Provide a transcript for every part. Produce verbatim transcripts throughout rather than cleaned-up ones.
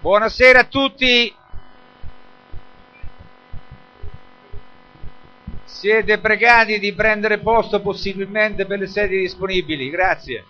Buonasera a tutti. Siete pregati di prendere posto possibilmente per le sedie disponibili. Grazie.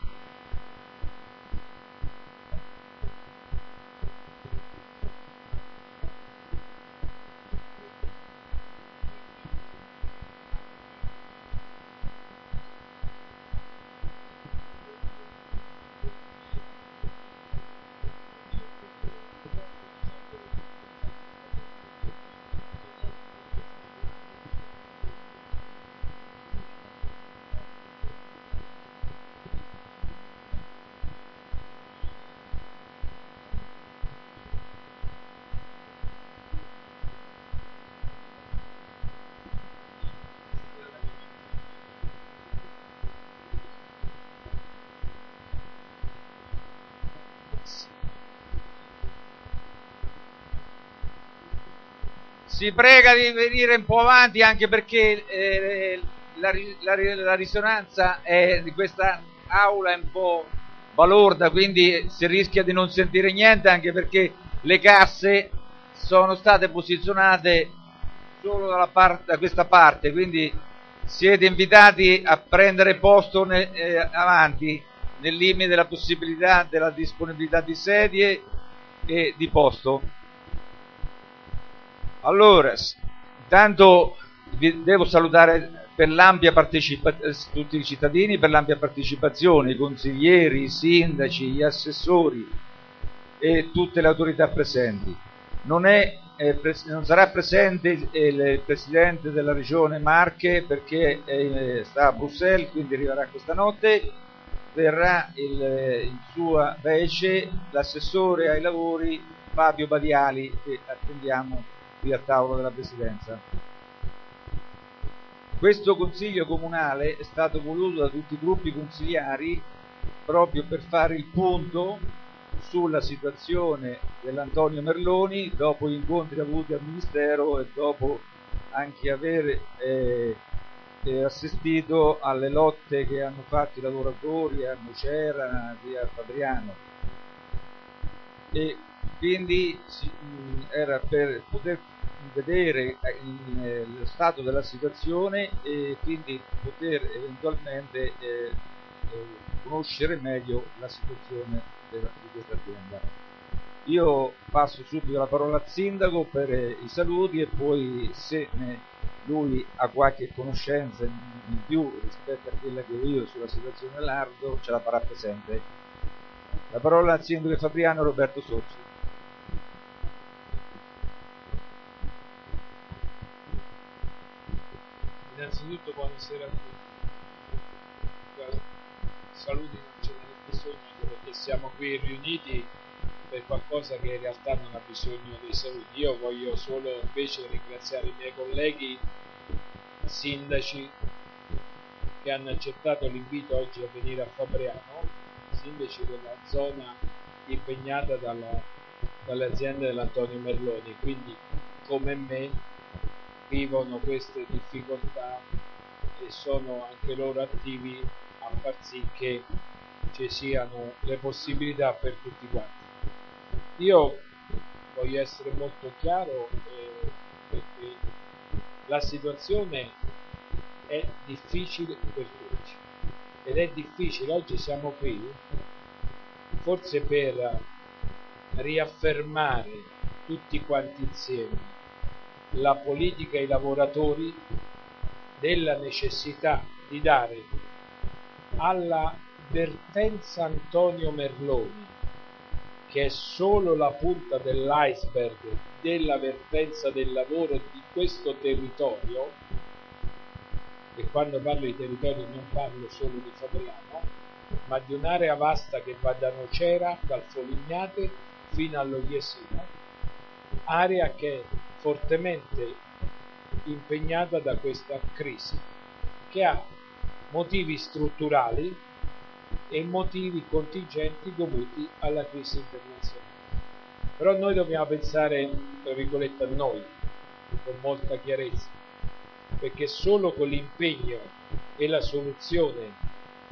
Si prega di venire un po' avanti, anche perché eh, la, la, la risonanza è, di questa aula è un po' balorda, quindi si rischia di non sentire niente, anche perché le casse sono state posizionate solo dalla par- da questa parte, quindi siete invitati a prendere posto ne, eh, avanti, nel limite della possibilità della disponibilità di sedie e di posto. Allora, intanto vi devo salutare per l'ampia partecipazione tutti i cittadini, per l'ampia partecipazione, i consiglieri, i sindaci, gli assessori e tutte le autorità presenti. Non, è, eh, pres- non sarà presente il, il Presidente della Regione Marche perché eh, sta a Bruxelles, quindi arriverà questa notte. Verrà il, in sua vece l'assessore ai lavori Fabio Badiali, che attendiamo qui al tavolo della Presidenza. Questo Consiglio Comunale è stato voluto da tutti i gruppi consigliari proprio per fare il punto sulla situazione dell'Antonio Merloni dopo gli incontri avuti al Ministero e dopo anche aver eh, eh, assistito alle lotte che hanno fatto i lavoratori a Nocera e a Fabriano. E quindi era per poter vedere il, lo stato della situazione e quindi poter eventualmente eh, eh, conoscere meglio la situazione della, di questa azienda. Io passo subito la parola al sindaco per eh, i saluti e poi, se ne, lui ha qualche conoscenza in, in più rispetto a quella che ho io sulla situazione dell'Ardo, ce la farà presente. La parola al sindaco Fabriano Roberto Sozzi. Innanzitutto buonasera a tutti. Saluti non ce n'è bisogno, perché siamo qui riuniti per qualcosa che in realtà non ha bisogno dei saluti. Io voglio solo invece ringraziare i miei colleghi sindaci che hanno accettato l'invito oggi a venire a Fabriano, sindaci della zona impegnata dalla, dalle aziende dell'Antonio Merloni, quindi come me vivono queste difficoltà e sono anche loro attivi a far sì che ci siano le possibilità per tutti quanti. Io voglio essere molto chiaro eh, perché la situazione è difficile per tutti ed è difficile, oggi siamo qui forse per riaffermare tutti quanti insieme la politica e i lavoratori della necessità di dare alla vertenza Antonio Merloni, che è solo la punta dell'iceberg della vertenza del lavoro di questo territorio, e quando parlo di territorio non parlo solo di Fabriano, ma di un'area vasta che va da Nocera, dal Folignate fino all'Ogliesina, area che è fortemente impegnata da questa crisi, che ha motivi strutturali e motivi contingenti dovuti alla crisi internazionale. Però noi dobbiamo pensare, tra virgolette, a noi, con molta chiarezza, perché solo con l'impegno e la soluzione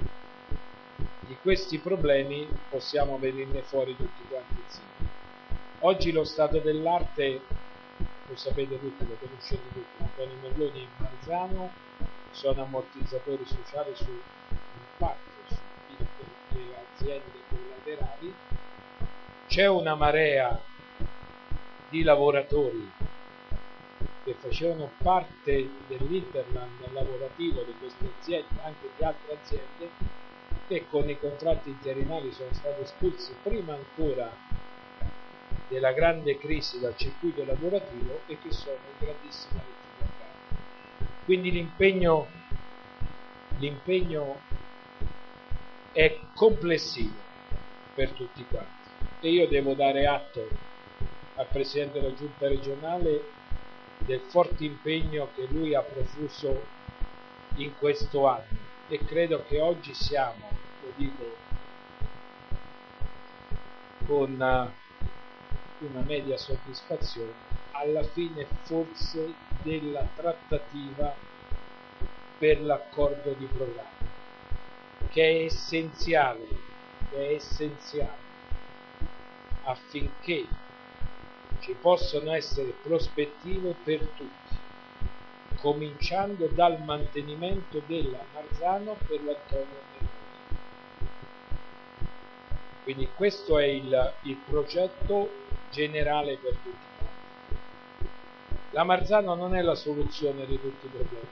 di questi problemi possiamo venirne fuori tutti quanti insieme. Oggi lo stato dell'arte, lo sapete tutti, lo conoscete tutti, Antonio Merloni e Marzano sono ammortizzatori sociali su impatto, su piccole aziende collaterali. C'è una marea di lavoratori che facevano parte dell'hinterland lavorativo di queste aziende, anche di altre aziende, che con i contratti interinali sono stati espulsi prima ancora della grande crisi dal circuito lavorativo e che sono in grandissima difficoltà. Quindi l'impegno, l'impegno è complessivo per tutti quanti e io devo dare atto al Presidente della Giunta regionale del forte impegno che lui ha profuso in questo anno e credo che oggi siamo, lo dico con una media soddisfazione, alla fine forse della trattativa per l'accordo di programma, che è essenziale, che è essenziale affinché ci possano essere prospettive per tutti, cominciando dal mantenimento della Marzano per l'Antonio Merloni. Quindi questo è il, il progetto generale per tutti quanti. La Marzano non è la soluzione di tutti i problemi,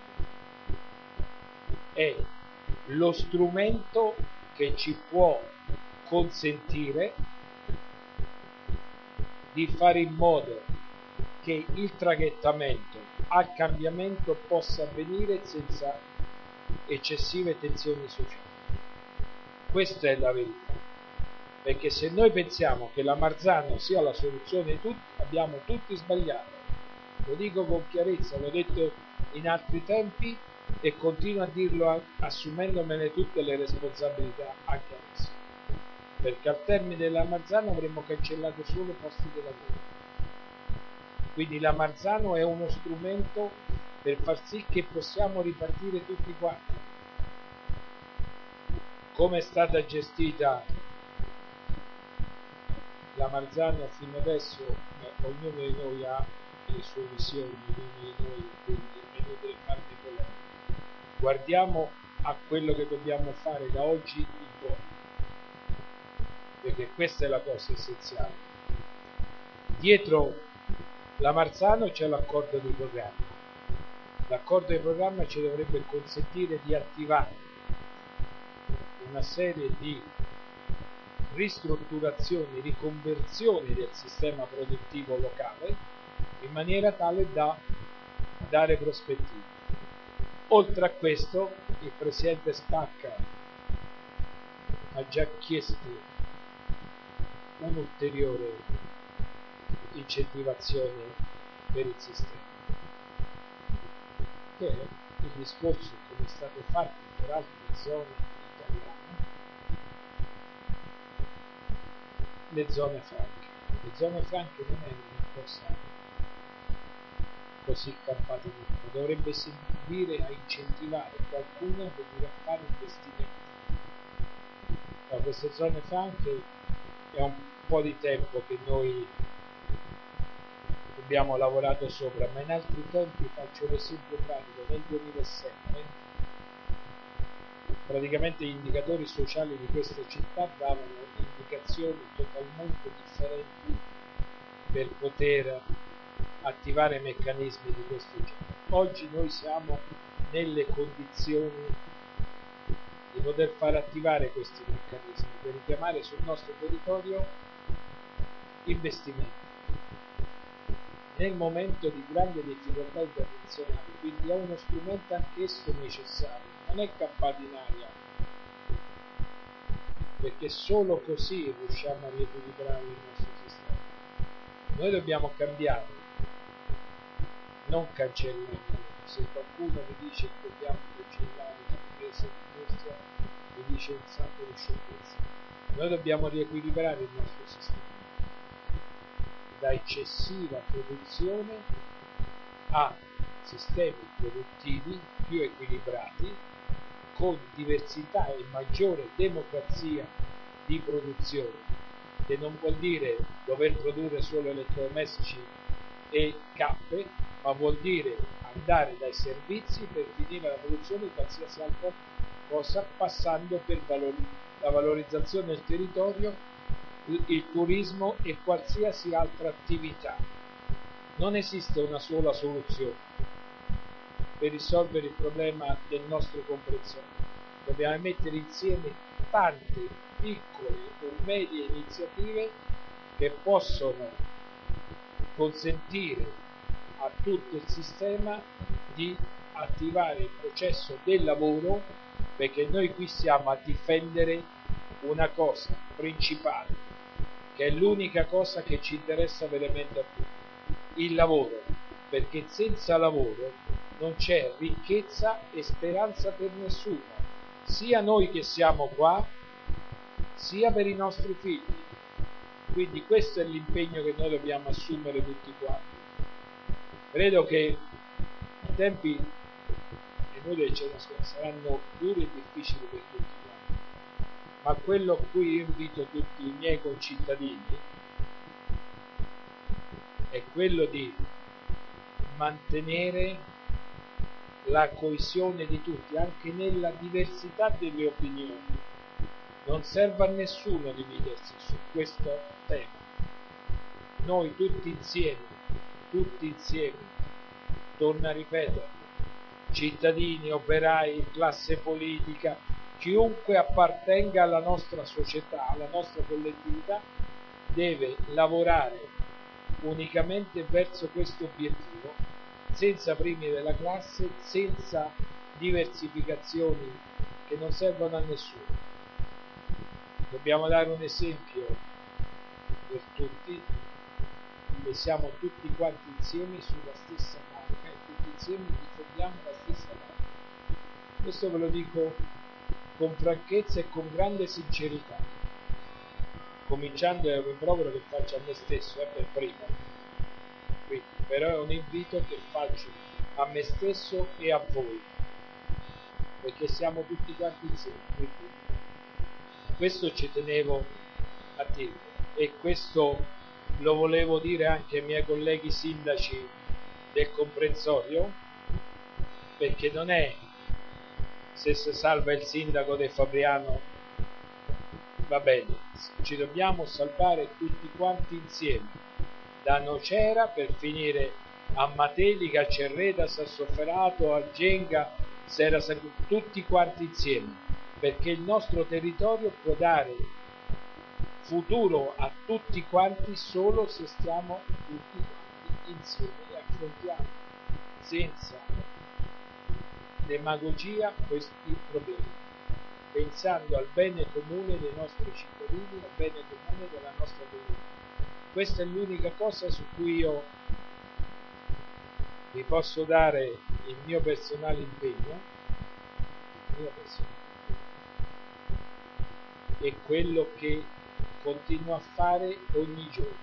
è lo strumento che ci può consentire di fare in modo che il traghettamento al cambiamento possa avvenire senza eccessive tensioni sociali. Questa è la verità, perché se noi pensiamo che la Marzano sia la soluzione di tutti, abbiamo tutti sbagliato. Lo dico con chiarezza, l'ho detto in altri tempi e continuo a dirlo assumendomene tutte le responsabilità anche adesso, perché al termine della Marzano avremmo cancellato solo posti di lavoro. Quindi la Marzano è uno strumento per far sì che possiamo ripartire tutti quanti. Come è stata gestita la Marzano fino adesso, eh, ognuno di noi ha le sue visioni, ognuno di noi, quindi è inutile farne polemica. Guardiamo a quello che dobbiamo fare da oggi in poi, perché questa è la cosa essenziale. Dietro la Marzano c'è l'accordo di programma. L'accordo di programma ci dovrebbe consentire di attivare una serie di ristrutturazioni, riconversioni del sistema produttivo locale in maniera tale da dare prospettive. Oltre a questo, il Presidente Spacca ha già chiesto un'ulteriore incentivazione per il sistema, che è il discorso come è stato fatto per altre zone italiane, le zone franche. Le zone franche non è una cosa così campata in aria, dovrebbe servire a incentivare qualcuno a venire a fare investimenti. Da queste zone franche è un po' di tempo che noi abbiamo lavorato sopra, ma in altri tempi, faccio un esempio pratico, nel duemilasette praticamente gli indicatori sociali di queste città davano indicazioni totalmente differenti per poter attivare meccanismi di questo genere. Oggi noi siamo nelle condizioni di poter far attivare questi meccanismi per richiamare sul nostro territorio investimenti nel momento di grande difficoltà internazionale, quindi è uno strumento anch'esso necessario, non è campato in aria, perché solo così riusciamo a riequilibrare il nostro sistema. Noi dobbiamo cambiare, non cancellare. Se qualcuno vi dice che dobbiamo cancellare l'impresa di industria, vi dice un sacco di sciocchezze. Noi dobbiamo riequilibrare il nostro sistema da eccessiva produzione a sistemi produttivi più equilibrati, con diversità e maggiore democrazia di produzione che non vuol dire dover produrre solo elettrodomestici e cappe, ma vuol dire andare dai servizi per finire la produzione di qualsiasi altra cosa, passando per valori, la valorizzazione del territorio, il, il turismo e qualsiasi altra attività. Non esiste una sola soluzione per risolvere il problema del nostro comprensione. Dobbiamo mettere insieme tante piccole o medie iniziative che possono consentire a tutto il sistema di attivare il processo del lavoro, perché noi qui stiamo a difendere una cosa principale, che è l'unica cosa che ci interessa veramente a tutti, il lavoro, perché senza lavoro non c'è ricchezza e speranza per nessuno, sia noi che siamo qua, sia per i nostri figli. Quindi questo è l'impegno che noi dobbiamo assumere tutti quanti. Credo che i tempi, è inutile che saranno duri e difficili per tutti quanti, ma quello a cui io invito tutti i miei concittadini è quello di mantenere la coesione di tutti, anche nella diversità delle opinioni. Non serve a nessuno dividersi su questo tema. Noi tutti insieme, tutti insieme, torno a ripetere, cittadini, operai, classe politica, chiunque appartenga alla nostra società, alla nostra collettività, deve lavorare unicamente verso questo obiettivo, senza primi della classe, senza diversificazioni che non servono a nessuno. Dobbiamo dare un esempio per tutti, e siamo tutti quanti insieme sulla stessa barca e tutti insieme difendiamo la stessa barca. Questo ve lo dico con franchezza e con grande sincerità, cominciando da un rimprovero che faccio a me stesso, eh, per primo. Quindi, però è un invito che faccio a me stesso e a voi, perché siamo tutti quanti insieme. Quindi, questo ci tenevo a dire, e questo lo volevo dire anche ai miei colleghi sindaci del comprensorio, perché non è se si salva il sindaco del Fabriano va bene, ci dobbiamo salvare tutti quanti insieme, da Nocera per finire a Matelica, a Cerreta, a Sassoferrato, a Genga, Serra, tutti quanti insieme, perché il nostro territorio può dare futuro a tutti quanti solo se stiamo tutti quanti insieme e affrontiamo senza demagogia questi problemi, pensando al bene comune dei nostri cittadini, al bene comune della nostra comunità. Questa è l'unica cosa su cui io vi posso dare il mio personale impegno, il mio personale, e quello che continuo a fare ogni giorno.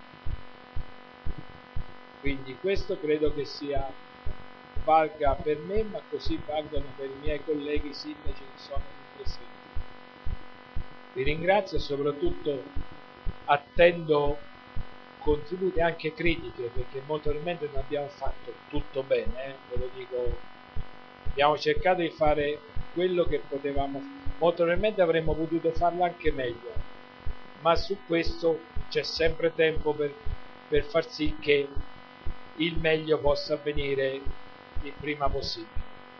Quindi questo credo che sia valga per me, ma così valgono per i miei colleghi sindaci che sono qui presenti. Vi ringrazio e soprattutto attendo contributi anche critiche, perché molto probabilmente non abbiamo fatto tutto bene, eh? Ve lo dico, abbiamo cercato di fare quello che potevamo, molto probabilmente avremmo potuto farlo anche meglio, ma su questo c'è sempre tempo per, per far sì che il meglio possa avvenire il prima possibile.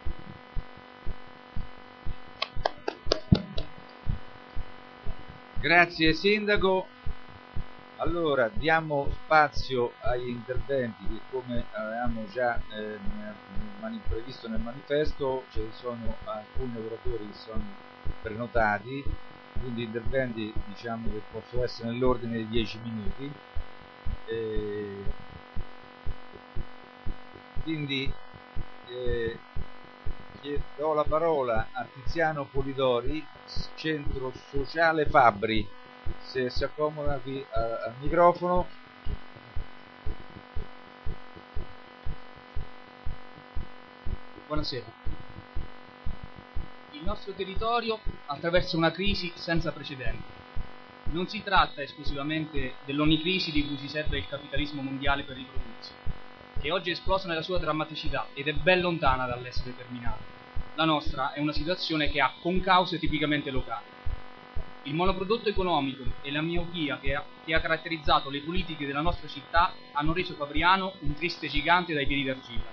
Grazie Sindaco. Allora diamo spazio agli interventi che, come avevamo già eh, previsto nel manifesto, ci sono alcuni oratori che sono prenotati, quindi interventi diciamo che possono essere nell'ordine di dieci minuti. E quindi eh, do la parola a Tiziano Polidori, Centro Sociale Fabbri, se si accomoda qui a, al microfono. Buonasera. Il nostro territorio attraversa una crisi senza precedenti. Non si tratta esclusivamente dell'onicrisi di cui si serve il capitalismo mondiale per riprodursi, che oggi è esplosa nella sua drammaticità ed è ben lontana dall'essere terminata. La nostra è una situazione che ha concause tipicamente locali. Il monoprodotto economico e la miopia che ha, che ha caratterizzato le politiche della nostra città hanno reso Fabriano un triste gigante dai piedi d'argilla.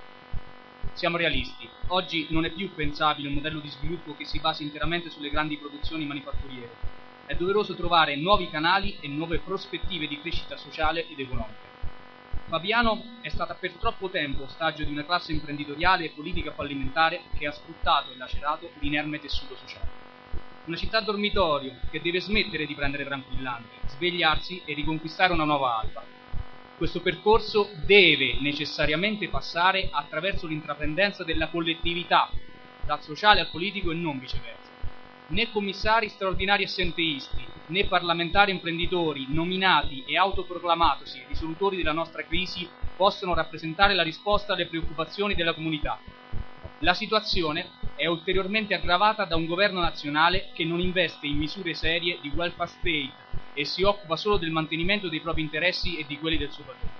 Siamo realisti, oggi non è più pensabile un modello di sviluppo che si basi interamente sulle grandi produzioni manifatturiere. È doveroso trovare nuovi canali e nuove prospettive di crescita sociale ed economica. Fabriano è stata per troppo tempo ostaggio di una classe imprenditoriale e politica fallimentare che ha sfruttato e lacerato l'inerme tessuto sociale. Una città dormitorio che deve smettere di prendere tranquillanti, svegliarsi e riconquistare una nuova alba. Questo percorso deve necessariamente passare attraverso l'intraprendenza della collettività, dal sociale al politico e non viceversa. Né commissari straordinari assenteisti, né parlamentari imprenditori nominati e autoproclamatosi risolutori della nostra crisi possono rappresentare la risposta alle preoccupazioni della comunità. La situazione è ulteriormente aggravata da un governo nazionale che non investe in misure serie di welfare state e si occupa solo del mantenimento dei propri interessi e di quelli del suo padrone.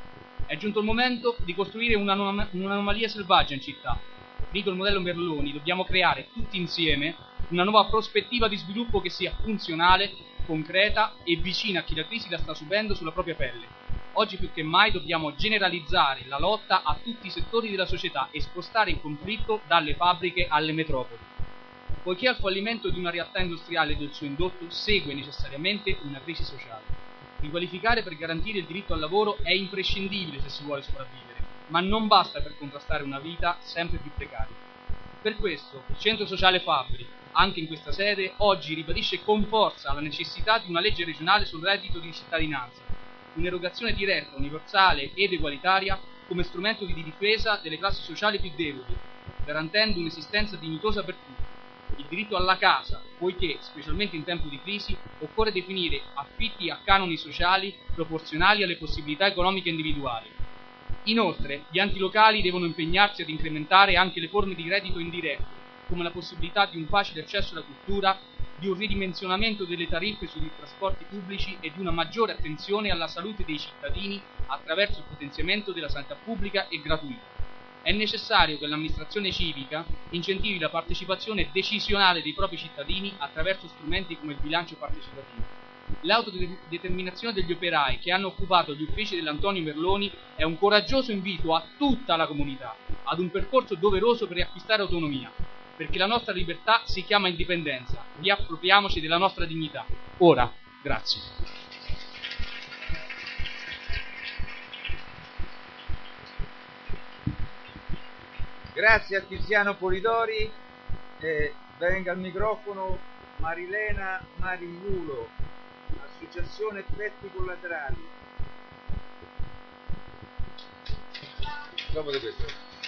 È giunto il momento di costruire un'anom- un'anomalia selvaggia in città. Finito il modello Merloni, dobbiamo creare tutti insieme una nuova prospettiva di sviluppo che sia funzionale, concreta e vicina a chi la crisi la sta subendo sulla propria pelle. Oggi più che mai dobbiamo generalizzare la lotta a tutti i settori della società e spostare il conflitto dalle fabbriche alle metropoli. Poiché al fallimento di una realtà industriale e del suo indotto segue necessariamente una crisi sociale. Riqualificare per garantire il diritto al lavoro è imprescindibile se si vuole sopravvivere, ma non basta per contrastare una vita sempre più precaria. Per questo il Centro Sociale Fabbri, anche in questa sede, oggi ribadisce con forza la necessità di una legge regionale sul reddito di cittadinanza, un'erogazione diretta, universale ed egualitaria come strumento di difesa delle classi sociali più deboli, garantendo un'esistenza dignitosa per tutti. Il diritto alla casa, poiché, specialmente in tempo di crisi, occorre definire affitti a canoni sociali proporzionali alle possibilità economiche individuali. Inoltre, gli enti locali devono impegnarsi ad incrementare anche le forme di reddito indiretto, come la possibilità di un facile accesso alla cultura, di un ridimensionamento delle tariffe sui trasporti pubblici e di una maggiore attenzione alla salute dei cittadini attraverso il potenziamento della sanità pubblica e gratuita. È necessario che l'amministrazione civica incentivi la partecipazione decisionale dei propri cittadini attraverso strumenti come il bilancio partecipativo. L'autodeterminazione degli operai che hanno occupato gli uffici dell'Antonio Merloni è un coraggioso invito a tutta la comunità, ad un percorso doveroso per riacquistare autonomia, perché la nostra libertà si chiama indipendenza. Riappropriamoci della nostra dignità. Ora, grazie. Grazie a Tiziano Polidori. Eh, venga al microfono Marilena Marigliulo, Associazione Effetti Collaterali. Dopo di questo.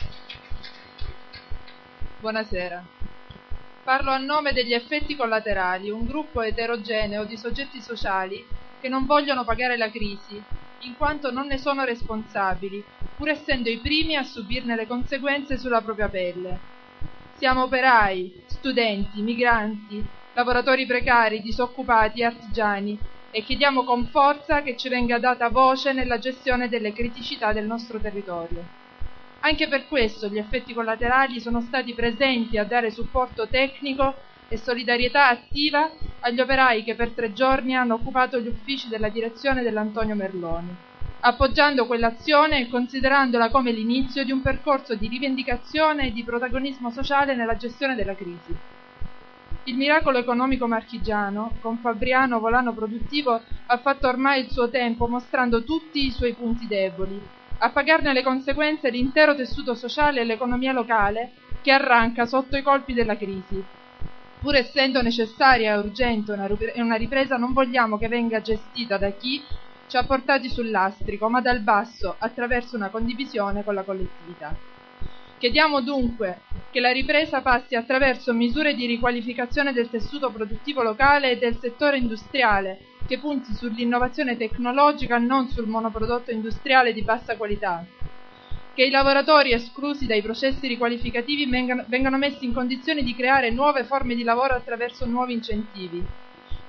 Buonasera. Parlo a nome degli Effetti Collaterali, un gruppo eterogeneo di soggetti sociali che non vogliono pagare la crisi, in quanto non ne sono responsabili, pur essendo i primi a subirne le conseguenze sulla propria pelle. Siamo operai, studenti, migranti, lavoratori precari, disoccupati e artigiani e chiediamo con forza che ci venga data voce nella gestione delle criticità del nostro territorio. Anche per questo gli Effetti Collaterali sono stati presenti a dare supporto tecnico e solidarietà attiva agli operai che per tre giorni hanno occupato gli uffici della direzione dell'Antonio Merloni, appoggiando quell'azione e considerandola come l'inizio di un percorso di rivendicazione e di protagonismo sociale nella gestione della crisi. Il miracolo economico marchigiano, con Fabriano volano produttivo, ha fatto ormai il suo tempo mostrando tutti i suoi punti deboli. A pagarne le conseguenze l'intero tessuto sociale e l'economia locale che arranca sotto i colpi della crisi. Pur essendo necessaria e urgente una ripresa, non vogliamo che venga gestita da chi ci ha portati sul lastrico, ma dal basso, attraverso una condivisione con la collettività. Chiediamo dunque che la ripresa passi attraverso misure di riqualificazione del tessuto produttivo locale e del settore industriale, che punti sull'innovazione tecnologica, non sul monoprodotto industriale di bassa qualità. Che i lavoratori esclusi dai processi riqualificativi vengano, vengano messi in condizione di creare nuove forme di lavoro attraverso nuovi incentivi.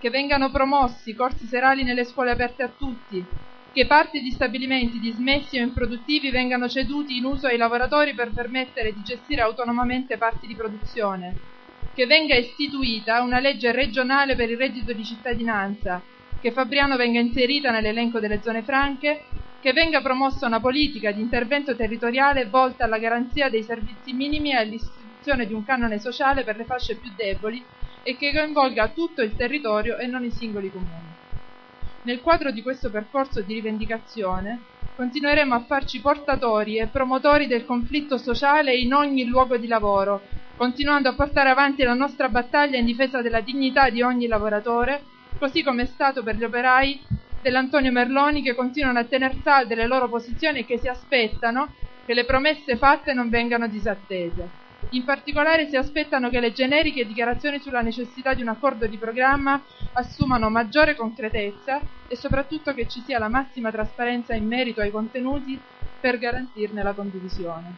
che vengano promossi corsi serali nelle scuole aperte a tutti, che parti di stabilimenti dismessi o improduttivi vengano ceduti in uso ai lavoratori per permettere di gestire autonomamente parti di produzione, che venga istituita una legge regionale per il reddito di cittadinanza, che Fabriano venga inserita nell'elenco delle zone franche, che venga promossa una politica di intervento territoriale volta alla garanzia dei servizi minimi e all'istituzione di un canone sociale per le fasce più deboli e che coinvolga tutto il territorio e non i singoli comuni. Nel quadro di questo percorso di rivendicazione continueremo a farci portatori e promotori del conflitto sociale in ogni luogo di lavoro, continuando a portare avanti la nostra battaglia in difesa della dignità di ogni lavoratore, così come è stato per gli operai dell'Antonio Merloni, che continuano a tener salde le loro posizioni e che si aspettano che le promesse fatte non vengano disattese. In particolare si aspettano che le generiche dichiarazioni sulla necessità di un accordo di programma assumano maggiore concretezza e soprattutto che ci sia la massima trasparenza in merito ai contenuti per garantirne la condivisione.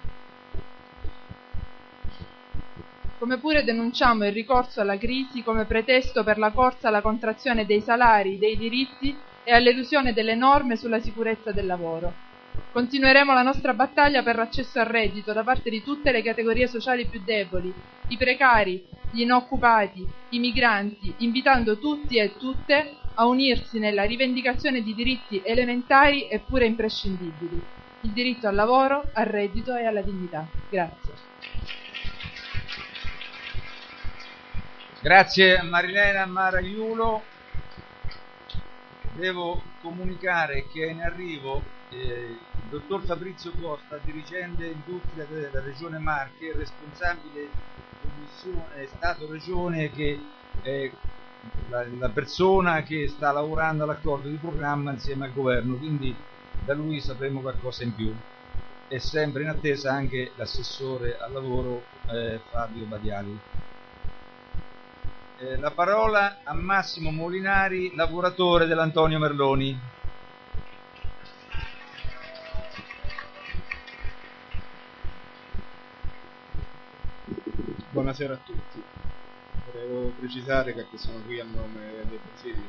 Come pure denunciamo il ricorso alla crisi come pretesto per la corsa alla contrazione dei salari, dei diritti e all'elusione delle norme sulla sicurezza del lavoro. Continueremo la nostra battaglia per l'accesso al reddito da parte di tutte le categorie sociali più deboli, i precari, gli inoccupati, i migranti, invitando tutti e tutte a unirsi nella rivendicazione di diritti elementari eppure imprescindibili: il diritto al lavoro, al reddito e alla dignità. Grazie. Grazie Marilena Maragliulo. Devo comunicare che è in arrivo eh, il dottor Fabrizio Costa, dirigente industria della Regione Marche, responsabile commissione Stato-Regione, che è la, la persona che sta lavorando all'accordo di programma insieme al governo, quindi da lui sapremo qualcosa in più. È sempre in attesa anche l'assessore al lavoro eh, Fabio Badiali. Eh, la parola a Massimo Molinari, lavoratore dell'Antonio Merloni. Buonasera a tutti. Volevo precisare che sono qui a nome dei presidi.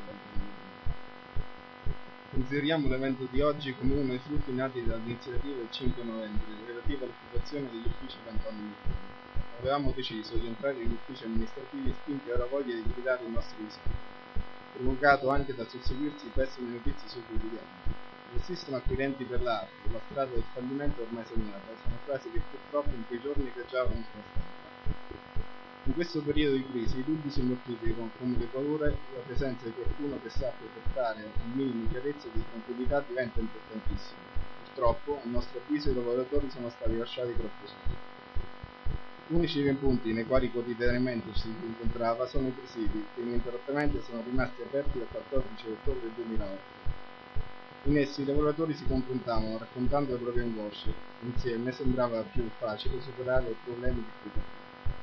Consideriamo l'evento di oggi come uno dei frutti nati dall'iniziativa del cinque novembre relativa all'occupazione degli uffici dell'Antonio Merloni. Avevamo deciso di entrare negli uffici amministrativi spinti dalla voglia di liquidare i nostri rischi, provocato anche dal susseguirsi pessime notizie sui quotidiani. Esistono acquirenti per l'arte, la strada del fallimento è ormai segnata, sono frasi che purtroppo in quei giorni viaggiavano sulla stampa. In questo periodo di crisi i dubbi si moltiplicano come le paure, la presenza di qualcuno che sappia portare un minimo di chiarezza e di tranquillità diventa importantissimo. Purtroppo, a nostro avviso, i lavoratori sono stati lasciati troppo soli. Gli unici punti nei quali quotidianamente ci si incontrava sono i presidi, che ininterrottamente sono rimasti aperti dal quattordici ottobre duemilaotto. In essi i lavoratori si confrontavano raccontando le proprie angosce. Insieme sembrava più facile superare i problemi di cui parlavano.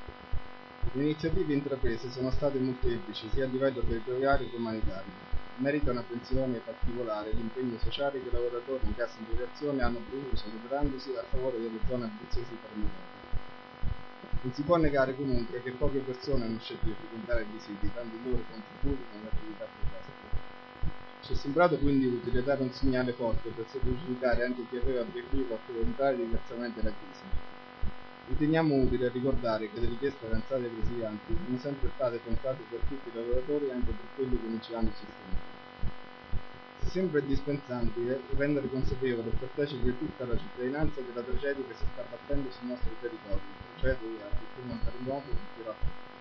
Le iniziative intraprese sono state molteplici sia a livello territoriale che umanitario. Merita un'attenzione particolare l'impegno sociale che i lavoratori in cassa integrazione hanno promosso adoperandosi a favore delle zone abruzzesi terremotate. Non si può negare comunque che poche persone hanno scelto di frequentare i siti, dando i loro contributi nell'attività proposta. Ci è sembrato quindi utile dare un segnale forte per sollecitare anche chi aveva preferito affrontare diversamente la crisi. Riteniamo utile ricordare che le richieste avanzate ai presidenti sono sempre state pensate per tutti i lavoratori e anche per quelli che non ci hanno sostenuto. Sembra indispensabile rendere consapevole e partecipe tutta la cittadinanza della tragedia che si sta battendo sul nostro territorio, tragedia che prima un terremoto tuttora.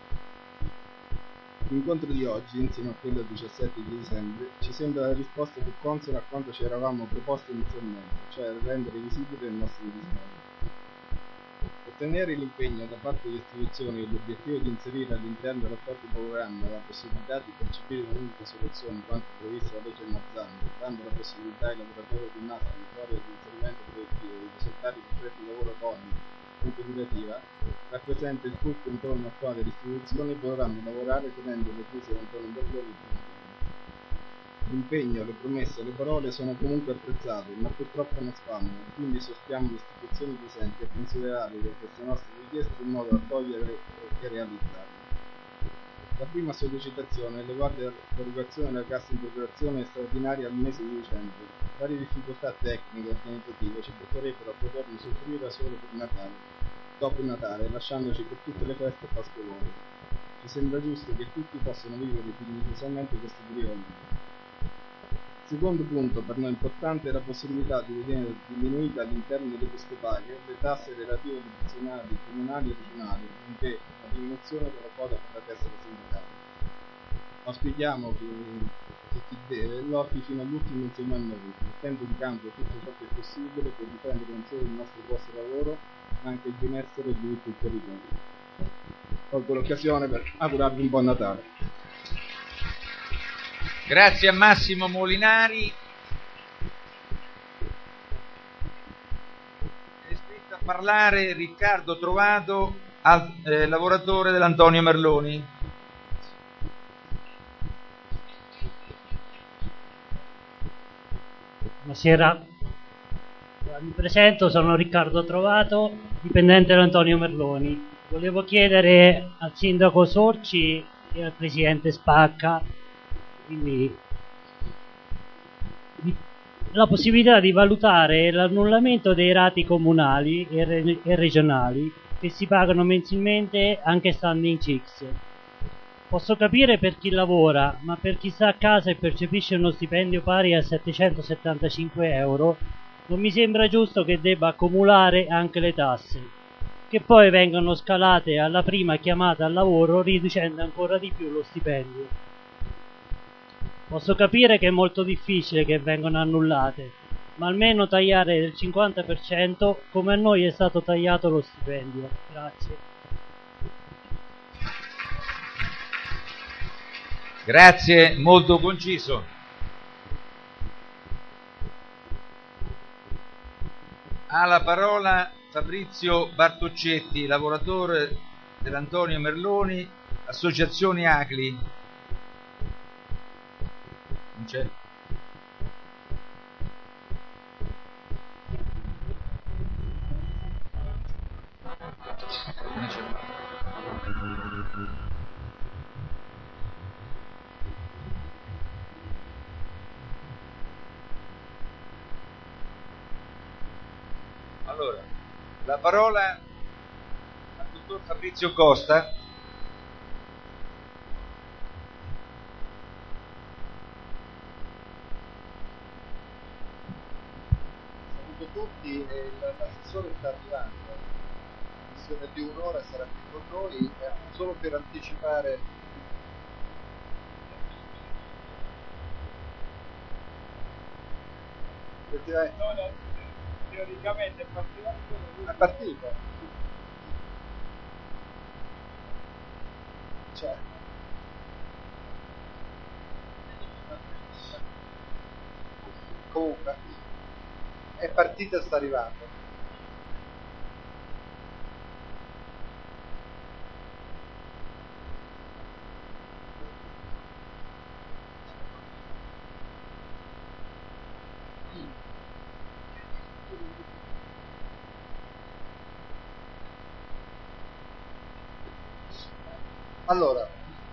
L'incontro di oggi, insieme a quello del diciassette di dicembre, ci sembra la risposta più consona a quanto ci eravamo proposti inizialmente, cioè rendere visibile il nostro disagio. Ottenere l'impegno da parte delle istituzioni e l'obiettivo di inserire all'interno dell'accordo di programma la possibilità di percepire un'unica soluzione quanto previsto dalla legge Marzano, dando la possibilità ai lavoratori di nascere in fuori dell'inserimento produttivo di risultati di progetti di lavoro autonomi integrativa, rappresenta il punto intorno al quale le istituzioni potranno lavorare tenendo le crisi all'intorno del loro. L'impegno, le promesse e le parole sono comunque apprezzate, ma purtroppo non sfamano, quindi sostiamo le istituzioni presenti a considerare queste nostre richieste in modo da accogliere e realizzarle. La prima sollecitazione riguarda l'erogazione della cassa integrazione straordinaria al mese di dicembre. Varie difficoltà tecniche e organizzative ci porterebbero a poterne soffrire solo per Natale, dopo il Natale, lasciandoci per tutte le feste pasqualone. Ci sembra giusto che tutti possano vivere dignitosamente questo periodo. Secondo punto per noi importante è la possibilità di vedere diminuita all'interno di queste paghe le tasse relative alle nazionali, comunali e regionali, nonché una diminuzione della quota per la tessera sindacale. Auspichiamo che, che chi deve lotti fino all'ultimo insieme a noi, mettendo in campo tutto ciò che è possibile per difendere non solo il nostro posto di lavoro, ma anche il benessere e di tutto il territorio. Colgo l'occasione per augurarvi un buon Natale. Grazie a Massimo Molinari. È iscritto a parlare Riccardo Trovato, al, eh, lavoratore dell'Antonio Merloni. Buonasera, mi presento, sono Riccardo Trovato, dipendente dell'Antonio Merloni. Volevo chiedere al sindaco Sorci e al presidente Spacca quindi la possibilità di valutare l'annullamento dei rati comunali e, re e regionali che si pagano mensilmente anche stando in C I C S. Posso capire per chi lavora, ma per chi sta a casa e percepisce uno stipendio pari a settecentosettantacinque euro non mi sembra giusto che debba accumulare anche le tasse, che poi vengono scalate alla prima chiamata al lavoro riducendo ancora di più lo stipendio. Posso capire che è molto difficile che vengano annullate, ma almeno tagliare del cinquanta per cento come a noi è stato tagliato lo stipendio. Grazie. Grazie, molto conciso. Ha la parola Fabrizio Bartoccetti, lavoratore dell'Antonio Merloni, Associazioni Acli. Non c'è. Non c'è. Allora, la parola al dottor Fabrizio Costa. Tutti e l'assessore sta arrivando, in questione di un'ora sarà qui con noi, eh, solo per anticipare effettivamente no, no, teoricamente è partita è partita cioè comunque è partita e sta arrivando. Allora,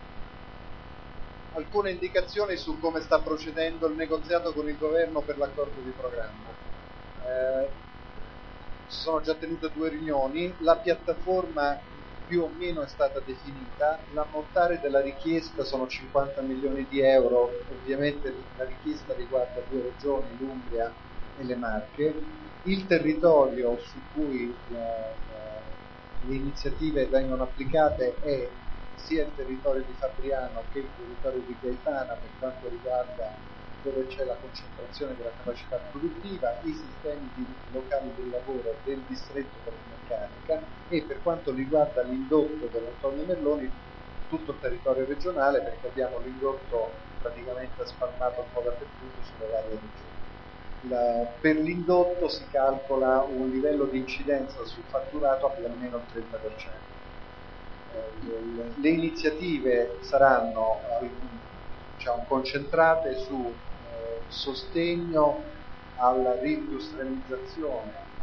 alcune indicazioni su come sta procedendo il negoziato con il governo per l'accordo di programma. Eh, si sono già tenute due riunioni, la piattaforma più o meno è stata definita, l'ammontare della richiesta sono cinquanta milioni di euro, ovviamente la richiesta riguarda due regioni, l'Umbria e le Marche, il territorio su cui eh, le iniziative vengono applicate è sia il territorio di Fabriano che il territorio di Gaetana per quanto riguarda dove c'è la concentrazione della capacità produttiva, i sistemi di locali del lavoro del distretto della meccanica e per quanto riguarda l'indotto dell'Antonio Merloni tutto il territorio regionale perché abbiamo l'indotto praticamente spalmato un po' dappertutto sulle varie regioni. La, per l'indotto si calcola un livello di incidenza sul fatturato di almeno il trenta per cento. Eh, le iniziative saranno diciamo, concentrate su eh, sostegno alla reindustrializzazione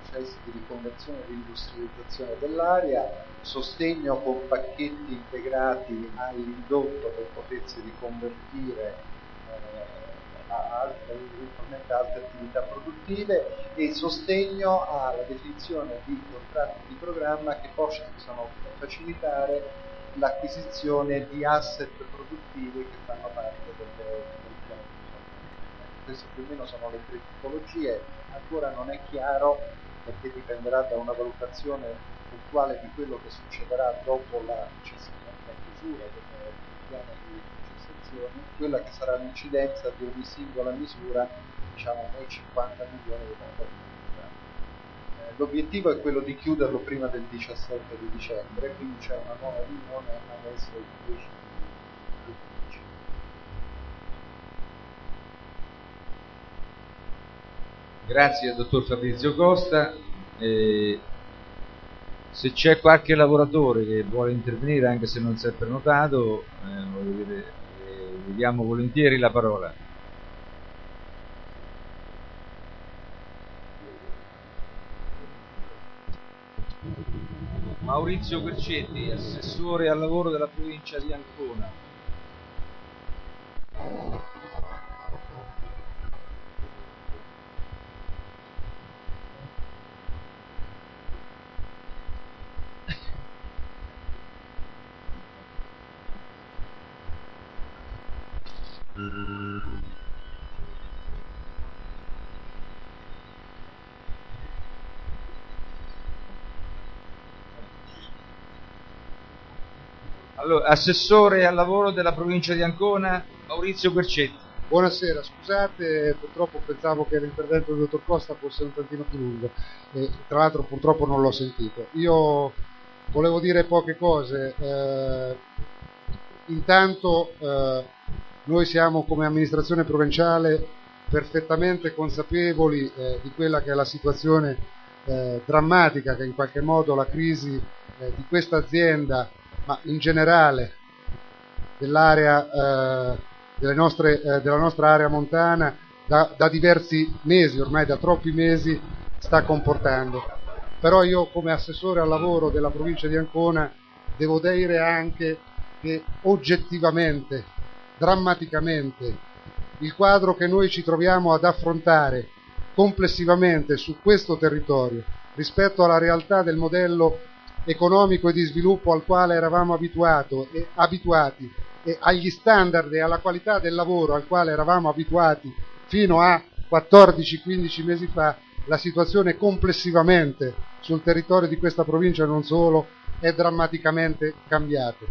processi di riconversione e industrializzazione dell'area, sostegno con pacchetti integrati all'indotto per potersi riconvertire eh, a altre, eventualmente altre attività produttive, e sostegno alla definizione di contratti di programma che possano facilitare l'acquisizione di asset produttivi che fanno parte del, del piano di risorgimento. Queste più o meno sono le tre tipologie, ancora non è chiaro perché dipenderà da una valutazione puntuale di quello che succederà dopo la, la chiusura del piano di cessazione, quella che sarà l'incidenza di ogni singola misura, diciamo noi cinquanta milioni di euro. L'obiettivo è quello di chiuderlo prima del diciassette di dicembre, quindi c'è una nuova riunione adesso il dieci di dicembre. Grazie al dottor Fabrizio Costa. Eh, se c'è qualche lavoratore che vuole intervenire, anche se non si è prenotato, eh, voglio dire, eh, gli diamo volentieri la parola. Maurizio Quercetti, assessore al lavoro della provincia di Ancona. Allora, assessore al lavoro della provincia di Ancona, Maurizio Quercetti. Buonasera, scusate, purtroppo pensavo che l'intervento del dottor Costa fosse un tantino più lungo e tra l'altro purtroppo non l'ho sentito. Io volevo dire poche cose. Eh, intanto eh, noi siamo come amministrazione provinciale perfettamente consapevoli eh, di quella che è la situazione eh, drammatica che in qualche modo la crisi eh, di questa azienda, ma in generale dell'area, eh, delle nostre, eh, della nostra area montana, da, da diversi mesi, ormai da troppi mesi, sta comportando. Però io come assessore al lavoro della provincia di Ancona devo dire anche che oggettivamente, drammaticamente, il quadro che noi ci troviamo ad affrontare complessivamente su questo territorio rispetto alla realtà del modello economico e di sviluppo al quale eravamo abituato e, abituati e agli standard e alla qualità del lavoro al quale eravamo abituati fino a quattordici quindici mesi fa, la situazione complessivamente sul territorio di questa provincia e non solo è drammaticamente cambiata.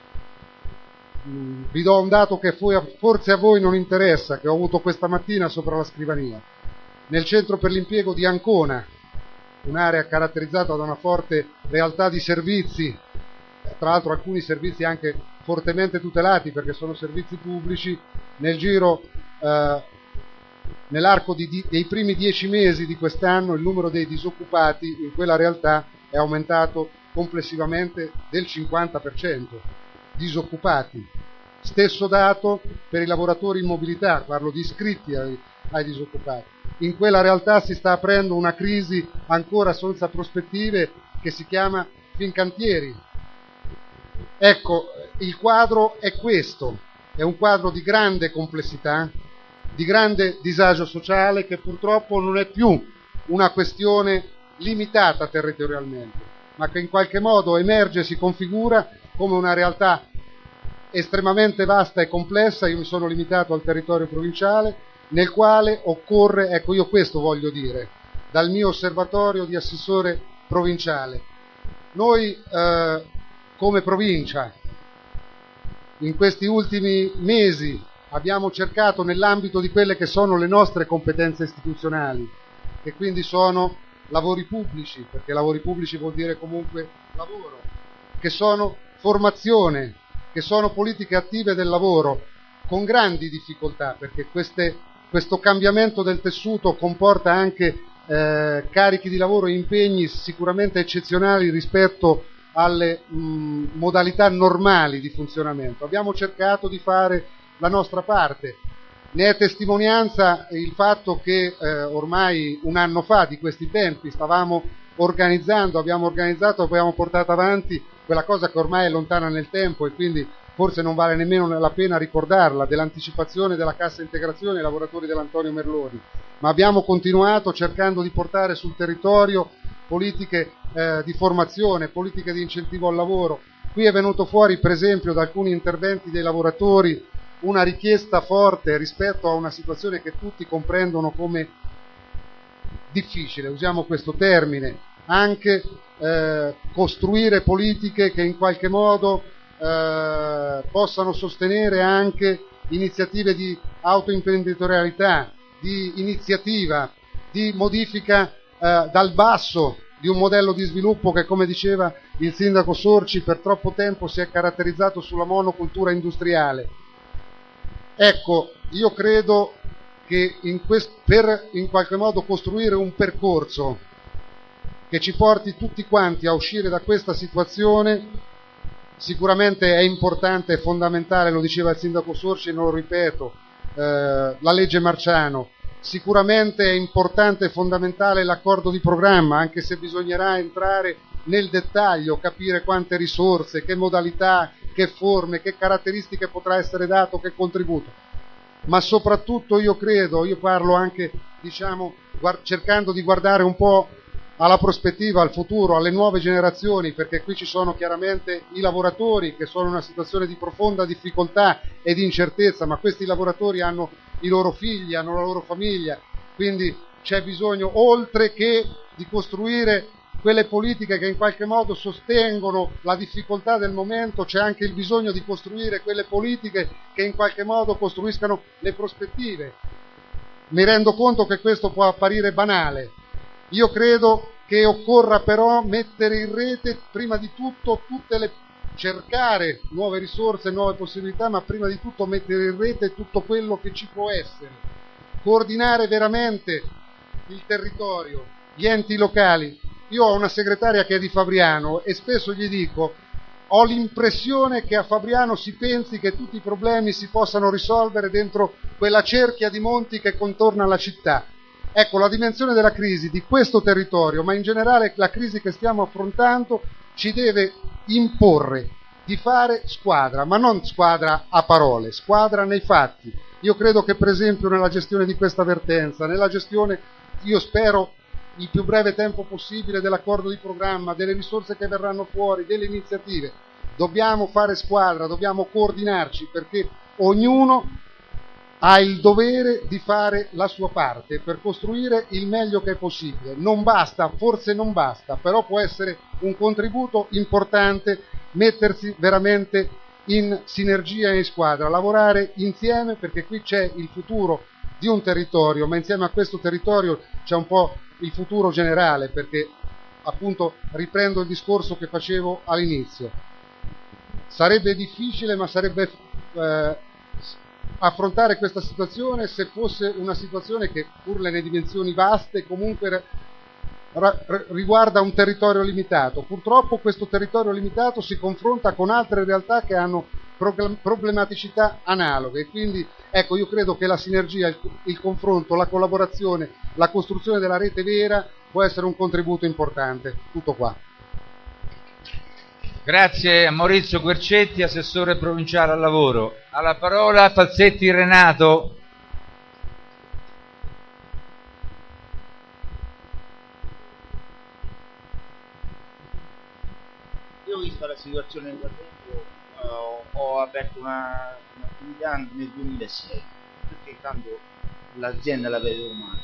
Vi do un dato che forse a voi non interessa, che ho avuto questa mattina sopra la scrivania. Nel centro per l'impiego di Ancona, un'area caratterizzata da una forte realtà di servizi, tra l'altro alcuni servizi anche fortemente tutelati perché sono servizi pubblici, nel giro, eh, nell'arco di, di, dei primi dieci mesi di quest'anno il numero dei disoccupati in quella realtà è aumentato complessivamente del cinquanta per cento. Disoccupati. Stesso dato per i lavoratori in mobilità, parlo di iscritti ai, ai disoccupati. In quella realtà si sta aprendo una crisi ancora senza prospettive che si chiama Fincantieri. Ecco, il quadro è questo, è un quadro di grande complessità, di grande disagio sociale che purtroppo non è più una questione limitata territorialmente, ma che in qualche modo emerge e si configura come una realtà estremamente vasta e complessa. Io mi sono limitato al territorio provinciale, nel quale occorre, ecco io questo voglio dire, dal mio osservatorio di assessore provinciale. Noi eh, come provincia in questi ultimi mesi abbiamo cercato nell'ambito di quelle che sono le nostre competenze istituzionali, che quindi sono lavori pubblici, perché lavori pubblici vuol dire comunque lavoro, che sono formazione, che sono politiche attive del lavoro, con grandi difficoltà, perché queste, questo cambiamento del tessuto comporta anche eh, carichi di lavoro e impegni sicuramente eccezionali rispetto alle mh, modalità normali di funzionamento. Abbiamo cercato di fare la nostra parte, Ne è testimonianza il fatto che eh, ormai un anno fa di questi tempi stavamo organizzando, abbiamo organizzato, abbiamo portato avanti quella cosa che ormai è lontana nel tempo e quindi forse non vale nemmeno la pena ricordarla, dell'anticipazione della cassa integrazione ai lavoratori dell'Antonio Merloni, ma abbiamo continuato cercando di portare sul territorio politiche eh, di formazione, politiche di incentivo al lavoro. Qui è venuto fuori per esempio da alcuni interventi dei lavoratori una richiesta forte rispetto a una situazione che tutti comprendono come difficile, usiamo questo termine, anche eh, costruire politiche che in qualche modo eh, possano sostenere anche iniziative di autoimprenditorialità, di iniziativa, di modifica eh, dal basso di un modello di sviluppo che, come diceva il sindaco Sorci, per troppo tempo si è caratterizzato sulla monocultura industriale. Ecco, io credo che in quest- per in qualche modo costruire un percorso che ci porti tutti quanti a uscire da questa situazione, sicuramente è importante e fondamentale, lo diceva il sindaco Sorci e non lo ripeto, eh, la legge Marciano, sicuramente è importante e fondamentale l'accordo di programma, anche se bisognerà entrare nel dettaglio, capire quante risorse, che modalità, che forme, che caratteristiche potrà essere dato, che contributo. Ma soprattutto io credo, io parlo anche, diciamo, guard- cercando di guardare un po' alla prospettiva, al futuro, alle nuove generazioni, perché qui ci sono chiaramente i lavoratori che sono in una situazione di profonda difficoltà e di incertezza, ma questi lavoratori hanno i loro figli, hanno la loro famiglia, quindi c'è bisogno, oltre che di costruire quelle politiche che in qualche modo sostengono la difficoltà del momento, c'è anche il bisogno di costruire quelle politiche che in qualche modo costruiscano le prospettive. Mi rendo conto che questo può apparire banale. Io credo che occorra però mettere in rete prima di tutto tutte le cercare nuove risorse, nuove possibilità, ma prima di tutto mettere in rete tutto quello che ci può essere. Coordinare veramente il territorio, gli enti locali. Io ho una segretaria che è di Fabriano e spesso gli dico: ho l'impressione che a Fabriano si pensi che tutti i problemi si possano risolvere dentro quella cerchia di monti che contorna la città. Ecco, la dimensione della crisi di questo territorio, ma in generale la crisi che stiamo affrontando, ci deve imporre di fare squadra, ma non squadra a parole, squadra nei fatti. Io credo che per esempio nella gestione di questa vertenza, nella gestione, io spero, il più breve tempo possibile dell'accordo di programma, delle risorse che verranno fuori, delle iniziative, dobbiamo fare squadra, dobbiamo coordinarci, perché ognuno ha il dovere di fare la sua parte per costruire il meglio che è possibile. Non basta, forse non basta, però può essere un contributo importante mettersi veramente in sinergia e in squadra, lavorare insieme, perché qui c'è il futuro di un territorio, ma insieme a questo territorio c'è un po' il futuro generale, perché appunto riprendo il discorso che facevo all'inizio. Sarebbe difficile, ma sarebbe eh, affrontare questa situazione se fosse una situazione che, pur nelle dimensioni vaste, comunque ra- riguarda un territorio limitato. Purtroppo questo territorio limitato si confronta con altre realtà che hanno problematicità analoghe, e quindi ecco, io credo che la sinergia, il, il confronto, la collaborazione, la costruzione della rete vera può essere un contributo importante. Tutto qua. Grazie a Maurizio Quercetti, assessore provinciale al lavoro. Alla parola Falsetti Renato. Io ho visto la situazione da dentro, uh, ho aperto una, un'attività nel duemilasei, perché tanto l'azienda la vedo umana,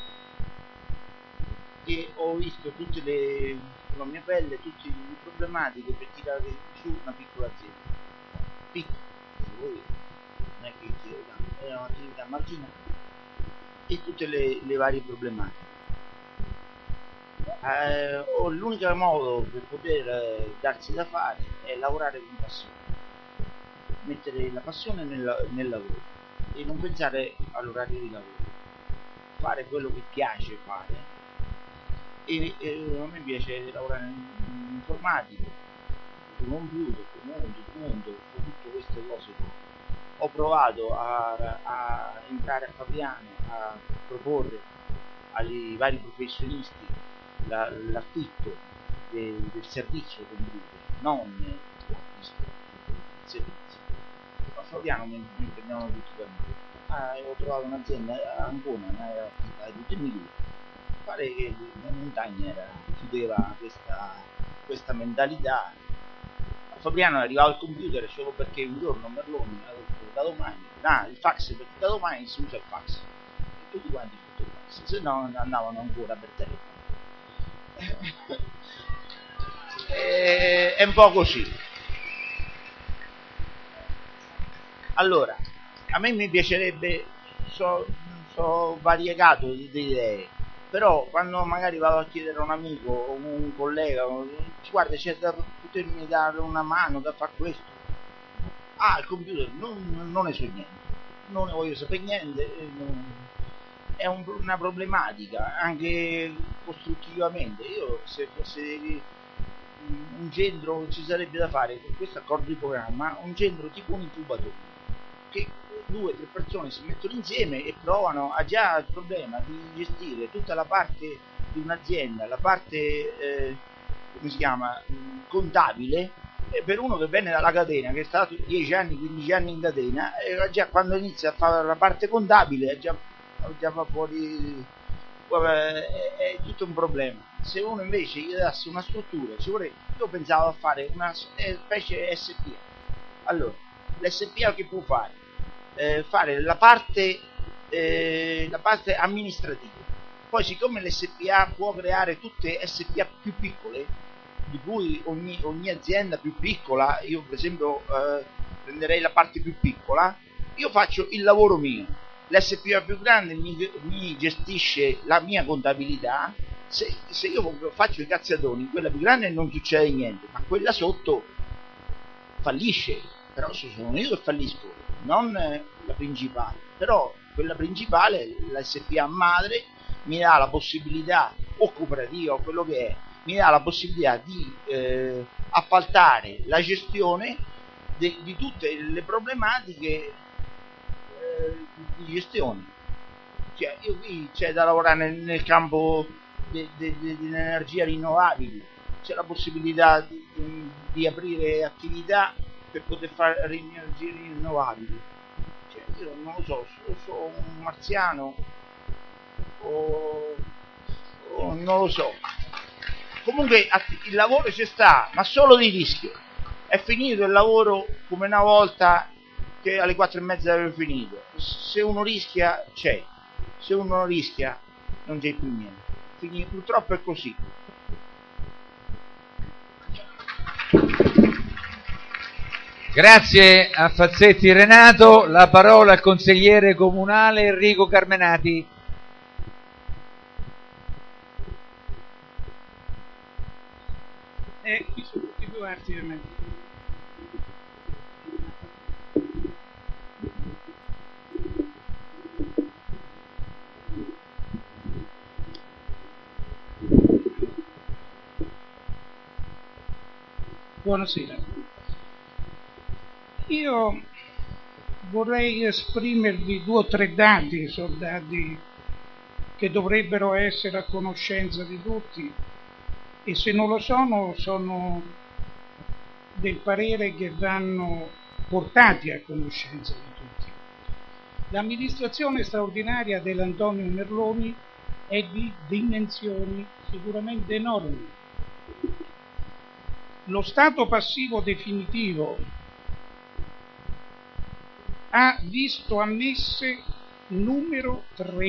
e ho visto tutte le, sulla mia pelle tutte le problematiche per tirare su una piccola azienda, piccola, non è che tiro tanto, è un'attività marginale, e tutte le, le varie problematiche. Eh, ho l'unico modo per poter eh, darsi da fare è lavorare con passione, mettere la passione nel, nel lavoro e non pensare all'orario di lavoro, fare quello che piace fare. E, e a me piace lavorare in, in informatica, con computer, con mondo, mondo, con tutte queste cose qua. Ho provato a, a andare a Fabriano a proporre ai vari professionisti la, l'affitto de, del servizio computer, non l'acquisto del servizio. A Fabriano mi prendiamo tutti per mano. Ah, ho trovato un'azienda a Ancona, era affittata di tutti i milioni. Pare che la montagna era, chiudeva questa, questa mentalità. A Fabriano è arrivato il computer solo perché un giorno Merloni ha detto da domani, ah, il fax, perché da domani si usa il fax. E tutti quanti tutto il fax, se no andavano ancora per telefono. E, è un po' così. Allora, a me mi piacerebbe, so, so variegato di idee, però quando magari vado a chiedere a un amico o un collega, guarda, c'è da potermi dare una mano da fare questo. Ah, il computer, non, non ne so niente, non ne voglio sapere niente, non... è un, una problematica anche costruttivamente. Io se fosse un centro ci sarebbe da fare con questo accordo di programma, un centro tipo un incubatore, che due o tre persone si mettono insieme e provano a già il problema di gestire tutta la parte di un'azienda, la parte eh, come si chiama, contabile, e per uno che viene dalla catena, che è stato dieci anni, quindici anni in catena, e già quando inizia a fare la parte contabile già, già va fuori, è, è tutto un problema. Se uno invece gli dasse una struttura, ci vorrebbe, io pensavo a fare una specie S P A. Allora, l'S P A che può fare? Eh, fare la parte, eh, la parte amministrativa. Poi, siccome l'S P A può creare tutte S P A più piccole, di cui ogni, ogni azienda più piccola, io per esempio eh, prenderei la parte più piccola, io faccio il lavoro mio, l'S P A più grande mi, mi gestisce la mia contabilità. Se, se io faccio i cazzatoni, quella più grande non succede niente, ma quella sotto fallisce. Però sono io che fallisco, non la principale. Però quella principale, la S P A madre, mi dà la possibilità, o cooperativa o quello che è, mi dà la possibilità di eh, appaltare la gestione de, di tutte le problematiche eh, di gestione. Cioè, io qui c'è da lavorare nel, nel campo dell'energia rinnovabili, c'è la possibilità di, di, di aprire attività per poter fare energie rinnovabili. Cioè, io non lo so, se sono un marziano o, o non lo so. Comunque il lavoro ci sta, ma solo di rischio. È finito il lavoro come una volta che alle quattro e mezza avevo finito. Se uno rischia c'è, se uno non rischia non c'è più niente. Quindi purtroppo è così. Grazie a Fazzetti Renato. La parola al consigliere comunale Enrico Carmenati. E qui su tutti i due arti del mezzo. Buonasera. Io vorrei esprimervi due o tre dati, sono dati che dovrebbero essere a conoscenza di tutti, e se non lo sono, sono del parere che vanno portati a conoscenza di tutti. L'amministrazione straordinaria dell'Antonio Merloni è di dimensioni sicuramente enormi. Lo stato passivo definitivo ha visto ammesse numero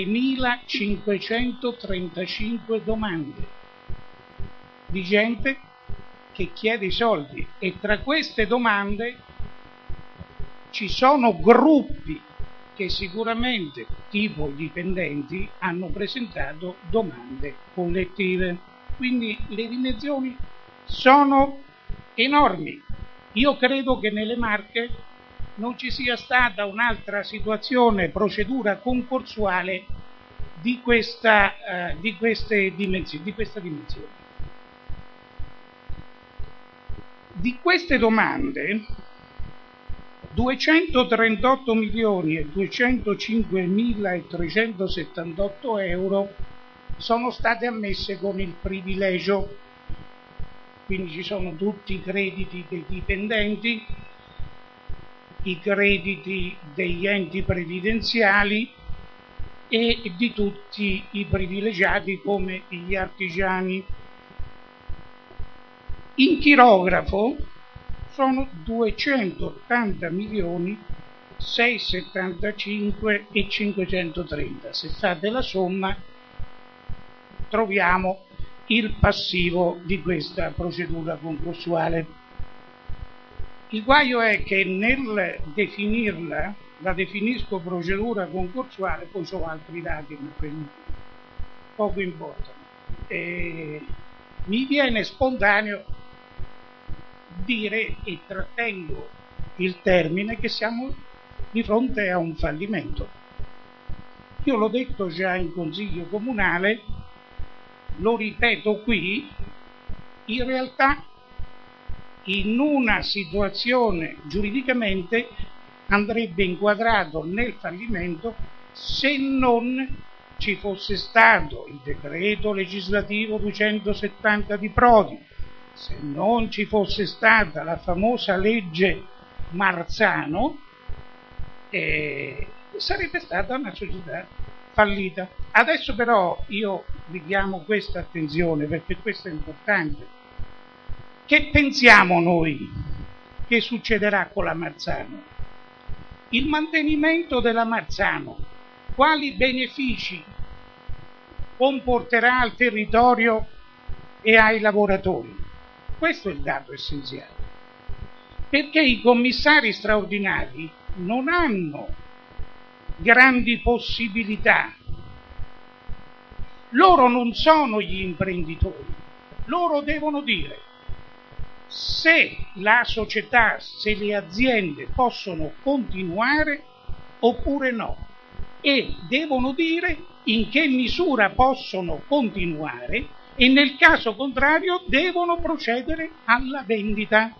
tremilacinquecentotrentacinque domande di gente che chiede i soldi, e tra queste domande ci sono gruppi che sicuramente, tipo i dipendenti, hanno presentato domande collettive. Quindi le dimensioni sono enormi. Io credo che nelle Marche non ci sia stata un'altra situazione, procedura concorsuale di questa, eh, di queste dimensioni, di questa dimensione. Di queste domande duecentotrentotto milioni e duecentocinquemilatrecentosettantotto euro sono state ammesse con il privilegio, quindi ci sono tutti i crediti dei dipendenti, i crediti degli enti previdenziali e di tutti i privilegiati come gli artigiani. In chirografo sono duecentottanta milioni seicentosettantacinque e cinquecentotrenta. Se fate la somma troviamo il passivo di questa procedura concorsuale. Il guaio è che nel definirla, la definisco procedura concorsuale, poi ho altri dati, ma quelli poco importano. E mi viene spontaneo dire, e trattengo il termine, che siamo di fronte a un fallimento. Io l'ho detto già in Consiglio Comunale, lo ripeto qui, in realtà in una situazione giuridicamente andrebbe inquadrato nel fallimento se non ci fosse stato il decreto legislativo duecentosettanta di Prodi, se non ci fosse stata la famosa legge Marzano, eh, sarebbe stata una società fallita. Adesso però io richiamo questa attenzione perché questo è importante. Che pensiamo noi che succederà con la Marzano? Il mantenimento della Marzano, quali benefici comporterà al territorio e ai lavoratori? Questo è il dato essenziale, perché i commissari straordinari non hanno grandi possibilità, loro non sono gli imprenditori, loro devono dire se la società, se le aziende possono continuare oppure no, e devono dire in che misura possono continuare e nel caso contrario devono procedere alla vendita.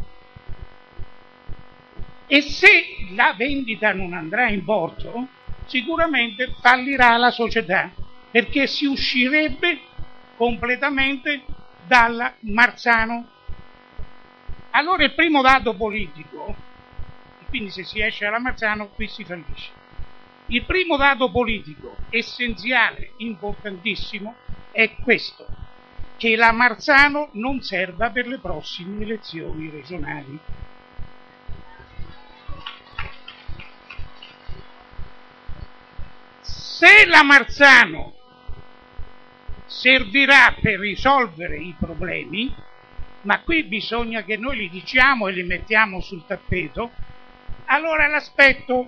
E se la vendita non andrà in porto, sicuramente fallirà la società, perché si uscirebbe completamente dalla Marzano. Allora il primo dato politico, quindi se si esce dalla Marzano qui si fallisce, il primo dato politico essenziale, importantissimo, è questo, che la Marzano non serva per le prossime elezioni regionali. Se la Marzano servirà per risolvere i problemi, ma qui bisogna che noi li diciamo e li mettiamo sul tappeto, allora l'aspetto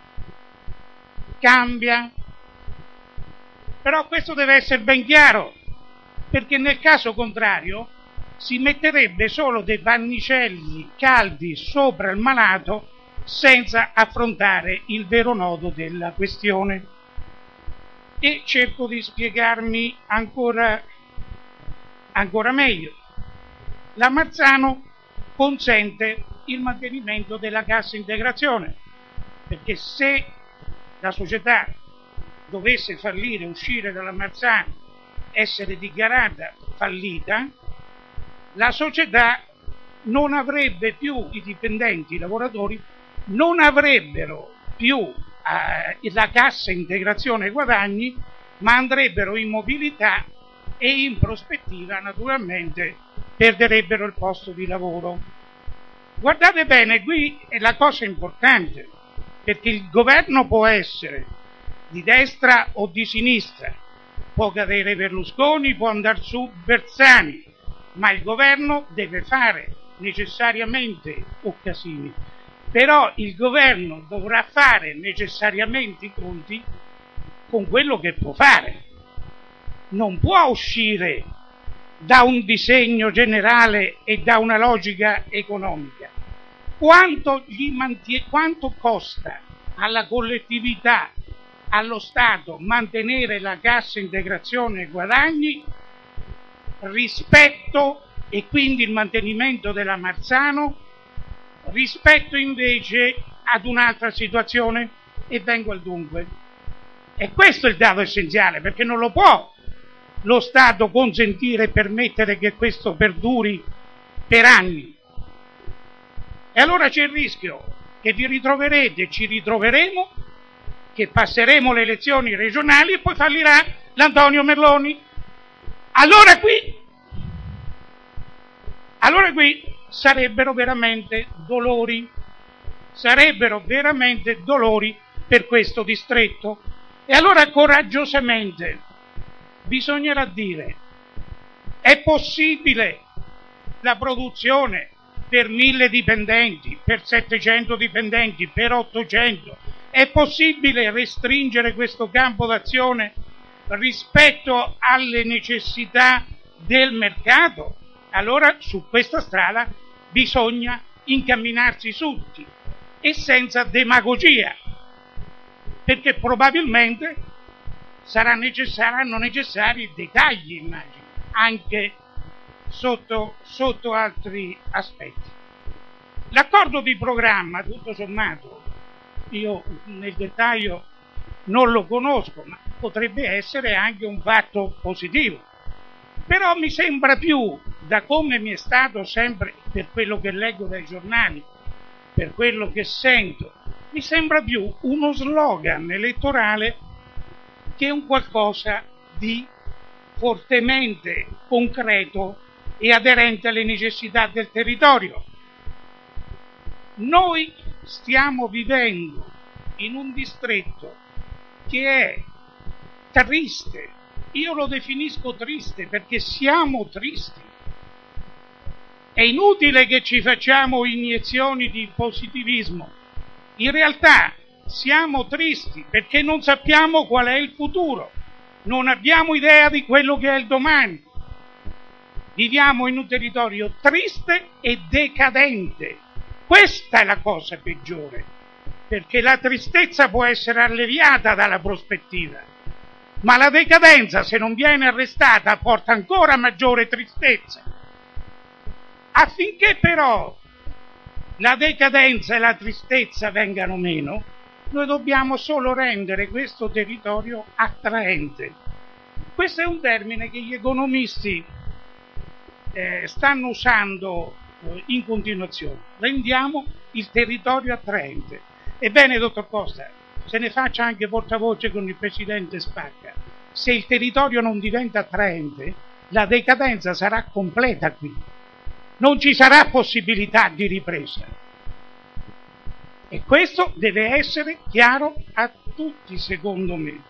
cambia. Però questo deve essere ben chiaro, perché nel caso contrario si metterebbe solo dei pannicelli caldi sopra il malato senza affrontare il vero nodo della questione. E cerco di spiegarmi ancora, ancora meglio. La Marzano consente il mantenimento della cassa integrazione, perché se la società dovesse fallire, uscire dalla Marzano, essere dichiarata fallita, la società non avrebbe più, i dipendenti, i lavoratori, non avrebbero più eh, la cassa integrazione guadagni, ma andrebbero in mobilità e in prospettiva naturalmente perderebbero il posto di lavoro. Guardate bene, qui è la cosa importante, perché il governo può essere di destra o di sinistra, può cadere Berlusconi, può andare su Bersani, ma il governo deve fare necessariamente o Casini, però il governo dovrà fare necessariamente i conti con quello che può fare, non può uscire da un disegno generale e da una logica economica. Quanto, gli mantie- quanto costa alla collettività, allo Stato, mantenere la cassa integrazione guadagni rispetto, e quindi il mantenimento della Marzano, rispetto invece ad un'altra situazione? E vengo al dunque. E questo è il dato essenziale, perché non lo può lo Stato consentire e permettere che questo perduri per anni. E allora c'è il rischio che vi ritroverete, ci ritroveremo, che passeremo le elezioni regionali e poi fallirà l'Antonio Merloni. Allora qui, allora qui sarebbero veramente dolori, sarebbero veramente dolori per questo distretto. E allora coraggiosamente bisognerà dire: è possibile la produzione per mille dipendenti, per settecento dipendenti, per ottocento? È possibile restringere questo campo d'azione rispetto alle necessità del mercato? Allora su questa strada bisogna incamminarsi tutti e senza demagogia, perché probabilmente sarà necess- saranno necessari dei tagli, immagino, anche sotto, sotto altri aspetti. L'accordo di programma, tutto sommato, io nel dettaglio non lo conosco, ma potrebbe essere anche un fatto positivo. Però mi sembra più, da come mi è stato sempre, per quello che leggo dai giornali, per quello che sento, mi sembra più uno slogan elettorale che un qualcosa di fortemente concreto e aderente alle necessità del territorio. Noi stiamo vivendo in un distretto che è triste, io lo definisco triste perché siamo tristi. È inutile che ci facciamo iniezioni di positivismo, in realtà siamo tristi perché non sappiamo qual è il futuro, non abbiamo idea di quello che è il domani. Viviamo in un territorio triste e decadente. Questa è la cosa peggiore, perché la tristezza può essere alleviata dalla prospettiva, ma la decadenza, se non viene arrestata, porta ancora maggiore tristezza. Affinché però la decadenza e la tristezza vengano meno, noi dobbiamo solo rendere questo territorio attraente. Questo è un termine che gli economisti eh, stanno usando eh, in continuazione. Rendiamo il territorio attraente. Ebbene, dottor Costa, se ne faccia anche portavoce con il presidente Spacca. Se il territorio non diventa attraente, la decadenza sarà completa qui. Non ci sarà possibilità di ripresa. E questo deve essere chiaro a tutti, secondo me.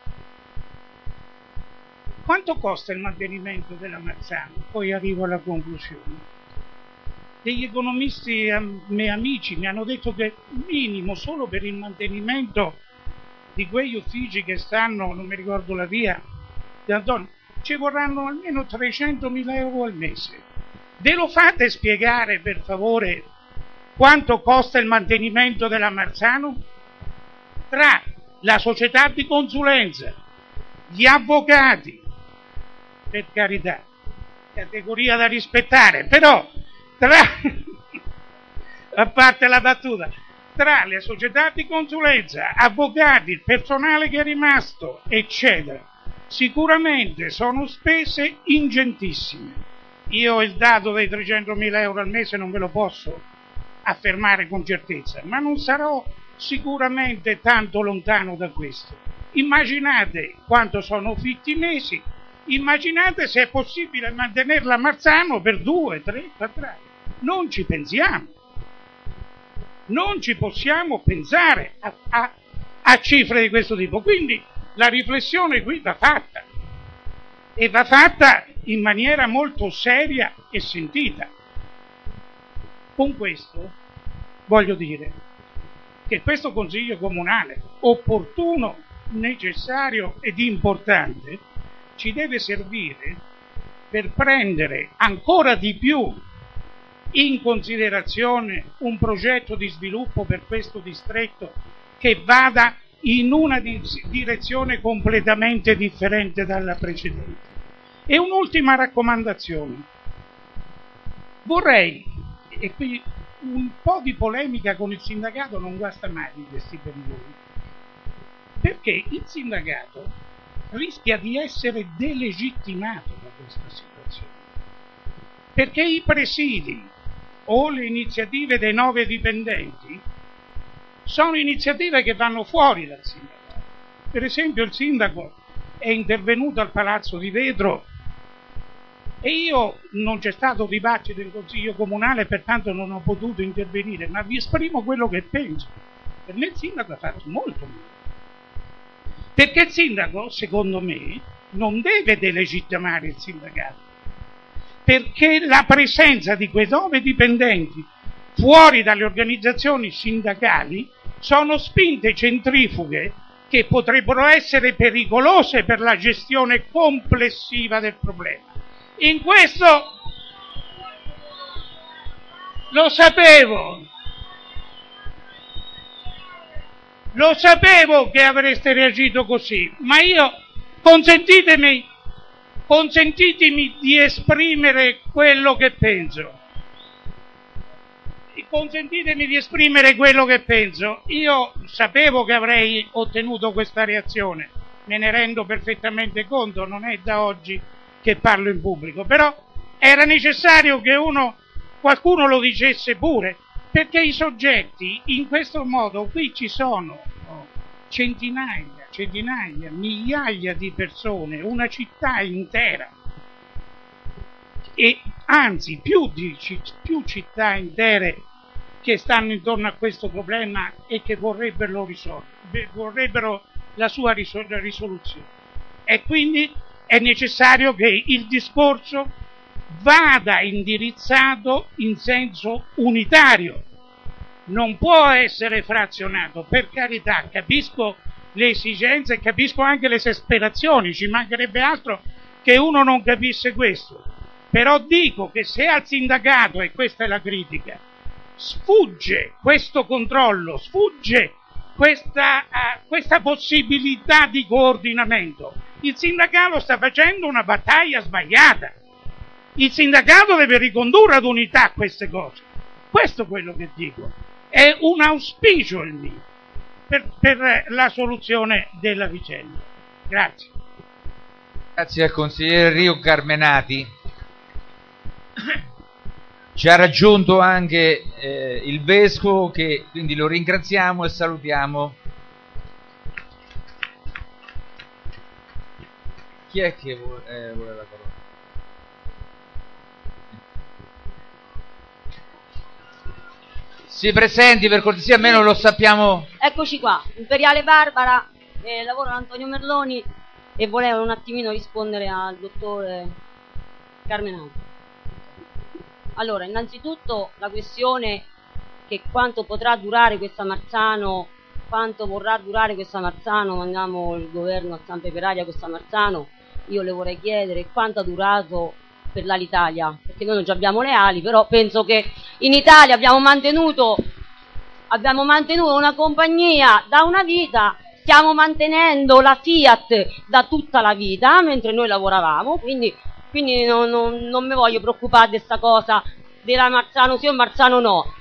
Quanto costa il mantenimento della Marzano? Poi arrivo alla conclusione. Degli economisti a me amici mi hanno detto che minimo solo per il mantenimento di quegli uffici che stanno, non mi ricordo la via, di Antonio, ci vorranno almeno trecentomila euro al mese. Ve lo fate spiegare, per favore, quanto costa il mantenimento della Marzano? Tra la società di consulenza, gli avvocati, per carità, categoria da rispettare, però tra, a parte la battuta, tra le società di consulenza, avvocati, il personale che è rimasto, eccetera, sicuramente sono spese ingentissime. Io il dato dei trecentomila euro al mese non ve lo posso affermare con certezza, ma non sarò sicuramente tanto lontano da questo. Immaginate quanto sono fitti mesi, immaginate se è possibile mantenerla a Marzano per due, tre, quattro anni. Non ci pensiamo, non ci possiamo pensare a, a, a cifre di questo tipo. Quindi la riflessione qui va fatta, e va fatta in maniera molto seria e sentita. Con questo voglio dire che questo Consiglio Comunale, opportuno, necessario ed importante, ci deve servire per prendere ancora di più in considerazione un progetto di sviluppo per questo distretto che vada in una direzione completamente differente dalla precedente. E un'ultima raccomandazione. Vorrei, e qui un po' di polemica con il sindacato non guasta mai di questi periodi, perché il sindacato rischia di essere delegittimato da questa situazione, perché i presidi o le iniziative dei nove dipendenti sono iniziative che vanno fuori dal sindacato. Per esempio il sindaco è intervenuto al Palazzo di Vetro e io non c'è stato dibattito in Consiglio Comunale, pertanto non ho potuto intervenire, ma vi esprimo quello che penso. Per me il sindaco ha fatto molto meglio, perché il sindaco, secondo me, non deve delegittimare il sindacato, perché la presenza di quei nove dipendenti fuori dalle organizzazioni sindacali sono spinte centrifughe che potrebbero essere pericolose per la gestione complessiva del problema. In questo lo sapevo, lo sapevo che avreste reagito così, ma io consentitemi, consentitemi di esprimere quello che penso. Consentitemi di esprimere quello che penso. Io sapevo che avrei ottenuto questa reazione, me ne rendo perfettamente conto, non è da oggi che parlo in pubblico, però era necessario che uno, qualcuno lo dicesse pure, perché i soggetti in questo modo, qui ci sono centinaia, centinaia, migliaia di persone, una città intera, e anzi più, di, più città intere che stanno intorno a questo problema e che vorrebbero risolvere, vorrebbero la sua risoluzione. E quindi è necessario che il discorso vada indirizzato in senso unitario, non può essere frazionato. Per carità, capisco le esigenze e capisco anche le esasperazioni, ci mancherebbe altro che uno non capisse questo, però dico che se al sindacato, e questa è la critica, sfugge questo controllo, sfugge questa, uh, questa possibilità di coordinamento, il sindacato sta facendo una battaglia sbagliata. Il sindacato deve ricondurre ad unità queste cose. Questo è quello che dico. È un auspicio il mio per, per la soluzione della vicenda. Grazie. Grazie al consigliere Rio Carmenati. Ci ha raggiunto anche eh, il Vescovo, che quindi lo ringraziamo e salutiamo. Chi è che vuole, eh, vuole la parola? Si presenti per cortesia, almeno lo sappiamo. Eccoci qua, Imperiale Barbara, eh, lavoro ad Antonio Merloni e volevo un attimino rispondere al dottore Carmenati. Allora, innanzitutto la questione che quanto potrà durare questa Marzano, quanto vorrà durare questa Marzano, mandiamo il governo a zampe per aria questa Marzano, io le vorrei chiedere quanto ha durato per l'Alitalia, perché noi non già abbiamo le ali, però penso che in Italia abbiamo mantenuto, abbiamo mantenuto una compagnia da una vita, stiamo mantenendo la Fiat da tutta la vita, mentre noi lavoravamo, quindi... Quindi non, non, non mi voglio preoccupare di questa cosa della Marzano sì o Marzano no.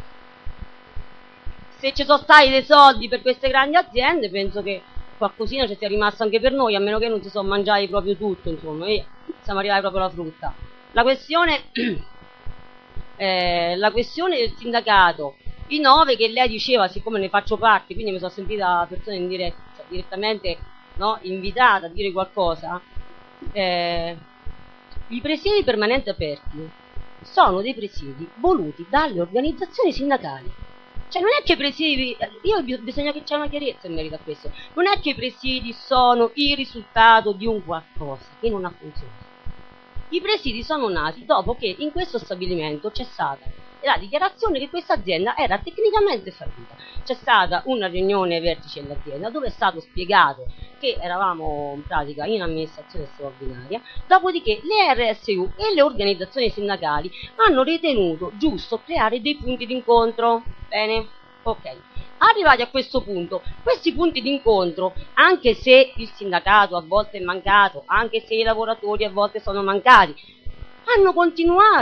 Se ci sono stati dei soldi per queste grandi aziende, penso che qualcosina ci sia rimasto anche per noi, a meno che non si sono mangiati proprio tutto, insomma, e siamo arrivati proprio alla frutta. La questione, eh, la questione del sindacato, i nove che lei diceva, siccome ne faccio parte, quindi mi sono sentita persona in diretta, cioè direttamente no, invitata a dire qualcosa, eh, i presidi permanenti aperti sono dei presidi voluti dalle organizzazioni sindacali. Cioè non è che i presidi, io bisogna che c'è una chiarezza in merito a questo, non è che i presidi sono il risultato di un qualcosa che non ha funzionato. I presidi sono nati dopo che in questo stabilimento c'è stata la dichiarazione che questa azienda era tecnicamente fallita. C'è stata una riunione ai vertici dell'azienda dove è stato spiegato che eravamo in pratica in amministrazione straordinaria, dopodiché le R S U e le organizzazioni sindacali hanno ritenuto giusto creare dei punti d'incontro. Bene? Ok. Arrivati a questo punto, questi punti d'incontro, anche se il sindacato a volte è mancato, anche se i lavoratori a volte sono mancati, hanno continuato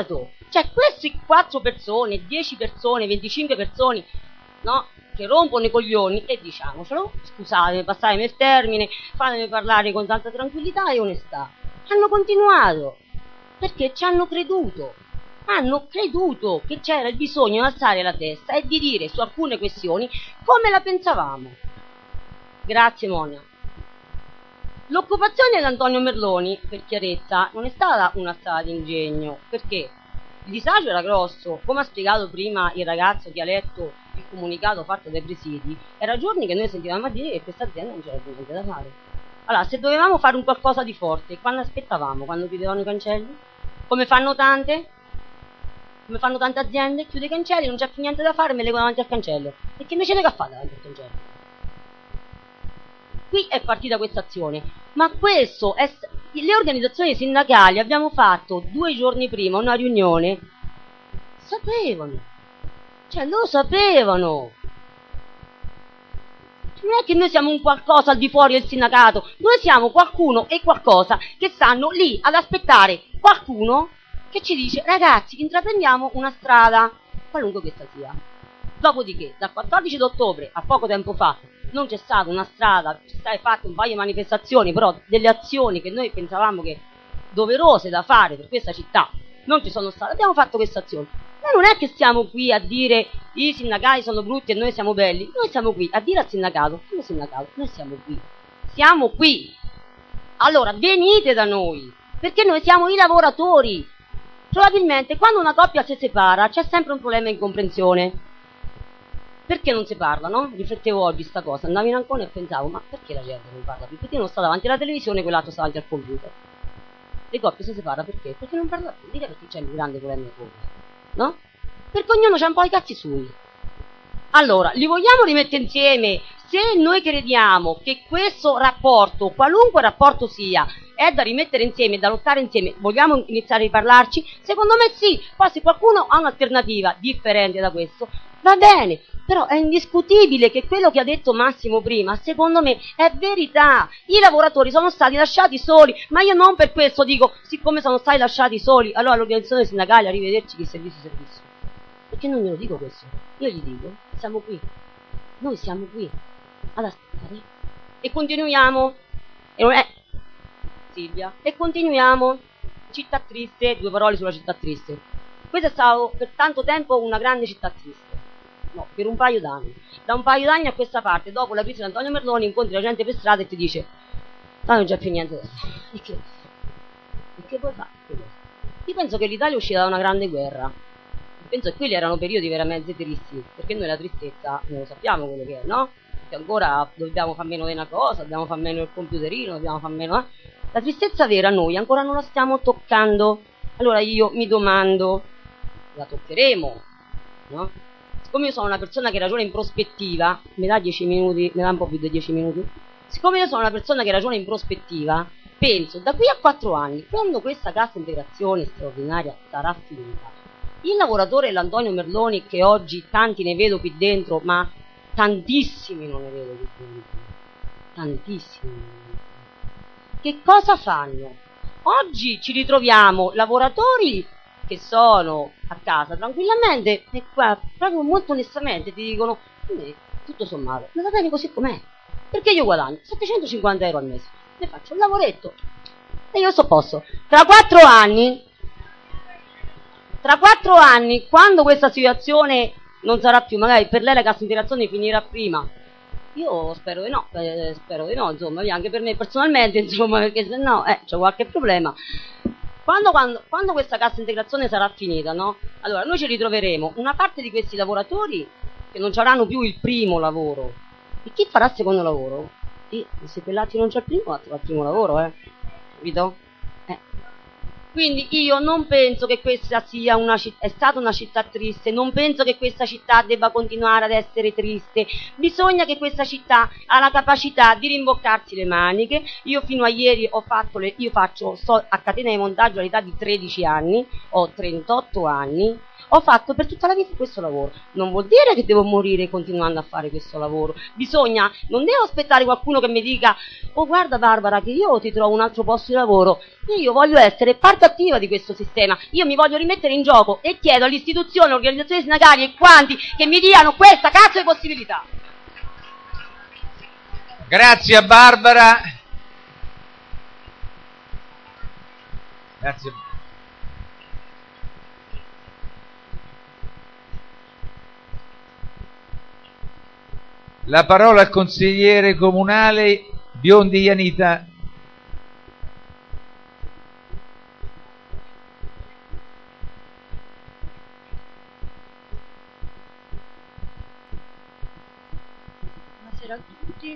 Cioè queste quattro persone, dieci persone, venticinque persone, no, che rompono i coglioni, e diciamocelo, scusatemi, passatemi il termine, fatemi parlare con tanta tranquillità e onestà, hanno continuato, perché ci hanno creduto, hanno creduto che c'era il bisogno di alzare la testa e di dire su alcune questioni come la pensavamo. Grazie Monia. L'occupazione di Antonio Merloni, per chiarezza, non è stata una strada d'ingegno, perché il disagio era grosso, come ha spiegato prima il ragazzo che ha letto il comunicato fatto dai presidi. Era giorni che noi sentivamo dire che questa azienda non c'era più niente da fare. Allora, se dovevamo fare un qualcosa di forte, quando aspettavamo? Quando chiudevano i cancelli? Come fanno tante? Come fanno tante aziende? Chiude i cancelli, non c'è più niente da fare, me leggo davanti al cancello. E che invece ne ha fatto davanti al cancello? Qui è partita questa azione, ma questo è, le organizzazioni sindacali abbiamo fatto due giorni prima una riunione, sapevano, cioè lo sapevano, non è che noi siamo un qualcosa al di fuori del sindacato, noi siamo qualcuno e qualcosa che stanno lì ad aspettare qualcuno che ci dice ragazzi intraprendiamo una strada, qualunque questa sia. Dopodiché dal quattordici ottobre a poco tempo fa non c'è stata una strada, ci stai fatte un paio di manifestazioni, però delle azioni che noi pensavamo che doverose da fare per questa città non ci sono state, abbiamo fatto questa azione. Noi non è che stiamo qui a dire i sindacati sono brutti e noi siamo belli, noi siamo qui a dire al sindacato, come sindacato, noi siamo qui, siamo qui, allora venite da noi, perché noi siamo i lavoratori. Probabilmente quando una coppia si separa c'è sempre un problema di incomprensione. Perché non si parla, no? Riflettevo oggi sta cosa, andavo in Ancona e pensavo, ma perché la gente non parla più? Perché non sta davanti alla televisione e quell'altro sta davanti al computer? Le coppie si separano perché? Perché non parla più, dica perché c'è un grande problema di comune, no? Perché ognuno c'ha un po' i cazzi suoi. Allora, li vogliamo rimettere insieme? Se noi crediamo che questo rapporto, qualunque rapporto sia, è da rimettere insieme, da lottare insieme, vogliamo iniziare a riparlarci? Secondo me sì, poi se qualcuno ha un'alternativa differente da questo, va bene, però è indiscutibile che quello che ha detto Massimo prima, secondo me, è verità. I lavoratori sono stati lasciati soli, ma io non per questo dico, siccome sono stati lasciati soli, allora l'organizzazione sindacale, arrivederci, che servizio servizio. Perché non glielo dico questo, io gli dico, siamo qui, noi siamo qui, ad aspettare, e continuiamo, e non è, Silvia, e continuiamo, città triste, due parole sulla città triste. Questa è stata per tanto tempo una grande città triste. No, per un paio d'anni. Da un paio d'anni a questa parte, dopo la crisi di Antonio Merloni, incontri la gente per strada e ti dice no, non c'è più niente da fare. E che, e che puoi fare? Io penso che l'Italia è uscita da una grande guerra. Penso che quelli erano periodi veramente tristi, perché noi la tristezza non lo sappiamo quello che è, no? Che ancora dobbiamo fare meno di una cosa, dobbiamo fare meno il computerino, dobbiamo fare meno... Eh? La tristezza vera noi ancora non la stiamo toccando. Allora io mi domando, la toccheremo, no? Siccome io sono una persona che ragiona in prospettiva, mi dà dieci minuti, mi dà un po' più di dieci minuti, siccome io sono una persona che ragiona in prospettiva, penso, da qui a quattro anni, quando questa cassa integrazione straordinaria sarà finita, il lavoratore l'Antonio Merloni, che oggi tanti ne vedo qui dentro, ma tantissimi non ne vedo qui dentro, tantissimi, che cosa fanno? Oggi ci ritroviamo lavoratori che sono a casa tranquillamente e qua proprio molto onestamente ti dicono tutto sommato ma va bene così com'è, perché io guadagno settecentocinquanta euro al mese, ne faccio un lavoretto e io sto a posto. Tra quattro anni tra quattro anni quando questa situazione non sarà più, magari per lei la cassa integrazione finirà prima, io spero di no, eh, spero di no, insomma, anche per me personalmente, insomma, perché se no eh, c'è qualche problema. Quando, quando, quando questa cassa integrazione sarà finita, no? Allora noi ci ritroveremo una parte di questi lavoratori che non avranno più il primo lavoro. E chi farà il secondo lavoro? E se quell'altro non c'è il primo, altro il primo lavoro, eh? Capito? Eh. Quindi io non penso che questa sia una città, è stata una città triste, non penso che questa città debba continuare ad essere triste, bisogna che questa città ha la capacità di rimboccarsi le maniche. Io fino a ieri ho fatto le, io faccio, sto a catena di montaggio all'età di tredici anni, ho trentotto anni Ho fatto per tutta la vita questo lavoro, non vuol dire che devo morire continuando a fare questo lavoro. Bisogna, non devo aspettare qualcuno che mi dica: oh guarda Barbara, che io ti trovo un altro posto di lavoro. Io voglio essere parte attiva di questo sistema, io mi voglio rimettere in gioco e chiedo alle istituzioni, alle organizzazioni sindacali e quanti che mi diano questa cazzo di possibilità. Grazie a Barbara. Grazie. La parola al consigliere comunale Biondi Ianita. Buonasera a tutti.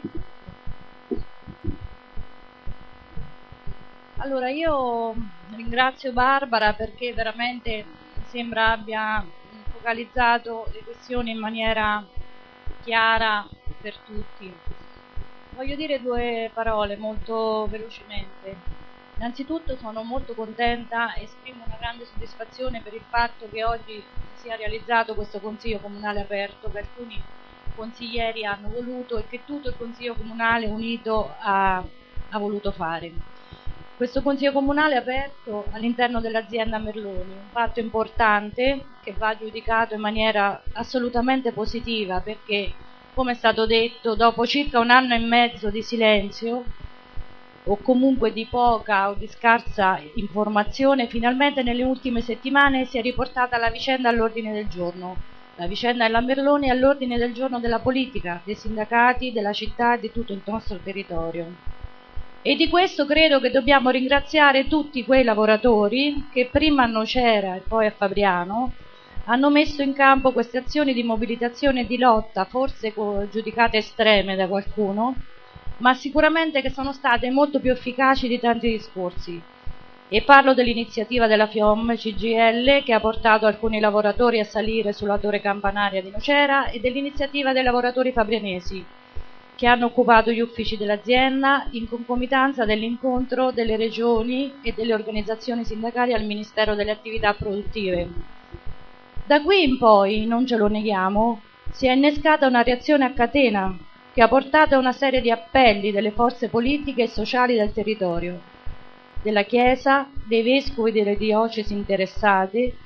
Allora, io ringrazio Barbara perché veramente mi sembra abbia focalizzato le questioni in maniera chiara per tutti. Voglio dire due parole molto velocemente. Innanzitutto sono molto contenta e esprimo una grande soddisfazione per il fatto che oggi si sia realizzato questo Consiglio Comunale aperto, che alcuni consiglieri hanno voluto e che tutto il Consiglio Comunale unito ha, ha voluto fare. Questo Consiglio Comunale aperto all'interno dell'azienda Merloni, un fatto importante che va giudicato in maniera assolutamente positiva perché, come è stato detto, dopo circa un anno e mezzo di silenzio o comunque di poca o di scarsa informazione, finalmente nelle ultime settimane si è riportata la vicenda all'ordine del giorno. La vicenda della Merloni è all'ordine del giorno della politica, dei sindacati, della città e di tutto il nostro territorio. E di questo credo che dobbiamo ringraziare tutti quei lavoratori che prima a Nocera e poi a Fabriano hanno messo in campo queste azioni di mobilitazione e di lotta, forse giudicate estreme da qualcuno, ma sicuramente che sono state molto più efficaci di tanti discorsi. E parlo dell'iniziativa della FIOM C G I L che ha portato alcuni lavoratori a salire sulla torre campanaria di Nocera e dell'iniziativa dei lavoratori fabrianesi che hanno occupato gli uffici dell'azienda in concomitanza dell'incontro delle regioni e delle organizzazioni sindacali al Ministero delle Attività Produttive. Da qui in poi, non ce lo neghiamo, si è innescata una reazione a catena che ha portato a una serie di appelli delle forze politiche e sociali del territorio, della Chiesa, dei vescovi delle diocesi interessate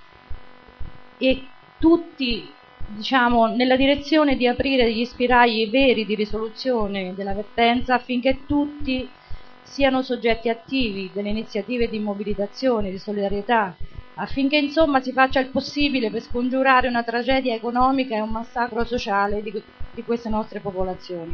e tutti, diciamo, nella direzione di aprire degli spiragli veri di risoluzione della vertenza affinché tutti siano soggetti attivi delle iniziative di mobilitazione, di solidarietà, affinché insomma si faccia il possibile per scongiurare una tragedia economica e un massacro sociale di, di queste nostre popolazioni.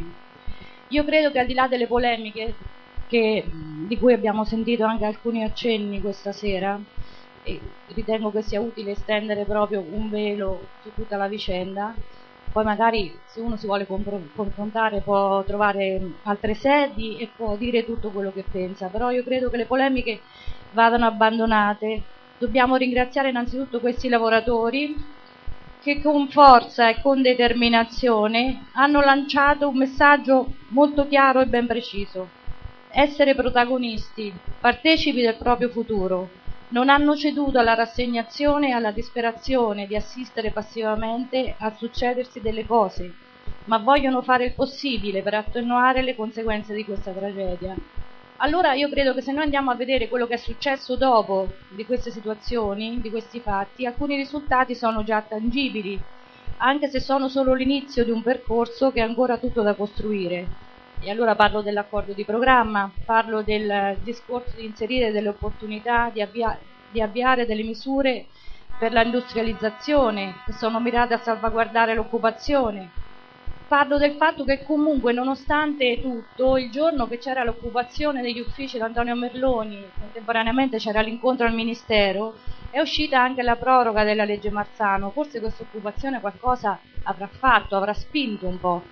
Io credo che al di là delle polemiche che, di cui abbiamo sentito anche alcuni accenni questa sera, e ritengo che sia utile estendere proprio un velo su tutta la vicenda. Poi magari se uno si vuole confrontare può trovare altre sedi e può dire tutto quello che pensa, però io credo che le polemiche vadano abbandonate. Dobbiamo ringraziare innanzitutto questi lavoratori che con forza e con determinazione hanno lanciato un messaggio molto chiaro e ben preciso: essere protagonisti, partecipi del proprio futuro. Non hanno ceduto alla rassegnazione e alla disperazione di assistere passivamente al succedersi delle cose, ma vogliono fare il possibile per attenuare le conseguenze di questa tragedia. Allora io credo che se noi andiamo a vedere quello che è successo dopo di queste situazioni, di questi fatti, alcuni risultati sono già tangibili, anche se sono solo l'inizio di un percorso che è ancora tutto da costruire. E allora parlo dell'accordo di programma, parlo del discorso di inserire delle opportunità, di, avvia- di avviare delle misure per la industrializzazione che sono mirate a salvaguardare l'occupazione. Parlo del fatto che comunque, nonostante tutto, il giorno che c'era l'occupazione degli uffici da Antonio Merloni, contemporaneamente c'era l'incontro al Ministero, è uscita anche la proroga della legge Marzano. Forse questa occupazione qualcosa avrà fatto, avrà spinto un po'.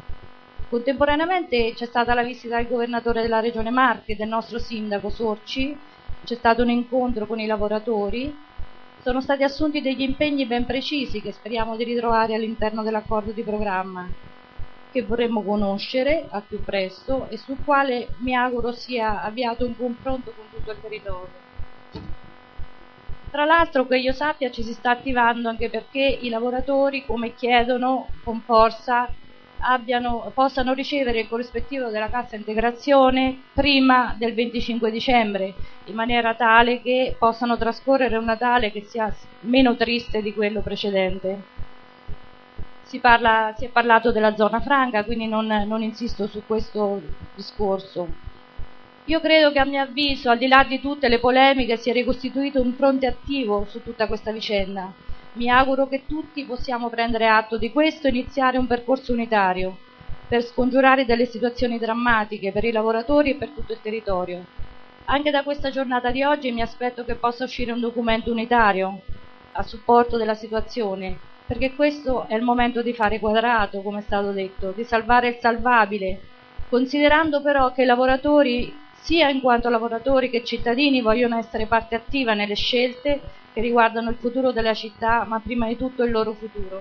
Contemporaneamente c'è stata la visita del governatore della regione Marche, del nostro sindaco Sorci, c'è stato un incontro con i lavoratori, sono stati assunti degli impegni ben precisi che speriamo di ritrovare all'interno dell'accordo di programma, che vorremmo conoscere al più presto e sul quale mi auguro sia avviato un confronto con tutto il territorio. Tra l'altro, che io sappia, ci si sta attivando anche perché i lavoratori, come chiedono con forza, abbiano, possano ricevere il corrispettivo della cassa integrazione prima del venticinque dicembre, in maniera tale che possano trascorrere un Natale che sia meno triste di quello precedente. Si, parla, si è parlato della zona franca, quindi non, non insisto su questo discorso. Io credo che, a mio avviso, al di là di tutte le polemiche, si è ricostituito un fronte attivo su tutta questa vicenda. Mi auguro che tutti possiamo prendere atto di questo e iniziare un percorso unitario per scongiurare delle situazioni drammatiche per i lavoratori e per tutto il territorio. Anche da questa giornata di oggi mi aspetto che possa uscire un documento unitario a supporto della situazione, perché questo è il momento di fare quadrato, come è stato detto, di salvare il salvabile, considerando però che i lavoratori, sia in quanto lavoratori che cittadini, vogliono essere parte attiva nelle scelte che riguardano il futuro della città, ma prima di tutto il loro futuro.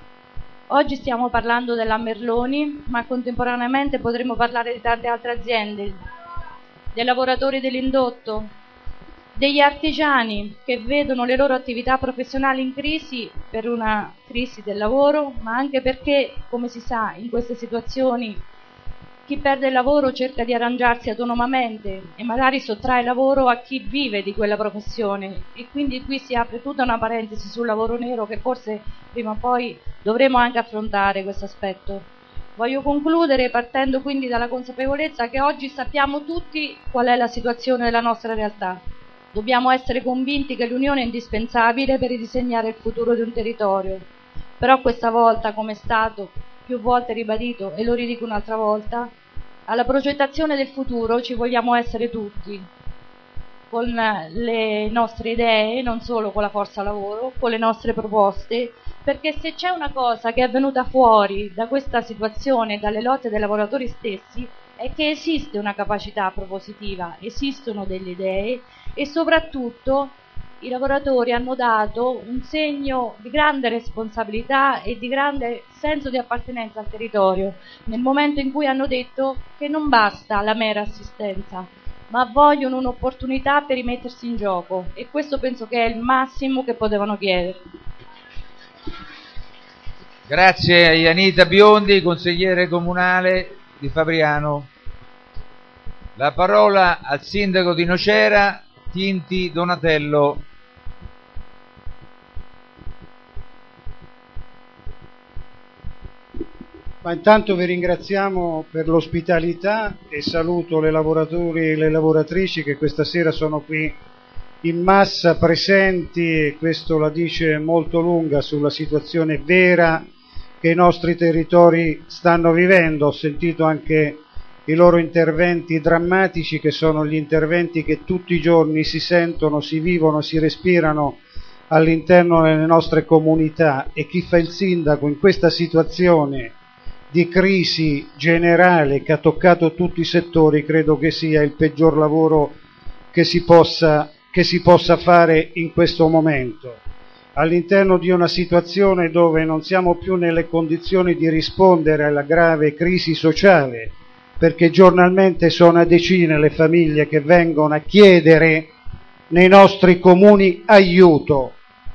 Oggi stiamo parlando della Merloni, ma contemporaneamente potremmo parlare di tante altre aziende, dei lavoratori dell'indotto, degli artigiani che vedono le loro attività professionali in crisi per una crisi del lavoro, ma anche perché, come si sa, in queste situazioni chi perde il lavoro cerca di arrangiarsi autonomamente e magari sottrae lavoro a chi vive di quella professione, e quindi qui si apre tutta una parentesi sul lavoro nero che forse prima o poi dovremo anche affrontare questo aspetto. Voglio concludere partendo quindi dalla consapevolezza che oggi sappiamo tutti qual è la situazione della nostra realtà. Dobbiamo essere convinti che l'unione è indispensabile per ridisegnare il futuro di un territorio, però questa volta, come è stato più volte ribadito e lo ridico un'altra volta, alla progettazione del futuro ci vogliamo essere tutti, con le nostre idee, non solo con la forza lavoro, con le nostre proposte, perché se c'è una cosa che è venuta fuori da questa situazione, dalle lotte dei lavoratori stessi, è che esiste una capacità propositiva, esistono delle idee e soprattutto i lavoratori hanno dato un segno di grande responsabilità e di grande senso di appartenenza al territorio, nel momento in cui hanno detto che non basta la mera assistenza, ma vogliono un'opportunità per rimettersi in gioco, e questo penso che è il massimo che potevano chiedere. Grazie a Janita Biondi, consigliere comunale di Fabriano. La parola al sindaco di Nocera, Tinti Donatello. Ma intanto vi ringraziamo per l'ospitalità e saluto le lavoratori e le lavoratrici che questa sera sono qui in massa presenti, e questo la dice molto lunga sulla situazione vera che i nostri territori stanno vivendo. Ho sentito anche i loro interventi drammatici, che sono gli interventi che tutti i giorni si sentono, si vivono, si respirano all'interno delle nostre comunità, e chi fa il sindaco in questa situazione di crisi generale che ha toccato tutti i settori credo che sia il peggior lavoro che si possa, che si possa fare in questo momento, all'interno di una situazione dove non siamo più nelle condizioni di rispondere alla grave crisi sociale, perché giornalmente sono a decine le famiglie che vengono a chiedere nei nostri comuni aiuto,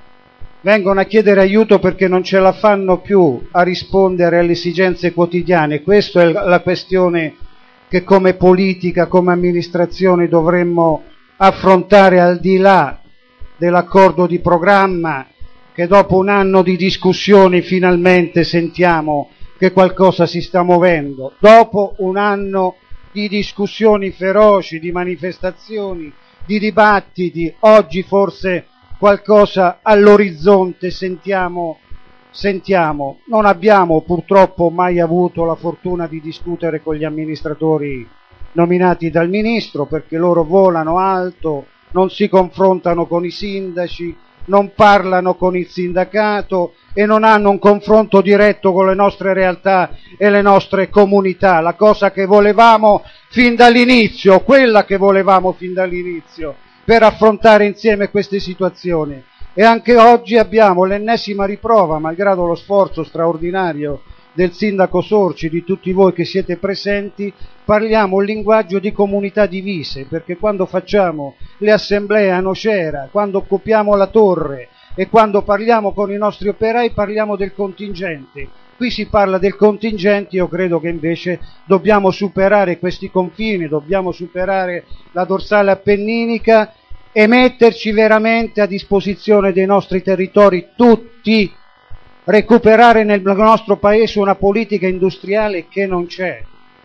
vengono a chiedere aiuto perché non ce la fanno più a rispondere alle esigenze quotidiane. Questa è la questione che come politica, come amministrazione dovremmo affrontare, al di là dell'accordo di programma, che dopo un anno di discussioni finalmente sentiamo che qualcosa si sta muovendo. Dopo un anno di discussioni feroci, di manifestazioni, di dibattiti, oggi forse qualcosa all'orizzonte sentiamo, sentiamo. Non abbiamo purtroppo mai avuto la fortuna di discutere con gli amministratori nominati dal Ministro, perché loro volano alto, non si confrontano con i sindaci, non parlano con il sindacato e non hanno un confronto diretto con le nostre realtà e le nostre comunità. La cosa che volevamo fin dall'inizio, quella che volevamo fin dall'inizio, per affrontare insieme queste situazioni. E anche oggi abbiamo l'ennesima riprova, malgrado lo sforzo straordinario del sindaco Sorci, di tutti voi che siete presenti, parliamo un linguaggio di comunità divise, perché quando facciamo le assemblee a Nocera, quando occupiamo la torre e quando parliamo con i nostri operai parliamo del contingente. Qui si parla del contingente, io credo che invece dobbiamo superare questi confini, dobbiamo superare la dorsale appenninica e metterci veramente a disposizione dei nostri territori tutti, recuperare nel nostro paese una politica industriale che non c'è,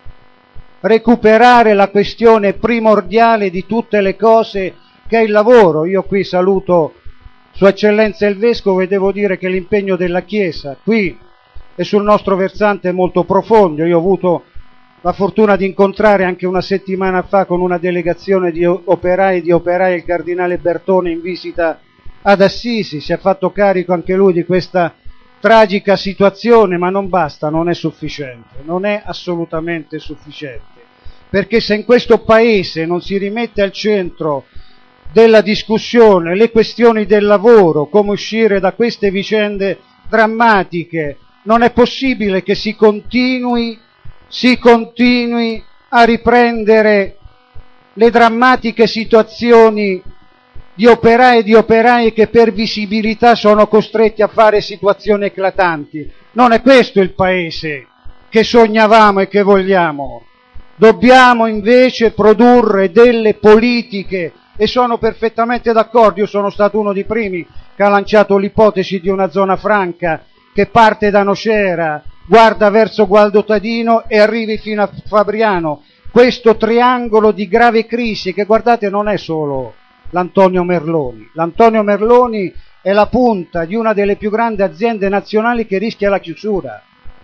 recuperare la questione primordiale di tutte le cose che è il lavoro. Io qui saluto Sua Eccellenza il Vescovo e devo dire che l'impegno della Chiesa qui e sul nostro versante è molto profondo. Io ho avuto la fortuna di incontrare anche una settimana fa con una delegazione di operai di operai il cardinale Bertone in visita ad Assisi, si è fatto carico anche lui di questa tragica situazione, ma non basta, non è sufficiente, non è assolutamente sufficiente, perché se in questo Paese non si rimette al centro della discussione le questioni del lavoro, come uscire da queste vicende drammatiche, non è possibile che si continui, si continui a riprendere le drammatiche situazioni di operai e di operai che per visibilità sono costretti a fare situazioni eclatanti. Non è questo il Paese che sognavamo e che vogliamo. Dobbiamo invece produrre delle politiche, e sono perfettamente d'accordo, io sono stato uno dei primi che ha lanciato l'ipotesi di una zona franca che parte da Nocera, guarda verso Gualdo Tadino e arrivi fino a Fabriano. Questo triangolo di grave crisi che, guardate, non è solo l'Antonio Merloni. L'Antonio Merloni è la punta di una delle più grandi aziende nazionali che rischia la chiusura.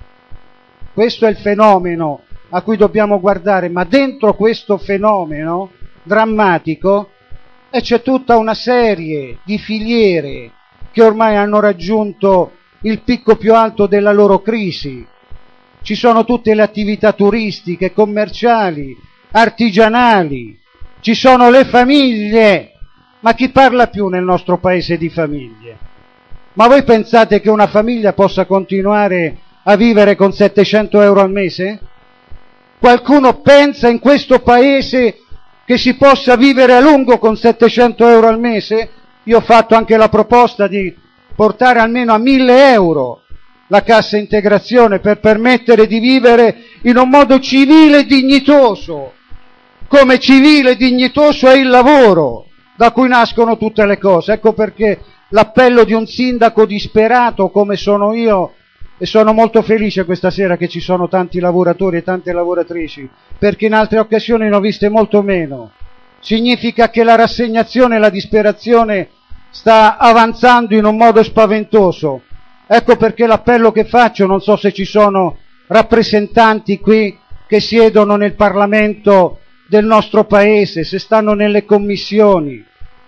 Questo è il fenomeno a cui dobbiamo guardare, ma dentro questo fenomeno drammatico e c'è tutta una serie di filiere che ormai hanno raggiunto il picco più alto della loro crisi. Ci sono tutte le attività turistiche, commerciali, artigianali, ci sono le famiglie, ma chi parla più nel nostro paese di famiglie? Ma voi pensate che una famiglia possa continuare a vivere con settecento euro al mese? Qualcuno pensa in questo paese che si possa vivere a lungo con settecento euro al mese? Io ho fatto anche la proposta di portare almeno a mille euro la cassa integrazione per permettere di vivere in un modo civile e dignitoso, come civile e dignitoso è il lavoro, da cui nascono tutte le cose. Ecco perché l'appello di un sindaco disperato come sono io, e sono molto felice questa sera che ci sono tanti lavoratori e tante lavoratrici, perché in altre occasioni ne ho viste molto meno. Significa che la rassegnazione e la disperazione sta avanzando in un modo spaventoso. Ecco perché l'appello che faccio, non so se ci sono rappresentanti qui che siedono nel Parlamento del nostro paese, se stanno nelle commissioni,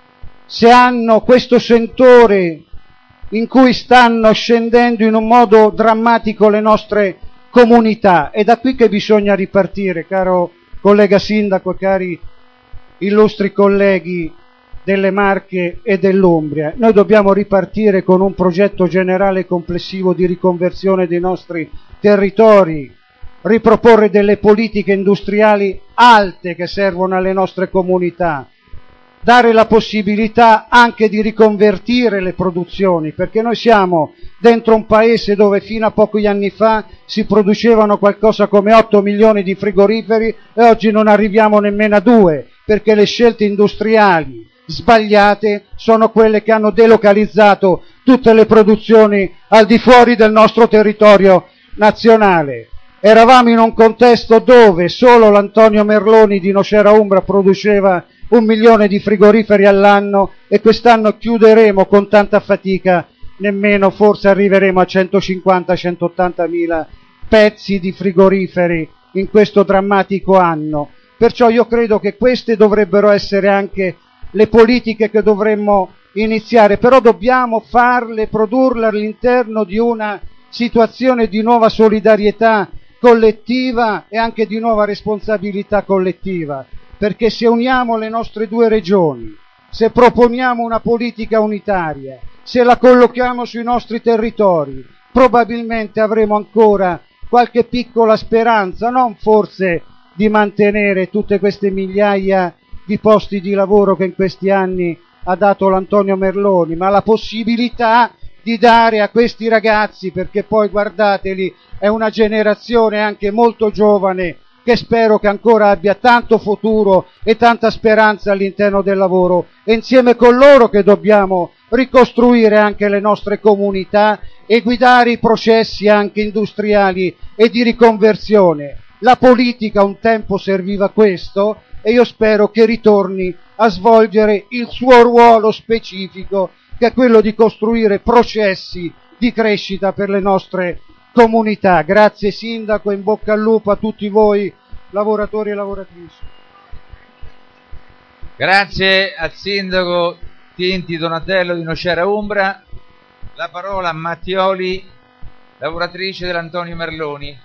se hanno questo sentore in cui stanno scendendo in un modo drammatico le nostre comunità. È da qui che bisogna ripartire, caro collega sindaco e cari illustri colleghi delle Marche e dell'Umbria. Noi dobbiamo ripartire con un progetto generale e complessivo di riconversione dei nostri territori, riproporre delle politiche industriali alte che servono alle nostre comunità, dare la possibilità anche di riconvertire le produzioni, perché noi siamo dentro un paese dove fino a pochi anni fa si producevano qualcosa come otto milioni di frigoriferi e oggi non arriviamo nemmeno a due, perché le scelte industriali sbagliate sono quelle che hanno delocalizzato tutte le produzioni al di fuori del nostro territorio nazionale. Eravamo in un contesto dove solo l'Antonio Merloni di Nocera Umbra produceva un milione di frigoriferi all'anno e quest'anno chiuderemo con tanta fatica, nemmeno forse arriveremo a centocinquanta centottanta mila pezzi di frigoriferi in questo drammatico anno. Perciò io credo che queste dovrebbero essere anche le politiche che dovremmo iniziare, però dobbiamo farle, produrle all'interno di una situazione di nuova solidarietà collettiva e anche di nuova responsabilità collettiva, perché se uniamo le nostre due regioni, se proponiamo una politica unitaria, se la collochiamo sui nostri territori, probabilmente avremo ancora qualche piccola speranza, non forse di mantenere tutte queste migliaia di posti di lavoro che in questi anni ha dato l'Antonio Merloni, ma la possibilità di dare a questi ragazzi, perché poi guardateli, è una generazione anche molto giovane che spero che ancora abbia tanto futuro e tanta speranza all'interno del lavoro, e insieme con loro che dobbiamo ricostruire anche le nostre comunità e guidare i processi anche industriali e di riconversione. La politica un tempo serviva a questo e io spero che ritorni a svolgere il suo ruolo specifico, che è quello di costruire processi di crescita per le nostre comunità. Grazie Sindaco, in bocca al lupo a tutti voi lavoratori e lavoratrici. Grazie al Sindaco Tinti Donatello di Nocera Umbra. La parola a Mattioli, lavoratrice dell'Antonio Merloni.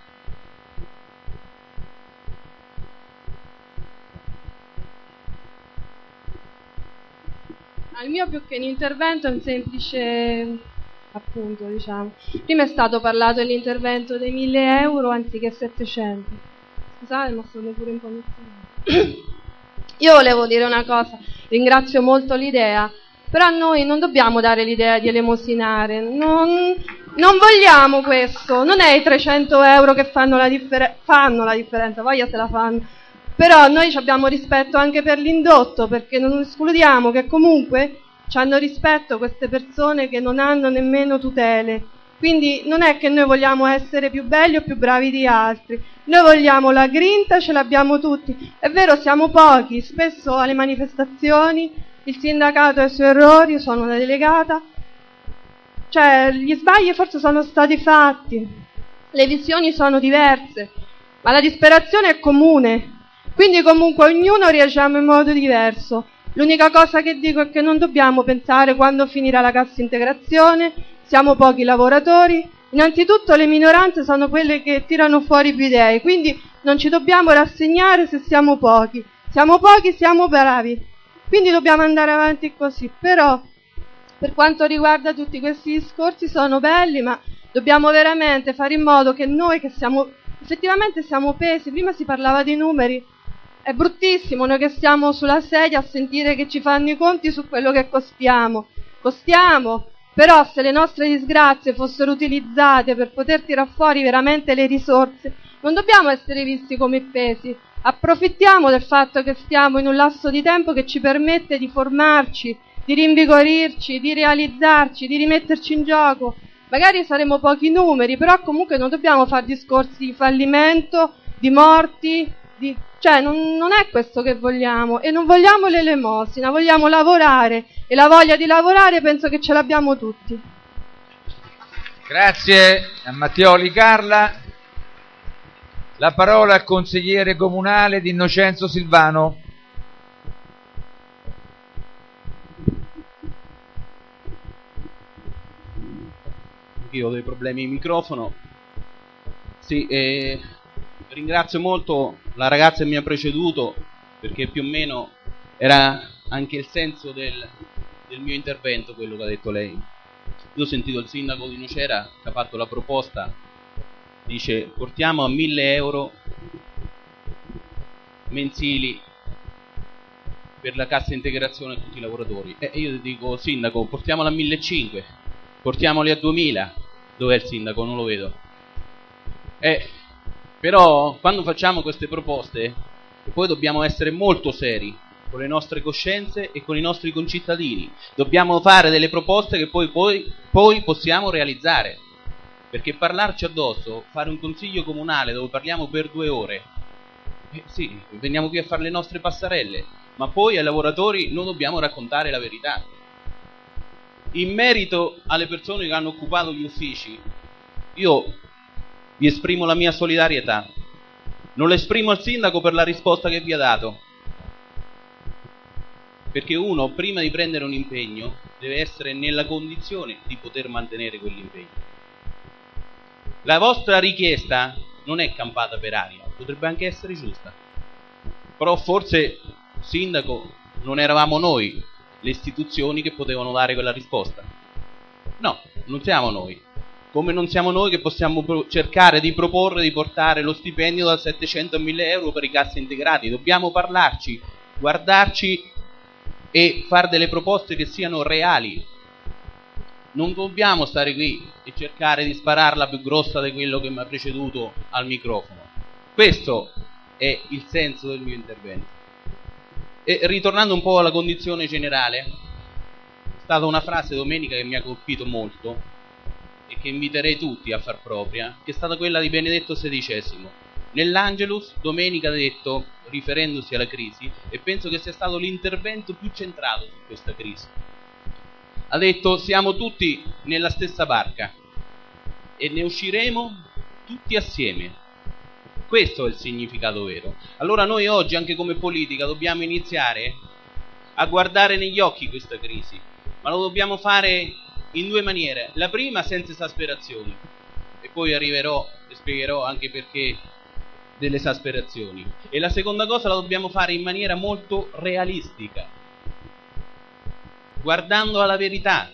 Il mio più che un intervento è un semplice appunto, diciamo. Prima è stato parlato dell'intervento dei mille euro anziché settecento. Scusate, ma sono pure un po' emozionata. Io volevo dire una cosa, ringrazio molto l'idea, però a noi non dobbiamo dare l'idea di elemosinare, non, non vogliamo questo, non è i trecento euro che fanno la, differ- fanno la differenza, voglia se la fanno. Però noi abbiamo rispetto anche per l'indotto, perché non escludiamo che comunque ci hanno rispetto queste persone che non hanno nemmeno tutele. Quindi non è che noi vogliamo essere più belli o più bravi di altri, noi vogliamo la grinta, ce l'abbiamo tutti. È vero, siamo pochi, spesso alle manifestazioni il sindacato ha i suoi errori, io sono una delegata, cioè gli sbagli forse sono stati fatti, le visioni sono diverse, ma la disperazione è comune. Quindi comunque ognuno reagiamo in modo diverso. L'unica cosa che dico è che non dobbiamo pensare quando finirà la cassa integrazione, siamo pochi lavoratori. Innanzitutto le minoranze sono quelle che tirano fuori più idee, quindi non ci dobbiamo rassegnare se siamo pochi. Siamo pochi, siamo bravi. Quindi dobbiamo andare avanti così. Però per quanto riguarda tutti questi discorsi sono belli, ma dobbiamo veramente fare in modo che noi che siamo effettivamente siamo pesi, prima si parlava di numeri, è bruttissimo noi che stiamo sulla sedia a sentire che ci fanno i conti su quello che costiamo. Costiamo, però se le nostre disgrazie fossero utilizzate per poter tirar fuori veramente le risorse, non dobbiamo essere visti come pesi. Approfittiamo del fatto che stiamo in un lasso di tempo che ci permette di formarci, di rinvigorirci, di realizzarci, di rimetterci in gioco. Magari saremo pochi numeri, però comunque non dobbiamo fare discorsi di fallimento, di morti, di... cioè non, non è questo che vogliamo, e non vogliamo l'elemosina, vogliamo lavorare, e la voglia di lavorare penso che ce l'abbiamo tutti. Grazie a Mattioli Carla. La parola al consigliere comunale di Innocenzo Silvano. Io ho dei problemi di microfono. Sì, eh, ringrazio molto la ragazza che mi ha preceduto, perché più o meno era anche il senso del, del mio intervento quello che ha detto lei. Io ho sentito il sindaco di Nocera che ha fatto la proposta, dice portiamo a mille euro mensili per la cassa integrazione a tutti i lavoratori, e io dico sindaco portiamola a millecinquecento, portiamoli a duemila. Dov'è il sindaco? Non lo vedo. Eh, però quando facciamo queste proposte poi dobbiamo essere molto seri con le nostre coscienze e con i nostri concittadini. Dobbiamo fare delle proposte che poi, poi, poi possiamo realizzare, perché parlarci addosso, fare un consiglio comunale dove parliamo per due ore, eh, sì, veniamo qui a fare le nostre passarelle, ma poi ai lavoratori non dobbiamo raccontare la verità. In merito alle persone che hanno occupato gli uffici, io vi esprimo la mia solidarietà. Non l'esprimo al sindaco per la risposta che vi ha dato, perché uno prima di prendere un impegno deve essere nella condizione di poter mantenere quell'impegno. La vostra richiesta non è campata per aria, potrebbe anche essere giusta, però forse, sindaco, non eravamo noi le istituzioni che potevano dare quella risposta. No, non siamo noi. Come non siamo noi che possiamo cercare di proporre di portare lo stipendio da settecento a mille euro per i cassi integrati. Dobbiamo parlarci guardarci e fare delle proposte che siano reali. Non dobbiamo stare qui e cercare di spararla più grossa di quello che mi ha preceduto al microfono. Questo è il senso del mio intervento. E ritornando un po' alla condizione generale, è stata una frase domenica che mi ha colpito molto e che inviterei tutti a far propria, che è stata quella di Benedetto sedicesimo. Nell'Angelus domenica ha detto, riferendosi alla crisi, e penso che sia stato l'intervento più centrato su questa crisi, ha detto: siamo tutti nella stessa barca e ne usciremo tutti assieme. Questo è il significato vero. Allora noi oggi, anche come politica, dobbiamo iniziare a guardare negli occhi questa crisi, ma lo dobbiamo fare in due maniere. La prima, senza esasperazioni, e poi arriverò e spiegherò anche perché delle esasperazioni. E la seconda cosa la dobbiamo fare in maniera molto realistica, guardando alla verità.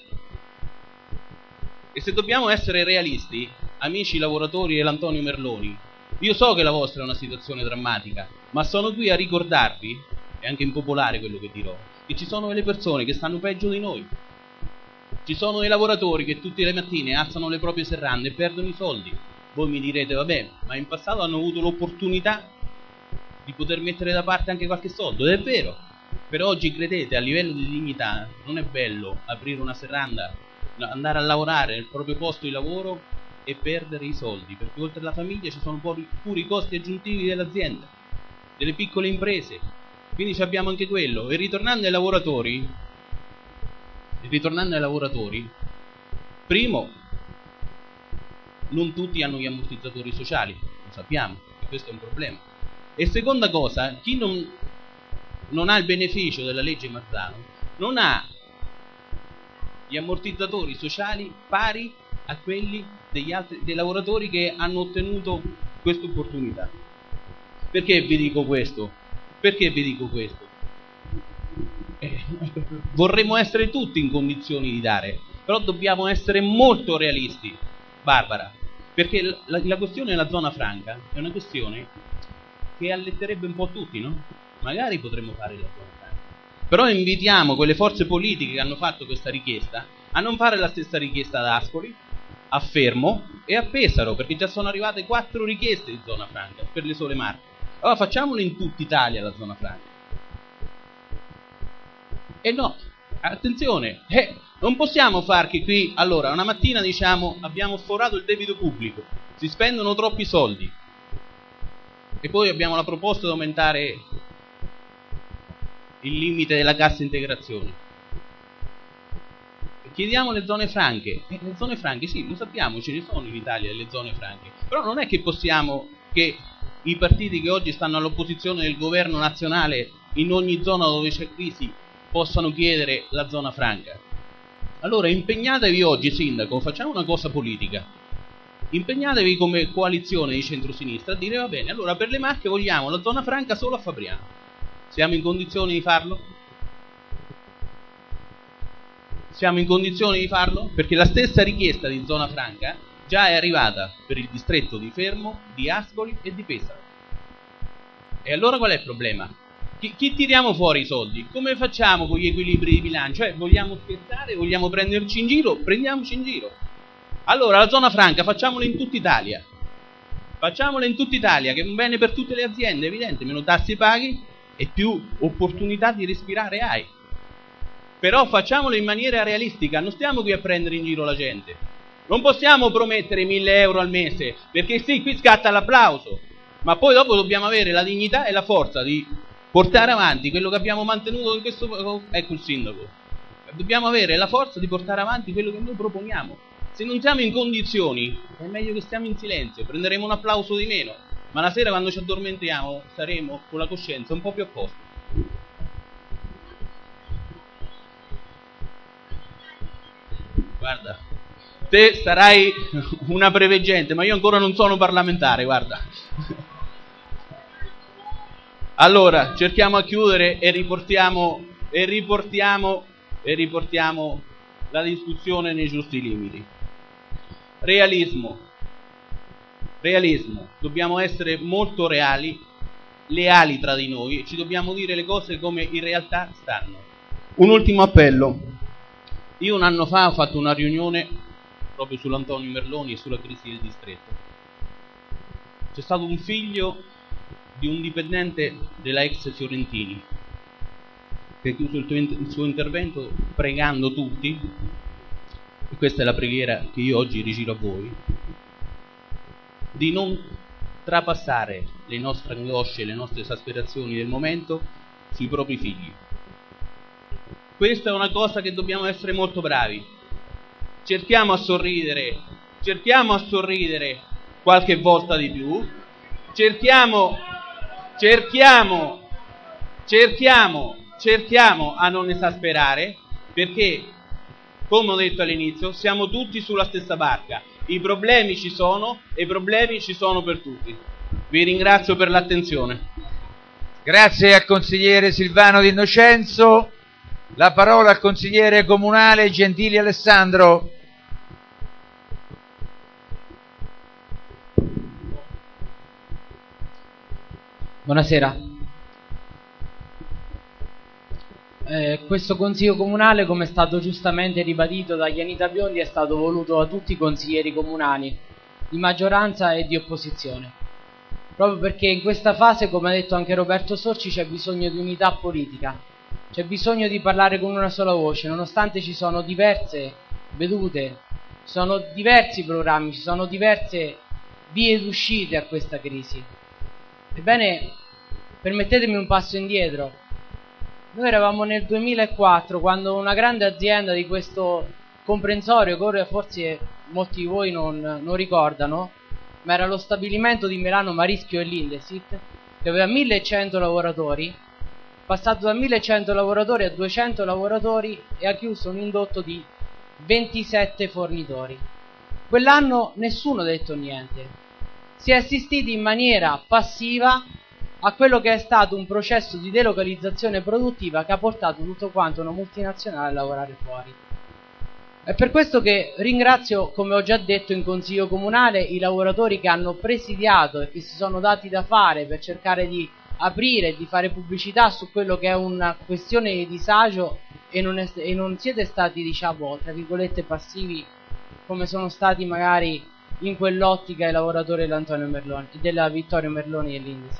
E se dobbiamo essere realisti, amici lavoratori dell'Antonio Merloni, io so che la vostra è una situazione drammatica, ma sono qui a ricordarvi, è anche impopolare quello che dirò, che ci sono delle persone che stanno peggio di noi. Ci sono dei lavoratori che tutte le mattine alzano le proprie serrande e perdono i soldi. Voi mi direte: vabbè, ma in passato hanno avuto l'opportunità di poter mettere da parte anche qualche soldo. Ed è vero, per oggi, credete, a livello di dignità non è bello aprire una serranda, andare a lavorare nel proprio posto di lavoro e perdere i soldi, perché oltre alla famiglia ci sono pure i costi aggiuntivi dell'azienda, delle piccole imprese, quindi abbiamo anche quello. E ritornando ai lavoratori, e ritornando ai lavoratori, primo, non tutti hanno gli ammortizzatori sociali, lo sappiamo, e questo è un problema. E seconda cosa, chi non, non ha il beneficio della legge Marzano non ha gli ammortizzatori sociali pari a quelli degli altri, dei lavoratori che hanno ottenuto questa opportunità. Perché vi dico questo? Perché vi dico questo? Eh, vorremmo essere tutti in condizioni di dare, però dobbiamo essere molto realisti, Barbara, perché la, la questione della zona franca è una questione che alletterebbe un po' tutti, no? Magari potremmo fare la zona franca, però invitiamo quelle forze politiche che hanno fatto questa richiesta a non fare la stessa richiesta ad Ascoli, a Fermo e a Pesaro, perché già sono arrivate quattro richieste di zona franca per le sole Marche. Allora facciamolo in tutta Italia la zona franca. E no, attenzione, eh, non possiamo far che qui, allora, una mattina diciamo abbiamo sforato il debito pubblico, si spendono troppi soldi, e poi abbiamo la proposta di aumentare il limite della cassa integrazione. Chiediamo le zone franche. Eh, le zone franche, sì, lo sappiamo, ce ne sono in Italia le zone franche, però non è che possiamo che i partiti che oggi stanno all'opposizione del governo nazionale in ogni zona dove c'è crisi possano chiedere la zona franca. Allora impegnatevi oggi, sindaco, facciamo una cosa politica, impegnatevi come coalizione di centrosinistra a dire: va bene, allora per le Marche vogliamo la zona franca solo a Fabriano. Siamo in condizioni di farlo? Siamo in condizioni di farlo? Perché la stessa richiesta di zona franca già è arrivata per il distretto di Fermo, di Ascoli e di Pesaro. E allora qual è il problema? Chi, chi tiriamo fuori i soldi? Come facciamo con gli equilibri di bilancio? Eh, vogliamo scherzare? Vogliamo prenderci in giro? Prendiamoci in giro. Allora la zona franca facciamola in tutta Italia. Facciamola in tutta Italia, che è un bene per tutte le aziende, è evidente, meno tasse paghi e più opportunità di respirare hai. Però facciamolo in maniera realistica, non stiamo qui a prendere in giro la gente. Non possiamo promettere mille euro al mese, perché sì, qui scatta l'applauso, ma poi dopo dobbiamo avere la dignità e la forza di portare avanti quello che abbiamo mantenuto in questo... Ecco il sindaco. Dobbiamo avere la forza di portare avanti quello che noi proponiamo. Se non siamo in condizioni, è meglio che stiamo in silenzio, prenderemo un applauso di meno, ma la sera quando ci addormentiamo saremo con la coscienza un po' più a posto. Guarda, te sarai una preveggente, ma io ancora non sono parlamentare, guarda. Allora, cerchiamo a chiudere e riportiamo e riportiamo e riportiamo la discussione nei giusti limiti. Realismo. Realismo. Dobbiamo essere molto reali leali tra di noi e ci dobbiamo dire le cose come in realtà stanno. Un ultimo appello. Io un anno fa ho fatto una riunione proprio sull'Antonio Merloni e sulla crisi del distretto. C'è stato un figlio di un dipendente della ex Fiorentini che ha chiuso il suo intervento pregando tutti, e questa è la preghiera che io oggi rigiro a voi, di non trapassare le nostre angosce, le nostre esasperazioni del momento sui propri figli. Questa è una cosa che dobbiamo essere molto bravi. Cerchiamo a sorridere, cerchiamo a sorridere qualche volta di più, cerchiamo, cerchiamo, cerchiamo, cerchiamo a non esasperare, perché, come ho detto all'inizio, siamo tutti sulla stessa barca. I problemi ci sono e i problemi ci sono per tutti. Vi ringrazio per l'attenzione. Grazie al consigliere Silvano D'Innocenzo. La parola al consigliere comunale Gentili Alessandro. Buonasera. Eh, questo consiglio comunale, come è stato giustamente ribadito da Chianita Biondi, è stato voluto da tutti i consiglieri comunali, di maggioranza e di opposizione, proprio perché in questa fase, come ha detto anche Roberto Sorci, c'è bisogno di unità politica, c'è bisogno di parlare con una sola voce, nonostante ci sono diverse vedute, ci sono diversi programmi, ci sono diverse vie d'uscita a questa crisi. Ebbene, permettetemi un passo indietro. Noi eravamo nel duemilaquattro, quando una grande azienda di questo comprensorio, che ora forse molti di voi non, non ricordano, ma era lo stabilimento di Merano Marischio e l'Indesit, che aveva millecento lavoratori, passato da millecento lavoratori a duecento lavoratori e ha chiuso un indotto di ventisette fornitori. Quell'anno nessuno ha detto niente. Si è assistiti in maniera passiva a quello che è stato un processo di delocalizzazione produttiva che ha portato tutto quanto una multinazionale a lavorare fuori. È per questo che ringrazio, come ho già detto in consiglio comunale, i lavoratori che hanno presidiato e che si sono dati da fare per cercare di aprire e di fare pubblicità su quello che è una questione di disagio, e non, è, e non siete stati, diciamo, tra virgolette passivi come sono stati magari in quell'ottica i lavoratori dell'Antonio Merloni, della Vittorio Merloni e l'Indesit.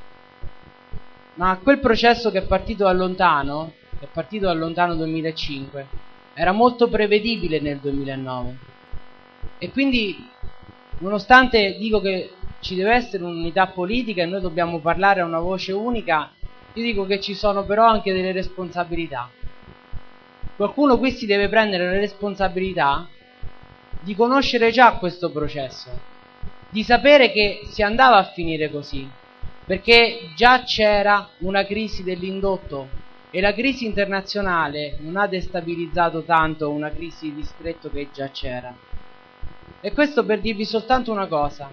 Ma quel processo che è partito da lontano, che è partito da lontano duemilacinque, era molto prevedibile nel duemilanove. E quindi, nonostante dico che ci deve essere un'unità politica e noi dobbiamo parlare a una voce unica, io dico che ci sono però anche delle responsabilità. Qualcuno qui si deve prendere la responsabilità di conoscere già questo processo, di sapere che si andava a finire così, perché già c'era una crisi dell'indotto e la crisi internazionale non ha destabilizzato tanto una crisi di distretto che già c'era. E questo per dirvi soltanto una cosa,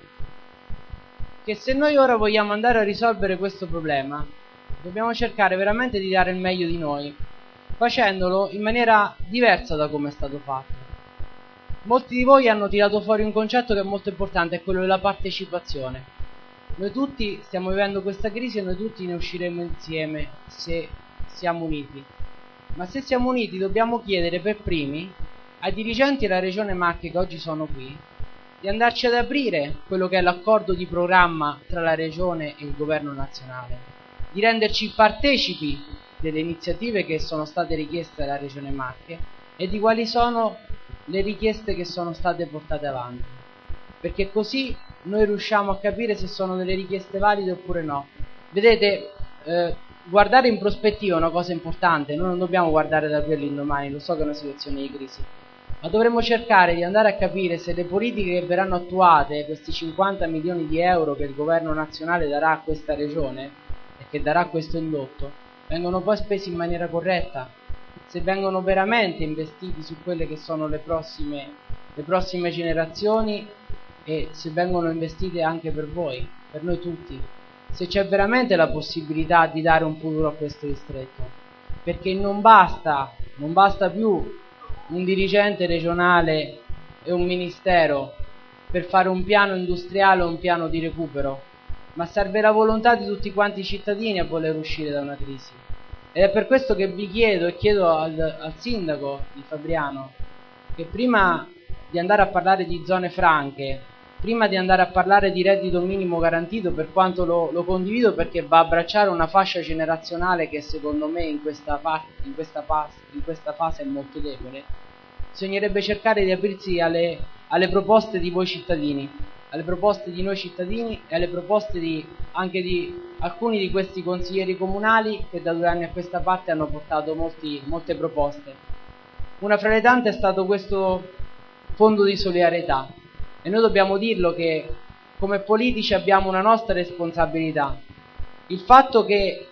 che se noi ora vogliamo andare a risolvere questo problema, dobbiamo cercare veramente di dare il meglio di noi, facendolo in maniera diversa da come è stato fatto. Molti di voi hanno tirato fuori un concetto che è molto importante, è quello della partecipazione. Noi tutti stiamo vivendo questa crisi e noi tutti ne usciremo insieme se siamo uniti. Ma se siamo uniti dobbiamo chiedere per primi ai dirigenti della Regione Marche che oggi sono qui di andarci ad aprire quello che è l'accordo di programma tra la Regione e il Governo nazionale, di renderci partecipi delle iniziative che sono state richieste dalla Regione Marche e di quali sono le richieste che sono state portate avanti, perché così noi riusciamo a capire se sono delle richieste valide oppure no. Vedete, eh, guardare in prospettiva è una cosa importante, noi non dobbiamo guardare da qui all'indomani, lo so che è una situazione di crisi, ma dovremmo cercare di andare a capire se le politiche che verranno attuate, questi cinquanta milioni di euro che il governo nazionale darà a questa regione e che darà a questo indotto, vengono poi spesi in maniera corretta, se vengono veramente investiti su quelle che sono le prossime, le prossime generazioni e se vengono investite anche per voi, per noi tutti, se c'è veramente la possibilità di dare un futuro a questo distretto, perché non basta, non basta più un dirigente regionale e un ministero per fare un piano industriale o un piano di recupero. ma serve la volontà di tutti quanti i cittadini a voler uscire da una crisi. Ed è per questo che vi chiedo e chiedo al, al sindaco di Fabriano che prima di andare a parlare di zone franche, prima di andare a parlare di reddito minimo garantito, per quanto lo, lo condivido perché va a abbracciare una fascia generazionale che secondo me in questa, in questa, fase, in questa fase è molto debole, bisognerebbe cercare di aprirsi alle, alle proposte di voi cittadini, alle proposte di noi cittadini e alle proposte di, anche di alcuni di questi consiglieri comunali che da due anni a questa parte hanno portato molti, molte proposte. Una fra le tante è stato questo fondo di solidarietà e noi dobbiamo dirlo che come politici abbiamo una nostra responsabilità. Il fatto che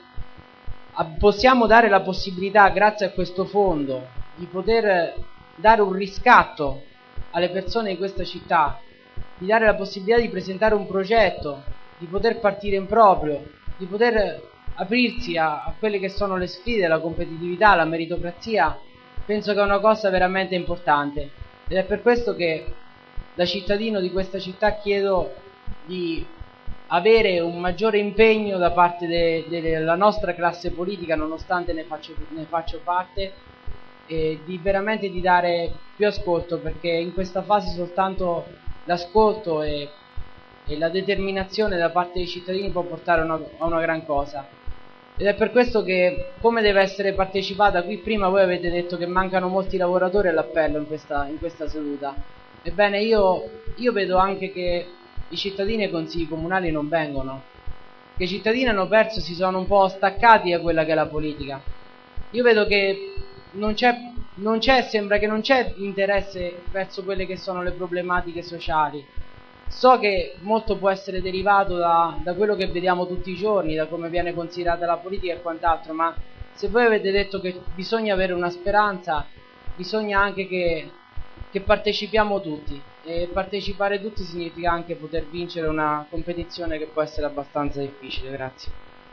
possiamo dare la possibilità, grazie a questo fondo, di poter dare un riscatto alle persone di questa città, di dare la possibilità di presentare un progetto, di poter partire in proprio, di poter aprirsi a, a quelle che sono le sfide, la competitività, la meritocrazia, penso che è una cosa veramente importante ed è per questo che da cittadino di questa città chiedo di avere un maggiore impegno da parte de, de, della nostra classe politica, nonostante ne faccio, ne faccio parte, e di veramente di dare più ascolto, perché in questa fase soltanto l'ascolto e, e la determinazione da parte dei cittadini può portare una, a una gran cosa. Ed è per questo che, come deve essere partecipata, qui prima voi avete detto che mancano molti lavoratori all'appello in questa, in questa seduta. Ebbene, io, io vedo anche che i cittadini ai consigli comunali non vengono, che i cittadini hanno perso, si sono un po' staccati da quella che è la politica. Io vedo che non c'è, non c'è, sembra che non c'è interesse verso quelle che sono le problematiche sociali. So che molto può essere derivato da, da quello che vediamo tutti i giorni, da come viene considerata la politica e quant'altro, ma se voi avete detto che bisogna avere una speranza, bisogna anche che, che partecipiamo tutti, e partecipare tutti significa anche poter vincere una competizione che può essere abbastanza difficile. Grazie.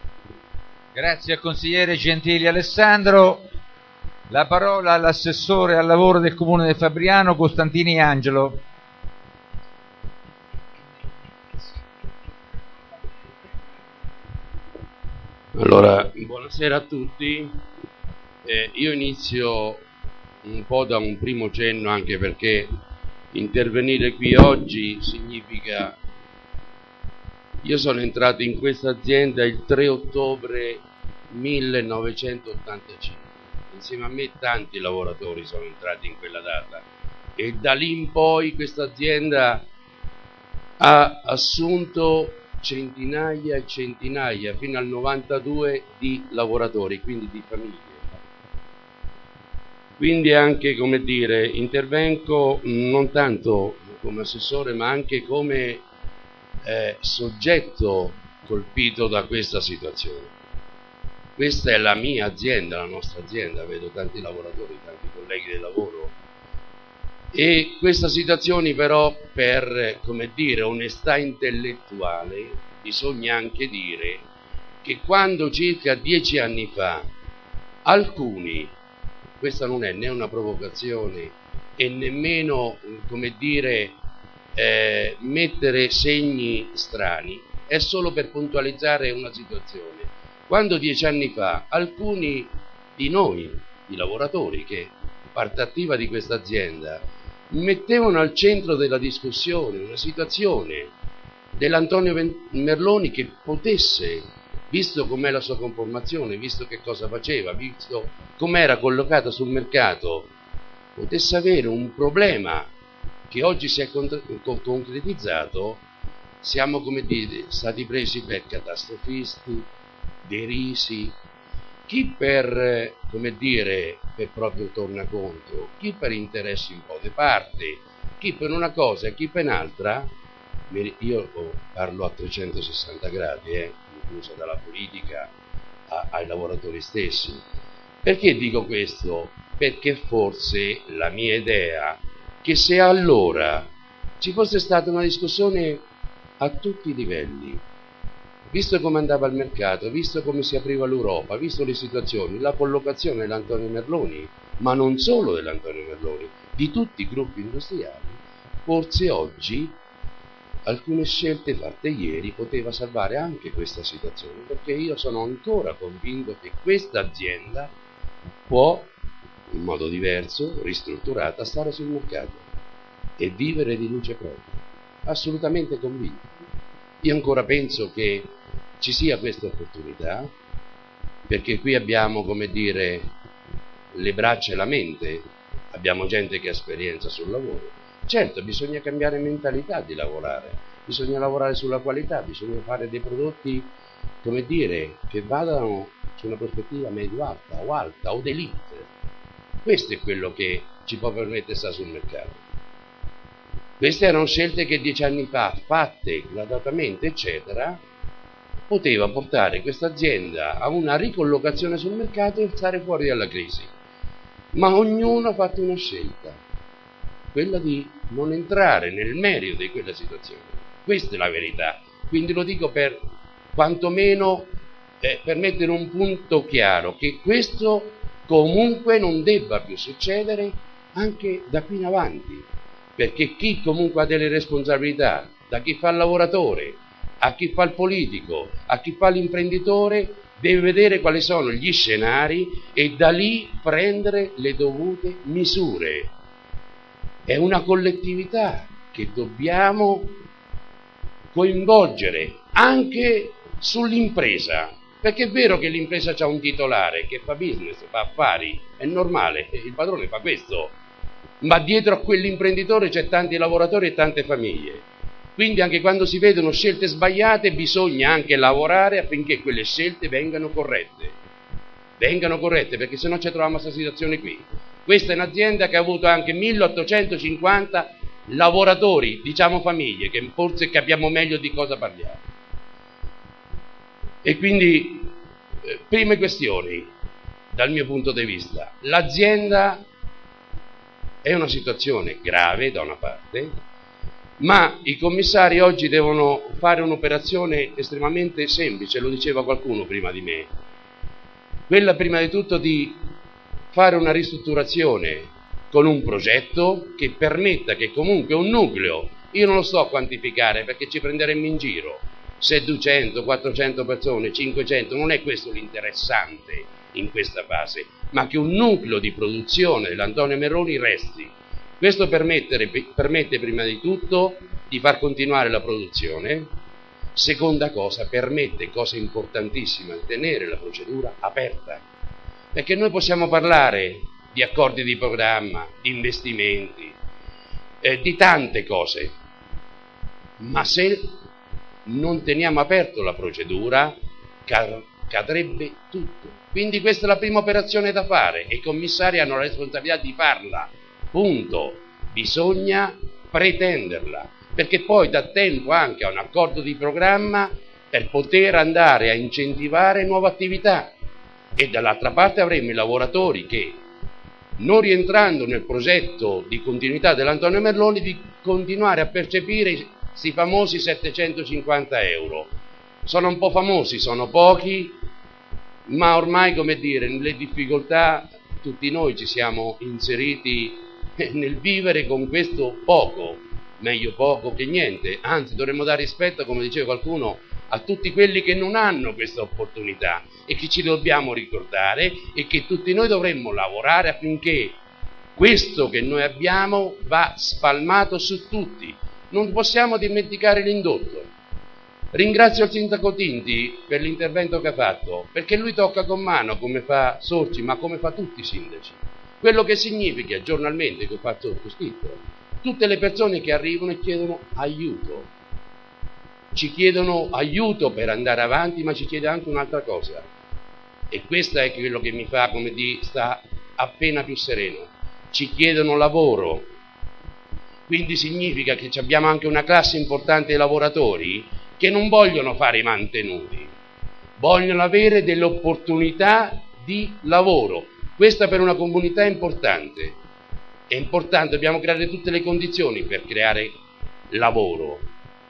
Grazie al consigliere Gentili Alessandro. La parola all'assessore al lavoro del comune di Fabriano, Costantini Angelo. Allora, buonasera a tutti. Eh, io inizio un po' da un primo cenno, anche perché intervenire qui oggi significa... Io sono entrato in questa azienda il tre ottobre millenovecentottantacinque. Insieme a me tanti lavoratori sono entrati in quella data e da lì in poi questa azienda ha assunto centinaia e centinaia fino al novantadue di lavoratori, quindi di famiglie. Quindi anche, come dire, intervengo non tanto come assessore ma anche come eh, soggetto colpito da questa situazione. Questa è la mia azienda, la nostra azienda, vedo tanti lavoratori, tanti colleghi di lavoro. E questa situazione però, per, come dire, onestà intellettuale, bisogna anche dire che quando circa dieci anni fa alcuni, questa non è né una provocazione e nemmeno, come dire, eh, mettere segni strani, è solo per puntualizzare una situazione. Quando dieci anni fa alcuni di noi, i lavoratori che parte attiva di questa azienda, mettevano al centro della discussione una situazione dell'Antonio Merloni che potesse, visto com'è la sua conformazione, visto che cosa faceva, visto com'era collocata sul mercato, potesse avere un problema che oggi si è concretizzato. Siamo, come dire, stati presi per catastrofisti, derisi, chi per, come dire, per proprio tornaconto, chi per interessi un po' di parte, chi per una cosa e chi per un'altra. Io parlo a trecentosessanta gradi, eh, incluso dalla politica a, ai lavoratori stessi. Perché dico questo? Perché forse la mia idea che se allora ci fosse stata una discussione a tutti i livelli, visto come andava il mercato, visto come si apriva l'Europa, visto le situazioni, la collocazione dell'Antonio Merloni, ma non solo dell'Antonio Merloni, di tutti i gruppi industriali, forse oggi alcune scelte fatte ieri poteva salvare anche questa situazione, perché io sono ancora convinto che questa azienda può, in modo diverso, ristrutturata, stare sul mercato e vivere di luce propria. Assolutamente convinto. Io ancora penso che ci sia questa opportunità, perché qui abbiamo, come dire, le braccia e la mente, abbiamo gente che ha esperienza sul lavoro. Certo, bisogna cambiare mentalità di lavorare, bisogna lavorare sulla qualità, bisogna fare dei prodotti, come dire, che vadano su una prospettiva medio-alta o alta o d'elite. Questo è quello che ci può permettere di stare sul mercato. Queste erano scelte che dieci anni fa, fatte gradatamente, eccetera, poteva portare questa azienda a una ricollocazione sul mercato e stare fuori dalla crisi. Ma ognuno ha fatto una scelta, quella di non entrare nel merito di quella situazione. Questa è la verità. Quindi lo dico per quantomeno eh, per mettere un punto chiaro, che questo comunque non debba più succedere anche da qui in avanti, perché chi comunque ha delle responsabilità, da chi fa il lavoratore, a chi fa il politico, a chi fa l'imprenditore, deve vedere quali sono gli scenari e da lì prendere le dovute misure. È una collettività che dobbiamo coinvolgere anche sull'impresa, perché è vero che l'impresa ha un titolare che fa business, fa affari, è normale, il padrone fa questo, ma dietro a quell'imprenditore c'è tanti lavoratori e tante famiglie. Quindi anche quando si vedono scelte sbagliate bisogna anche lavorare affinché quelle scelte vengano corrette. Vengano corrette, perché sennò ci troviamo a questa situazione qui. Questa è un'azienda che ha avuto anche milleottocentocinquanta lavoratori, diciamo famiglie, che forse capiamo meglio di cosa parliamo. E quindi, eh, prime questioni, dal mio punto di vista. L'azienda è una situazione grave da una parte, ma i commissari oggi devono fare un'operazione estremamente semplice, lo diceva qualcuno prima di me, quella prima di tutto di fare una ristrutturazione con un progetto che permetta che comunque un nucleo, io non lo sto a quantificare perché ci prenderemmo in giro, se duecento, quattrocento persone, cinquecento, non è questo l'interessante in questa fase, ma che un nucleo di produzione dell'Antonio Merloni resti. Questo permette prima di tutto di far continuare la produzione, seconda cosa, permette, cosa importantissima, di tenere la procedura aperta, perché noi possiamo parlare di accordi di programma, di investimenti, eh, di tante cose, ma se non teniamo aperto la procedura cadrebbe tutto. Quindi questa è la prima operazione da fare e i commissari hanno la responsabilità di farla. Punto. Bisogna pretenderla, perché poi dà tempo anche a un accordo di programma per poter andare a incentivare nuove attività, e dall'altra parte avremo i lavoratori che, non rientrando nel progetto di continuità dell'Antonio Merloni, di continuare a percepire questi famosi settecentocinquanta euro. Sono un po' famosi, sono pochi, ma ormai, come dire, nelle difficoltà tutti noi ci siamo inseriti nel vivere con questo poco, meglio poco che niente, anzi dovremmo dare rispetto, come diceva qualcuno, a tutti quelli che non hanno questa opportunità e che ci dobbiamo ricordare e che tutti noi dovremmo lavorare affinché questo che noi abbiamo va spalmato su tutti. Non possiamo dimenticare l'indotto. Ringrazio il sindaco Tinti per l'intervento che ha fatto, perché lui tocca con mano, come fa Sorci, ma come fa tutti i sindaci. Quello che significa giornalmente, che ho fatto sottoscritto, tutte le persone che arrivano e chiedono aiuto, ci chiedono aiuto per andare avanti, ma ci chiede anche un'altra cosa, e questo è quello che mi fa, come di, sta appena più sereno, ci chiedono lavoro. Quindi significa che abbiamo anche una classe importante di lavoratori che non vogliono fare i mantenuti, vogliono avere delle opportunità di lavoro. Questa per una comunità è importante, è importante, dobbiamo creare tutte le condizioni per creare lavoro.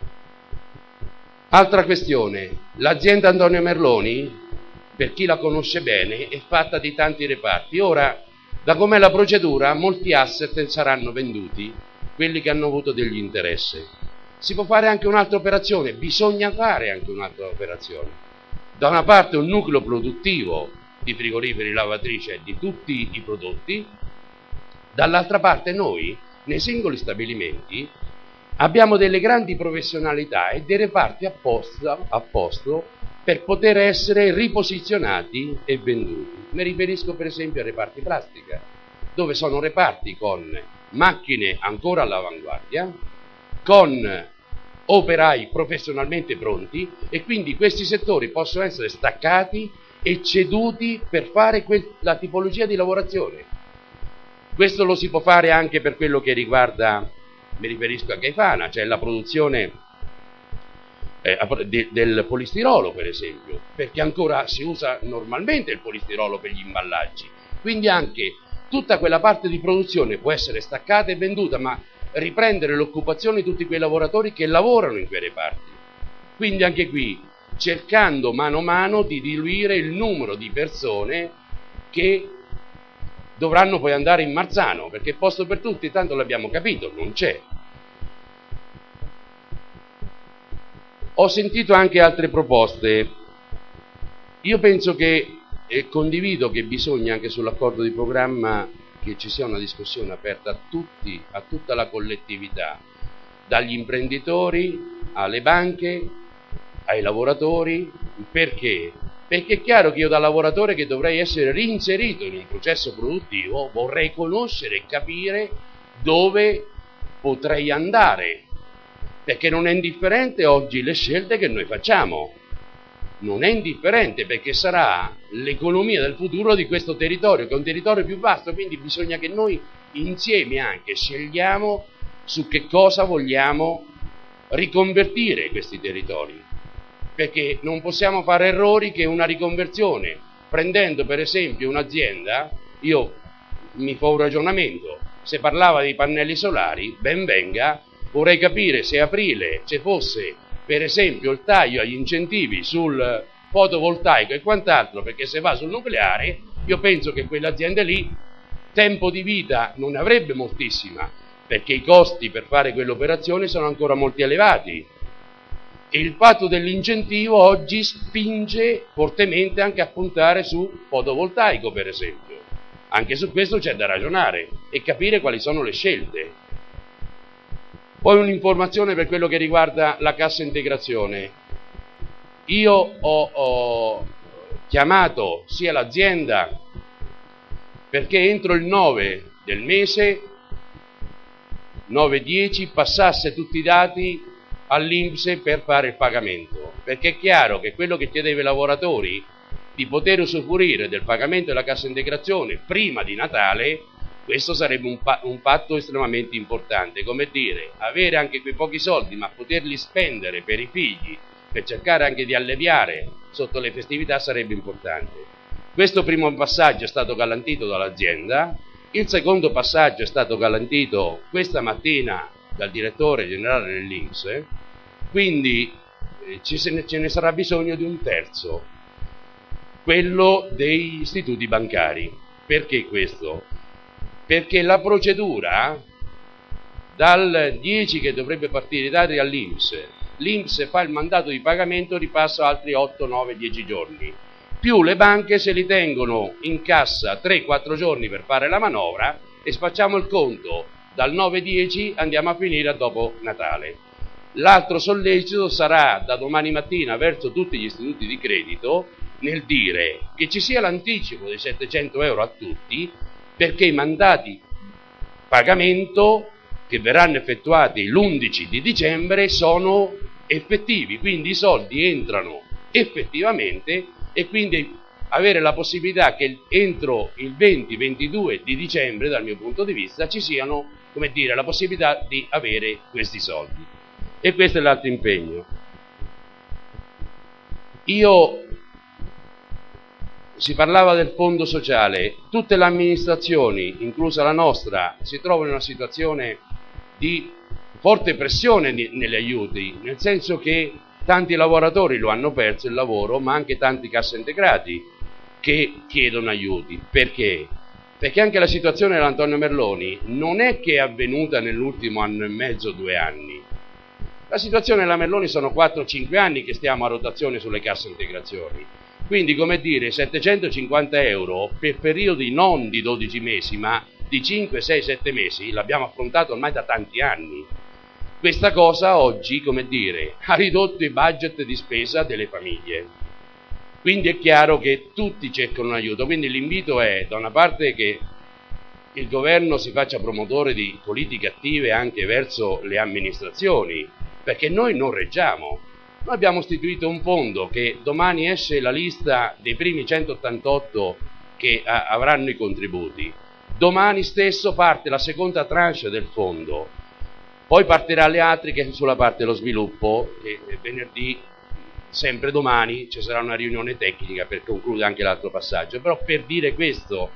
Altra questione, l'azienda Antonio Merloni, per chi la conosce bene, è fatta di tanti reparti. Ora, da com'è la procedura, molti asset saranno venduti, quelli che hanno avuto degli interessi. si può fare anche un'altra operazione, bisogna fare anche un'altra operazione. Da una parte un nucleo produttivo di frigoriferi, lavatrici e di tutti i prodotti, dall'altra parte noi, nei singoli stabilimenti, abbiamo delle grandi professionalità e dei reparti apposta, a posto per poter essere riposizionati e venduti. Mi riferisco per esempio ai reparti plastica, dove sono reparti con macchine ancora all'avanguardia, con operai professionalmente pronti, e quindi questi settori possono essere staccati e ceduti per fare la tipologia di lavorazione. Questo lo si può fare anche per quello che riguarda, mi riferisco a Caifana, cioè la produzione eh, de, del polistirolo per esempio, perché ancora si usa normalmente il polistirolo per gli imballaggi, quindi anche tutta quella parte di produzione può essere staccata e venduta, ma riprendere l'occupazione di tutti quei lavoratori che lavorano in quei reparti. Quindi anche qui cercando mano a mano di diluire il numero di persone che dovranno poi andare in Marzano, perché posto per tutti, tanto l'abbiamo capito, non c'è. Ho sentito anche altre proposte. Io penso che, e condivido che bisogna anche sull'accordo di programma che ci sia una discussione aperta a tutti, a tutta la collettività, dagli imprenditori alle banche, ai lavoratori. Perché? Perché è chiaro che io, da lavoratore che dovrei essere reinserito in un processo produttivo, vorrei conoscere e capire dove potrei andare, perché non è indifferente oggi le scelte che noi facciamo, non è indifferente, perché sarà l'economia del futuro di questo territorio, che è un territorio più vasto, quindi bisogna che noi insieme anche scegliamo su che cosa vogliamo riconvertire questi territori, perché non possiamo fare errori che una riconversione, prendendo per esempio un'azienda, io mi fa un ragionamento, se parlava di pannelli solari, ben venga, vorrei capire se a aprile ci fosse per esempio il taglio agli incentivi sul fotovoltaico e quant'altro, perché se va sul nucleare, io penso che quell'azienda lì tempo di vita non ne avrebbe moltissima, perché i costi per fare quell'operazione sono ancora molto elevati. E il fatto dell'incentivo oggi spinge fortemente anche a puntare su fotovoltaico, per esempio. Anche su questo c'è da ragionare e capire quali sono le scelte. Poi un'informazione per quello che riguarda la cassa integrazione. Io ho, ho chiamato sia l'azienda perché entro il nove del mese, nove dieci, passasse tutti i dati all'I N P S per fare il pagamento, perché è chiaro che quello che chiedeva ai lavoratori di poter usufruire del pagamento della cassa integrazione prima di Natale, questo sarebbe un, pa- un patto estremamente importante, come dire, avere anche quei pochi soldi ma poterli spendere per i figli, per cercare anche di alleviare sotto le festività, sarebbe importante. Questo primo passaggio è stato garantito dall'azienda, il secondo passaggio è stato garantito questa mattina dal direttore generale dell'I N P S, quindi eh, ci se ne, ce ne sarà bisogno di un terzo, quello degli istituti bancari. Perché questo? Perché la procedura, dal dieci che dovrebbe partire i dati all'I N P S, l'I N P S fa il mandato di pagamento, ripassa altri otto, nove, dieci giorni, più le banche se li tengono in cassa tre quattro giorni per fare la manovra, e facciamo il conto, dal nove dieci andiamo a finire a dopo Natale. L'altro sollecito sarà da domani mattina verso tutti gli istituti di credito nel dire che ci sia l'anticipo dei settecento euro a tutti, perché i mandati pagamento che verranno effettuati l'undici di dicembre sono effettivi, quindi i soldi entrano effettivamente, e quindi avere la possibilità che entro il venti ventidue di dicembre, dal mio punto di vista, ci siano, come dire, la possibilità di avere questi soldi. E questo è l'altro impegno. Io, si parlava del fondo sociale, tutte le amministrazioni, inclusa la nostra, si trovano in una situazione di forte pressione negli aiuti, nel senso che tanti lavoratori lo hanno perso il lavoro, ma anche tanti cassaintegrati che chiedono aiuti. Perché? Perché anche la situazione dell'Antonio Merloni non è che è avvenuta nell'ultimo anno e mezzo, due anni, La situazione della Merloni sono quattro cinque anni che stiamo a rotazione sulle casse integrazioni, quindi come dire settecentocinquanta euro per periodi non di dodici mesi ma di cinque, sei, sette mesi l'abbiamo affrontato ormai da tanti anni. Questa cosa oggi, come dire, ha ridotto i budget di spesa delle famiglie, quindi è chiaro che tutti cercano un aiuto, quindi l'invito è da una parte che il governo si faccia promotore di politiche attive anche verso le amministrazioni, perché noi non reggiamo. Noi abbiamo istituito un fondo che domani esce la lista dei primi centottantotto che a, avranno i contributi. Domani stesso parte la seconda tranche del fondo, poi partirà le altre che sulla parte dello sviluppo, e venerdì, sempre domani, ci sarà una riunione tecnica per concludere anche l'altro passaggio. Però per dire questo,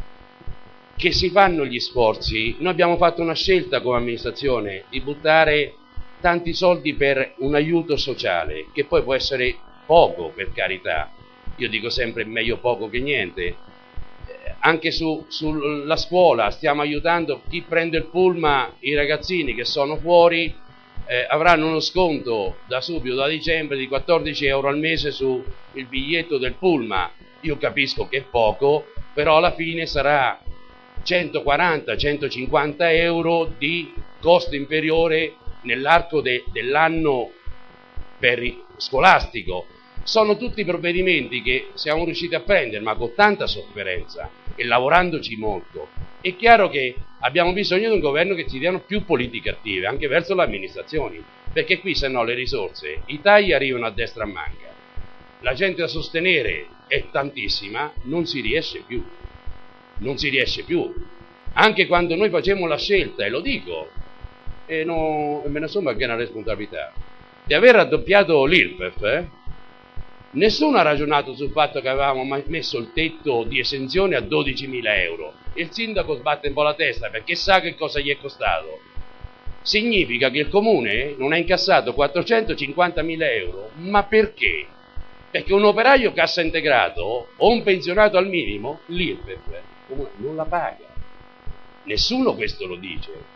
che si fanno gli sforzi, noi abbiamo fatto una scelta come amministrazione di buttare tanti soldi per un aiuto sociale, che poi può essere poco, per carità, io dico sempre meglio poco che niente, eh, anche su, sulla scuola stiamo aiutando chi prende il pullman, i ragazzini che sono fuori eh, avranno uno sconto da subito, da dicembre, di quattordici euro al mese sul biglietto del pullman. Io capisco che è poco, però alla fine sarà centoquaranta centocinquanta euro di costo inferiore nell'arco de, dell'anno per scolastico. Sono tutti provvedimenti che siamo riusciti a prendere, ma con tanta sofferenza e lavorandoci molto. È chiaro che abbiamo bisogno di un governo che ci diano più politiche attive, anche verso le amministrazioni, perché qui se no le risorse, i tagli arrivano a destra a manca, la gente da sostenere è tantissima, non si riesce più, non si riesce più. Anche quando noi facemmo la scelta, e lo dico, e, no, e me ne sono anche una responsabilità, di aver raddoppiato l'I R P E F, eh? Nessuno ha ragionato sul fatto che avevamo messo il tetto di esenzione a dodicimila euro. Il sindaco sbatte un po' la testa perché sa che cosa gli è costato. Significa che il comune non ha incassato quattrocentocinquantamila euro, ma perché? Perché un operaio cassa integrato o un pensionato al minimo, l'I R P E F il comune non la paga. Nessuno questo lo dice.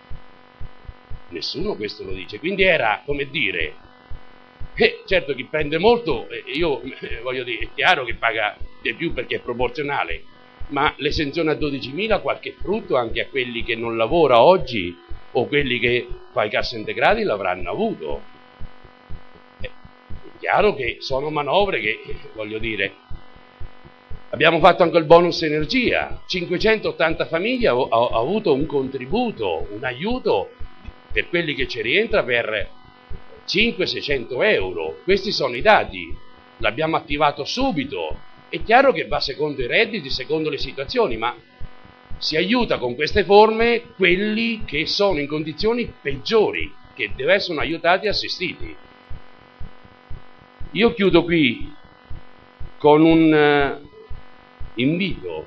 Nessuno questo lo dice, quindi era come dire, eh, certo chi prende molto, eh, io eh, voglio dire, è chiaro che paga di più perché è proporzionale, ma l'esenzione a dodicimila qualche frutto anche a quelli che non lavora oggi o quelli che fa i cassa integrati l'avranno avuto. Eh, è chiaro che sono manovre che, eh, voglio dire, abbiamo fatto anche il bonus energia, cinquecentottanta famiglie hanno avuto un contributo, un aiuto per quelli che ci rientra per cinquecento seicento euro. Questi sono i dati, l'abbiamo attivato subito. È chiaro che va secondo i redditi, secondo le situazioni, ma si aiuta con queste forme quelli che sono in condizioni peggiori, che devono essere aiutati e assistiti. Io chiudo qui con un uh, invito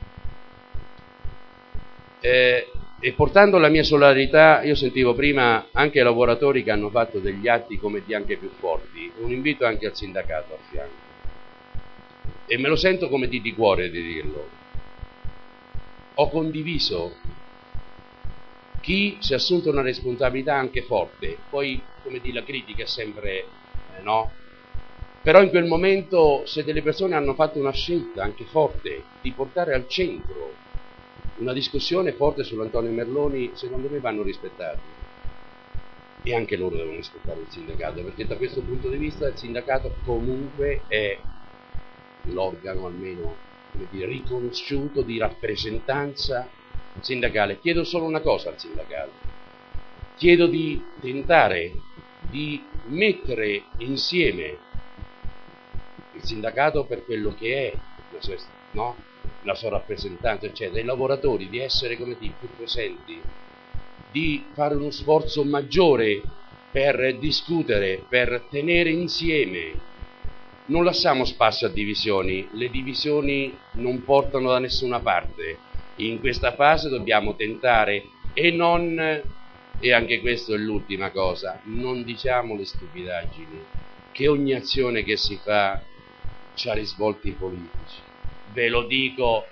eh, e portando la mia solidarietà. Io sentivo prima anche i lavoratori che hanno fatto degli atti come di anche più forti, un invito anche al sindacato a fianco, e me lo sento come di, di cuore di dirlo. Ho condiviso chi si è assunto una responsabilità anche forte, poi come dire la critica è sempre eh, no, però in quel momento se delle persone hanno fatto una scelta anche forte di portare al centro una discussione forte sull'Antonio Merloni, secondo me vanno rispettati, e anche loro devono rispettare il sindacato, perché da questo punto di vista il sindacato comunque è l'organo almeno, come dire, riconosciuto di rappresentanza sindacale. Chiedo solo una cosa al sindacato, chiedo di tentare di mettere insieme il sindacato per quello che è, no? La sua rappresentanza, eccetera, i lavoratori, di essere, come dire, più presenti, di fare uno sforzo maggiore per discutere, per tenere insieme. Non lasciamo spazio a divisioni, le divisioni non portano da nessuna parte. In questa fase dobbiamo tentare e non, e anche questo è l'ultima cosa, non diciamo le stupidaggini, che ogni azione che si fa ha risvolti politici. Ve lo dico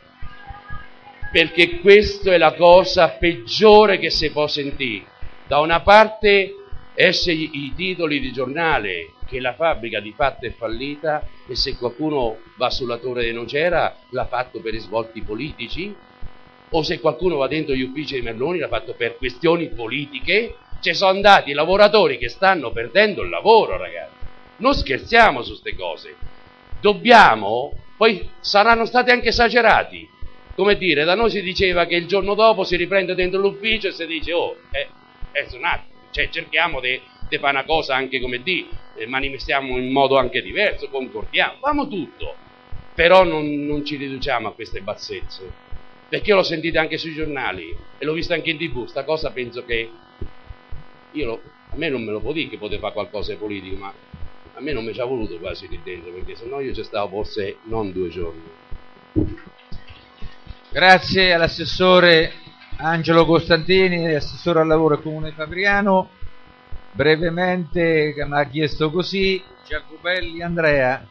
perché questa è la cosa peggiore che si può sentire. Da una parte esce i, i titoli di giornale che la fabbrica di fatto è fallita e se qualcuno va sulla Torre di Nocera l'ha fatto per risvolti politici, o se qualcuno va dentro gli uffici di Merloni l'ha fatto per questioni politiche. Ci sono andati lavoratori che stanno perdendo il lavoro, ragazzi. Non scherziamo su queste cose. Dobbiamo, poi saranno stati anche esagerati. Come dire, da noi si diceva che il giorno dopo si riprende dentro l'ufficio e si dice, oh, è, è un attimo, cioè cerchiamo di fare una cosa anche, come dire, eh, manifestiamo in modo anche diverso, concordiamo, famo tutto. Però non, non ci riduciamo a queste bassezze, perché io l'ho sentita anche sui giornali e l'ho vista anche in tv, sta cosa penso che, io lo, a me non me lo può dire che poteva fare qualcosa di politico, ma a me non mi ci ha voluto quasi lì dentro, perché sennò io ci stavo forse non due giorni. Grazie all'assessore Angelo Costantini, assessore al lavoro del Comune Fabriano. Brevemente mi ha chiesto così Giacobelli Andrea.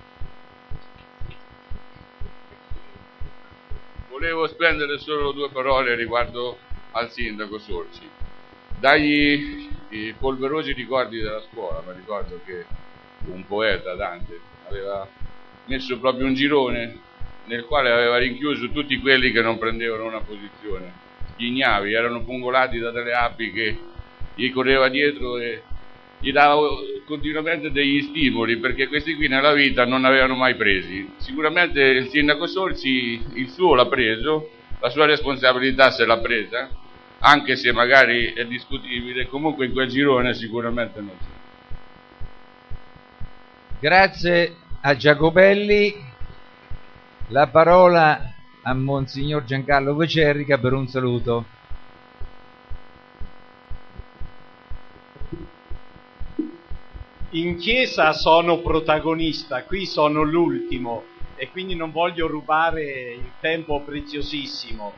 Volevo spendere solo due parole riguardo al sindaco Sorci. Dagli i polverosi ricordi della scuola, mi ricordo che un poeta, Dante, aveva messo proprio un girone nel quale aveva rinchiuso tutti quelli che non prendevano una posizione. Gli ignavi erano pungolati da delle api che gli correva dietro e gli dava continuamente degli stimoli, perché questi qui nella vita non avevano mai presi. Sicuramente il sindaco Sorci il suo l'ha preso, la sua responsabilità se l'ha presa, anche se magari è discutibile, comunque in quel girone sicuramente non c'è. Grazie a Giacobelli. La parola a Monsignor Giancarlo Vocerrica per un saluto. In chiesa sono protagonista, qui sono l'ultimo e quindi non voglio rubare il tempo preziosissimo,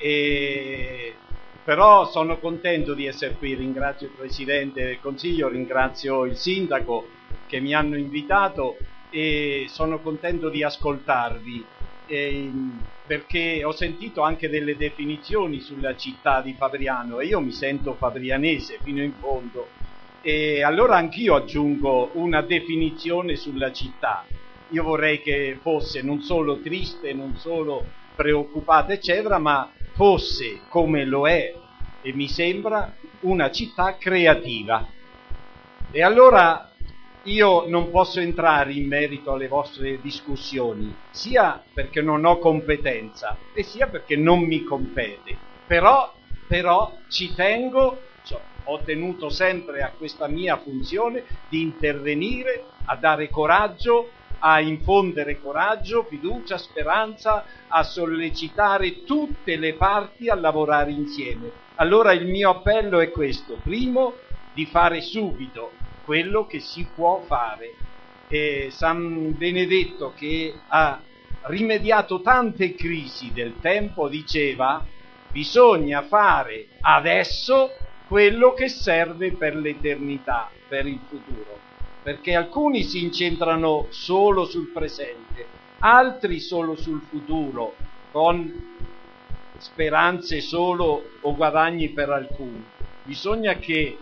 e... però sono contento di essere qui. Ringrazio il Presidente del Consiglio, ringrazio il Sindaco che mi hanno invitato e sono contento di ascoltarvi, eh, perché ho sentito anche delle definizioni sulla città di Fabriano e io mi sento fabrianese fino in fondo, e allora anch'io aggiungo una definizione sulla città. Io vorrei che fosse non solo triste, non solo preoccupata eccetera, ma fosse, come lo è e mi sembra, una città creativa. E allora io non posso entrare in merito alle vostre discussioni, sia perché non ho competenza e sia perché non mi compete, però, però ci tengo, cioè, ho tenuto sempre a questa mia funzione di intervenire, a dare coraggio, a infondere coraggio, fiducia, speranza, a sollecitare tutte le parti a lavorare insieme. Allora il mio appello è questo: primo, di fare subito quello che si può fare. E San Benedetto, che ha rimediato tante crisi del tempo, diceva: bisogna fare adesso quello che serve per l'eternità, per il futuro, perché alcuni si incentrano solo sul presente, altri solo sul futuro, con speranze solo o guadagni per alcuni. Bisogna che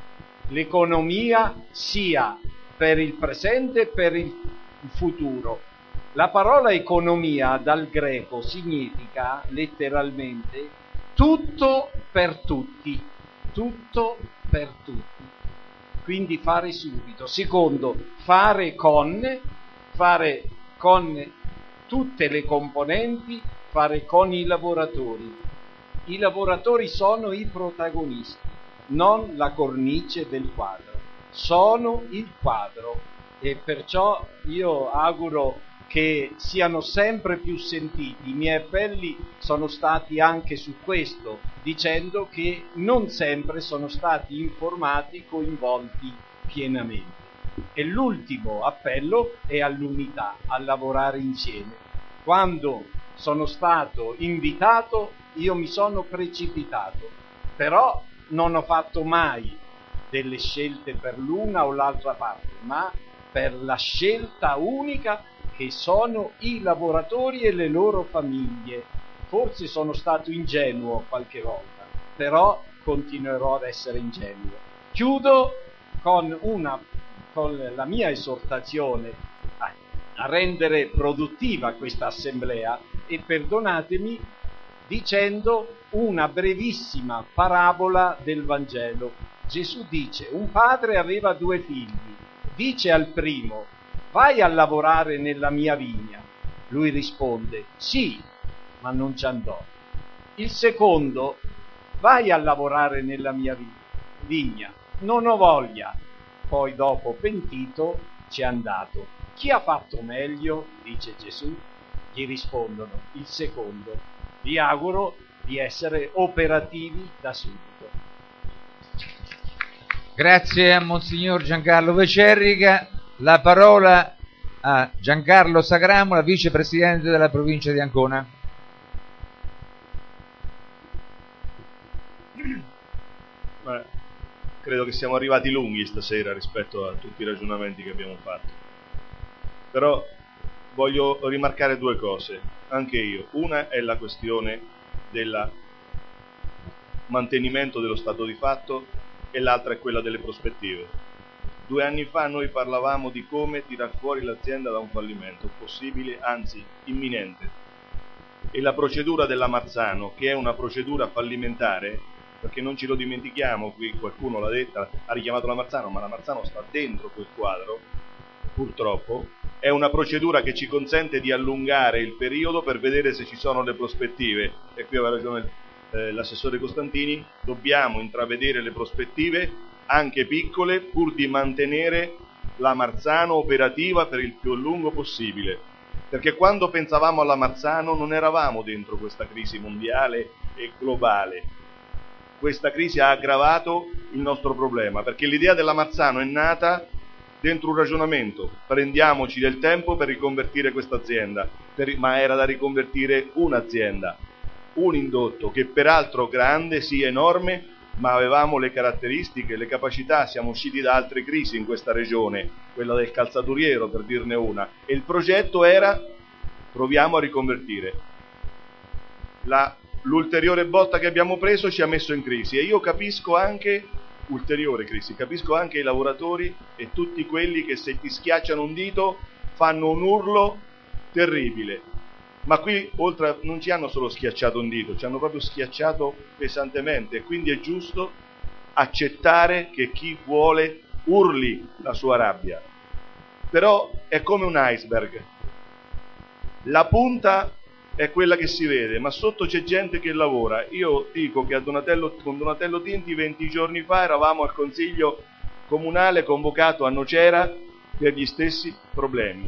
l'economia sia per il presente e per il futuro. La parola economia dal greco significa letteralmente tutto per tutti, tutto per tutti. Quindi fare subito. Secondo, fare con, fare con tutte le componenti, fare con i lavoratori. I lavoratori sono i protagonisti, non la cornice del quadro, sono il quadro, e perciò io auguro che siano sempre più sentiti. I miei appelli sono stati anche su questo, dicendo che non sempre sono stati informati, coinvolti pienamente. E l'ultimo appello è all'unità, a lavorare insieme. Quando sono stato invitato io mi sono precipitato, però non ho fatto mai delle scelte per l'una o l'altra parte, ma per la scelta unica che sono i lavoratori e le loro famiglie. Forse sono stato ingenuo qualche volta, però continuerò ad essere ingenuo. Chiudo con, una, con la mia esortazione a, a rendere produttiva questa assemblea e perdonatemi dicendo una brevissima parabola del Vangelo. Gesù dice: un padre aveva due figli, dice al primo: vai a lavorare nella mia vigna. Lui risponde: sì, ma non ci andò. Il secondo: vai a lavorare nella mia vigna. Non ho voglia. Poi dopo, pentito, ci è andato. Chi ha fatto meglio? Dice Gesù. Gli rispondono: il secondo. Vi auguro di essere operativi da subito. Grazie a Monsignor Giancarlo Vecerrica. La parola a Giancarlo Sagramola, vicepresidente della provincia di Ancona. Beh, credo che siamo arrivati lunghi stasera rispetto a tutti i ragionamenti che abbiamo fatto, però voglio rimarcare due cose, anche io. Una è la questione del mantenimento dello stato di fatto e l'altra è quella delle prospettive. Due anni fa noi parlavamo di come tirar fuori l'azienda da un fallimento possibile, anzi imminente, e la procedura della Marzano, che è una procedura fallimentare, perché non ce lo dimentichiamo, qui qualcuno l'ha detta, ha richiamato la Marzano, ma la Marzano sta dentro quel quadro, purtroppo, è una procedura che ci consente di allungare il periodo per vedere se ci sono le prospettive, e qui aveva ragione eh, l'assessore Costantini, dobbiamo intravedere le prospettive, anche piccole, pur di mantenere la Marzano operativa per il più a lungo possibile, perché quando pensavamo alla Marzano non eravamo dentro questa crisi mondiale e globale. Questa crisi ha aggravato il nostro problema, perché l'idea della Marzano è nata dentro un ragionamento: prendiamoci del tempo per riconvertire questa azienda, per, ma era da riconvertire un'azienda, un indotto che peraltro grande, sì, enorme, ma avevamo le caratteristiche, le capacità, siamo usciti da altre crisi in questa regione, quella del calzaturiero per dirne una, e il progetto era: proviamo a riconvertire. La, l'ulteriore botta che abbiamo preso ci ha messo in crisi, e io capisco anche, ulteriore crisi, capisco anche i lavoratori e tutti quelli che se ti schiacciano un dito fanno un urlo terribile. Ma qui oltre a, non ci hanno solo schiacciato un dito, ci hanno proprio schiacciato pesantemente, e quindi è giusto accettare che chi vuole urli la sua rabbia. Però è come un iceberg, la punta è quella che si vede, ma sotto c'è gente che lavora. Io dico che a Donatello, con Donatello Tinti venti giorni fa eravamo al consiglio comunale convocato a Nocera per gli stessi problemi.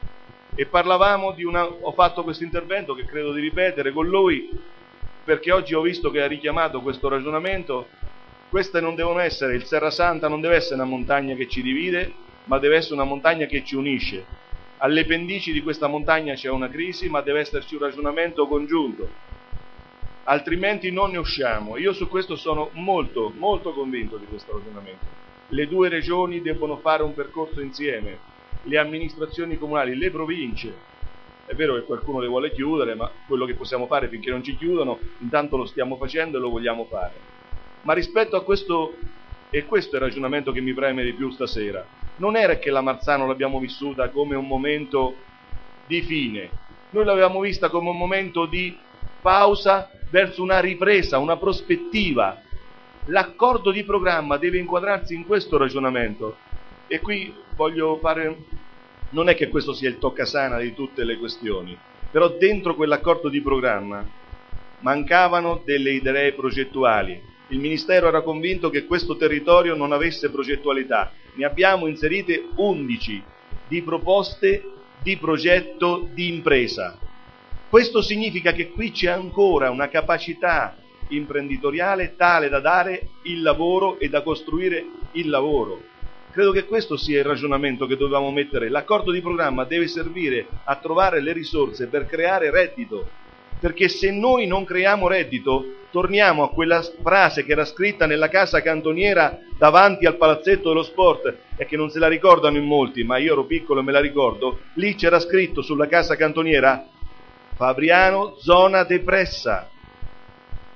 E parlavamo di una, ho fatto questo intervento che credo di ripetere con lui, perché oggi ho visto che ha richiamato questo ragionamento. Queste non devono essere, il Serra Santa non deve essere una montagna che ci divide, ma deve essere una montagna che ci unisce. Alle pendici di questa montagna c'è una crisi, ma deve esserci un ragionamento congiunto, altrimenti non ne usciamo. Io su questo sono molto, molto convinto di questo ragionamento. Le due regioni debbono fare un percorso insieme, le amministrazioni comunali, le province. È vero che qualcuno le vuole chiudere, ma quello che possiamo fare finché non ci chiudono, intanto lo stiamo facendo e lo vogliamo fare. Ma rispetto a questo, e questo è il ragionamento che mi preme di più stasera, non era che la Marzano l'abbiamo vissuta come un momento di fine, noi l'avevamo vista come un momento di pausa verso una ripresa, una prospettiva. L'accordo di programma deve inquadrarsi in questo ragionamento. E qui voglio fare, non è che questo sia il toccasana di tutte le questioni, però dentro quell'accordo di programma mancavano delle idee progettuali. Il Ministero era convinto che questo territorio non avesse progettualità. Ne abbiamo inserite undici di proposte di progetto di impresa. Questo significa che qui c'è ancora una capacità imprenditoriale tale da dare il lavoro e da costruire il lavoro. Credo che questo sia il ragionamento che dobbiamo mettere. L'accordo di programma deve servire a trovare le risorse per creare reddito, perché se noi non creiamo reddito, torniamo a quella frase che era scritta nella casa cantoniera davanti al palazzetto dello sport, e che non se la ricordano in molti, ma io ero piccolo e me la ricordo. Lì c'era scritto sulla casa cantoniera: Fabriano, zona depressa.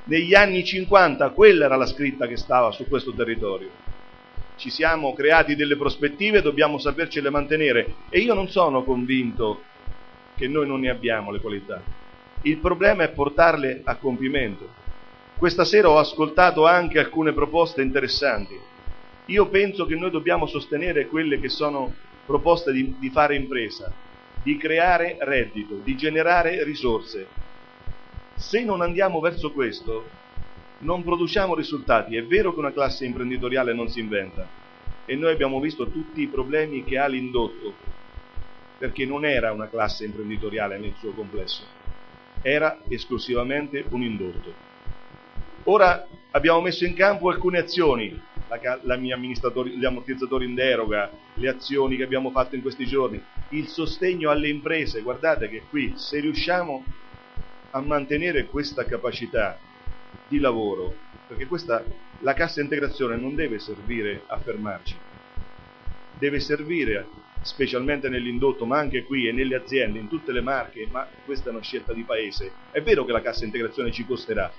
Negli anni cinquanta quella era la scritta che stava su questo territorio. Ci siamo creati delle prospettive, dobbiamo sapercele mantenere, e io non sono convinto che noi non ne abbiamo le qualità. Il problema è portarle a compimento. Questa sera ho ascoltato anche alcune proposte interessanti. Io penso che noi dobbiamo sostenere quelle che sono proposte di, di fare impresa, di creare reddito, di generare risorse. Se non andiamo verso questo, non produciamo risultati. È vero che una classe imprenditoriale non si inventa, e noi abbiamo visto tutti i problemi che ha l'indotto, perché non era una classe imprenditoriale nel suo complesso, era esclusivamente un indotto. Ora abbiamo messo in campo alcune azioni, la, la mia amministratori, gli ammortizzatori in deroga, le azioni che abbiamo fatto in questi giorni, il sostegno alle imprese. Guardate che qui, se riusciamo a mantenere questa capacità di lavoro, perché questa, la cassa integrazione non deve servire a fermarci, deve servire, specialmente nell'indotto, ma anche qui e nelle aziende, in tutte le marche, ma questa è una scelta di paese. È vero che la cassa integrazione ci costerà,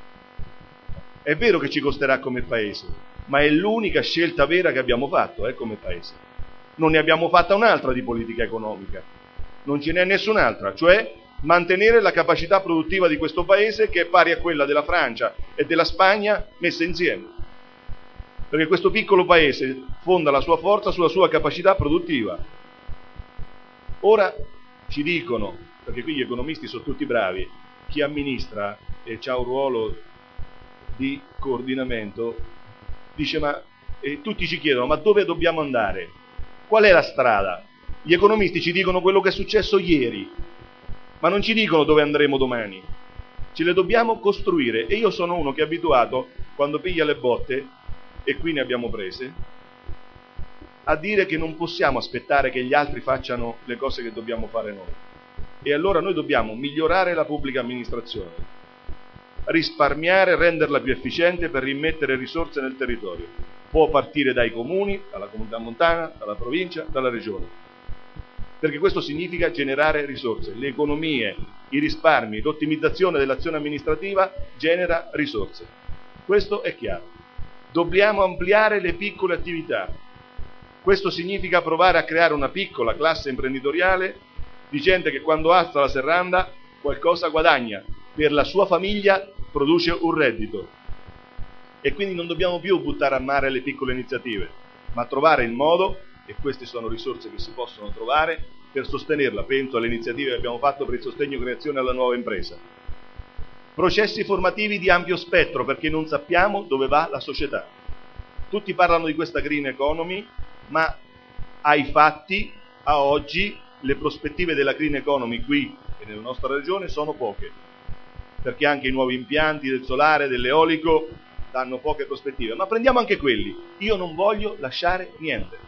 è vero che ci costerà come paese, ma è l'unica scelta vera che abbiamo fatto eh, come paese. Non ne abbiamo fatta un'altra di politica economica, non ce n'è nessun'altra, cioè mantenere la capacità produttiva di questo paese, che è pari a quella della Francia e della Spagna messe insieme, perché questo piccolo paese fonda la sua forza sulla sua capacità produttiva. Ora ci dicono, perché qui gli economisti sono tutti bravi, chi amministra e ha un ruolo di coordinamento dice ma e tutti ci chiedono ma dove dobbiamo andare? Qual è la strada? Gli economisti ci dicono quello che è successo ieri, ma non ci dicono dove andremo domani. Ce le dobbiamo costruire, e io sono uno che è abituato, quando piglia le botte, e qui ne abbiamo prese, a dire che non possiamo aspettare che gli altri facciano le cose che dobbiamo fare noi. E allora noi dobbiamo migliorare la pubblica amministrazione, risparmiare, renderla più efficiente per rimettere risorse nel territorio. Può partire dai comuni, dalla comunità montana, dalla provincia, dalla regione. Perché questo significa generare risorse. Le economie, i risparmi, l'ottimizzazione dell'azione amministrativa genera risorse. Questo è chiaro. Dobbiamo ampliare le piccole attività. Questo significa provare a creare una piccola classe imprenditoriale di gente che quando alza la serranda qualcosa guadagna, per la sua famiglia produce un reddito. E quindi non dobbiamo più buttare a mare le piccole iniziative, ma trovare il modo, e queste sono risorse che si possono trovare, per sostenerla. Penso alle iniziative che abbiamo fatto per il sostegno e creazione alla nuova impresa. Processi formativi di ampio spettro, perché non sappiamo dove va la società. Tutti parlano di questa green economy, ma ai fatti, a oggi, le prospettive della green economy qui e nella nostra regione sono poche, perché anche i nuovi impianti del solare, dell'eolico, danno poche prospettive. Ma prendiamo anche quelli. Io non voglio lasciare niente.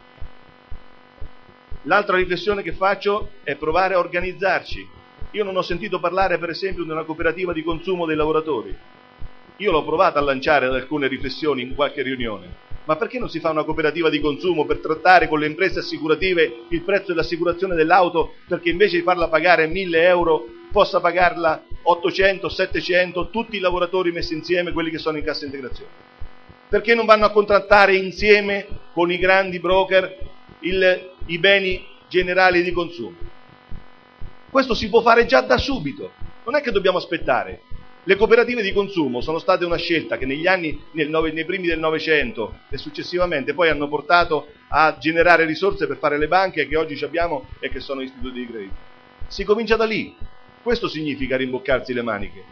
L'altra riflessione che faccio è provare a organizzarci. Io non ho sentito parlare, per esempio, di una cooperativa di consumo dei lavoratori. Io l'ho provata a lanciare ad alcune riflessioni in qualche riunione. Ma perché non si fa una cooperativa di consumo per trattare con le imprese assicurative il prezzo dell'assicurazione dell'auto, perché invece di farla pagare mille euro possa pagarla ottocento, settecento, tutti i lavoratori messi insieme, quelli che sono in cassa integrazione? Perché non vanno a contrattare insieme con i grandi broker il, i beni generali di consumo? Questo si può fare già da subito, non è che dobbiamo aspettare. Le cooperative di consumo sono state una scelta che negli anni, nel nove, nei primi del Novecento e successivamente poi hanno portato a generare risorse per fare le banche che oggi abbiamo e che sono istituti di credito. Si comincia da lì. Questo significa rimboccarsi le maniche.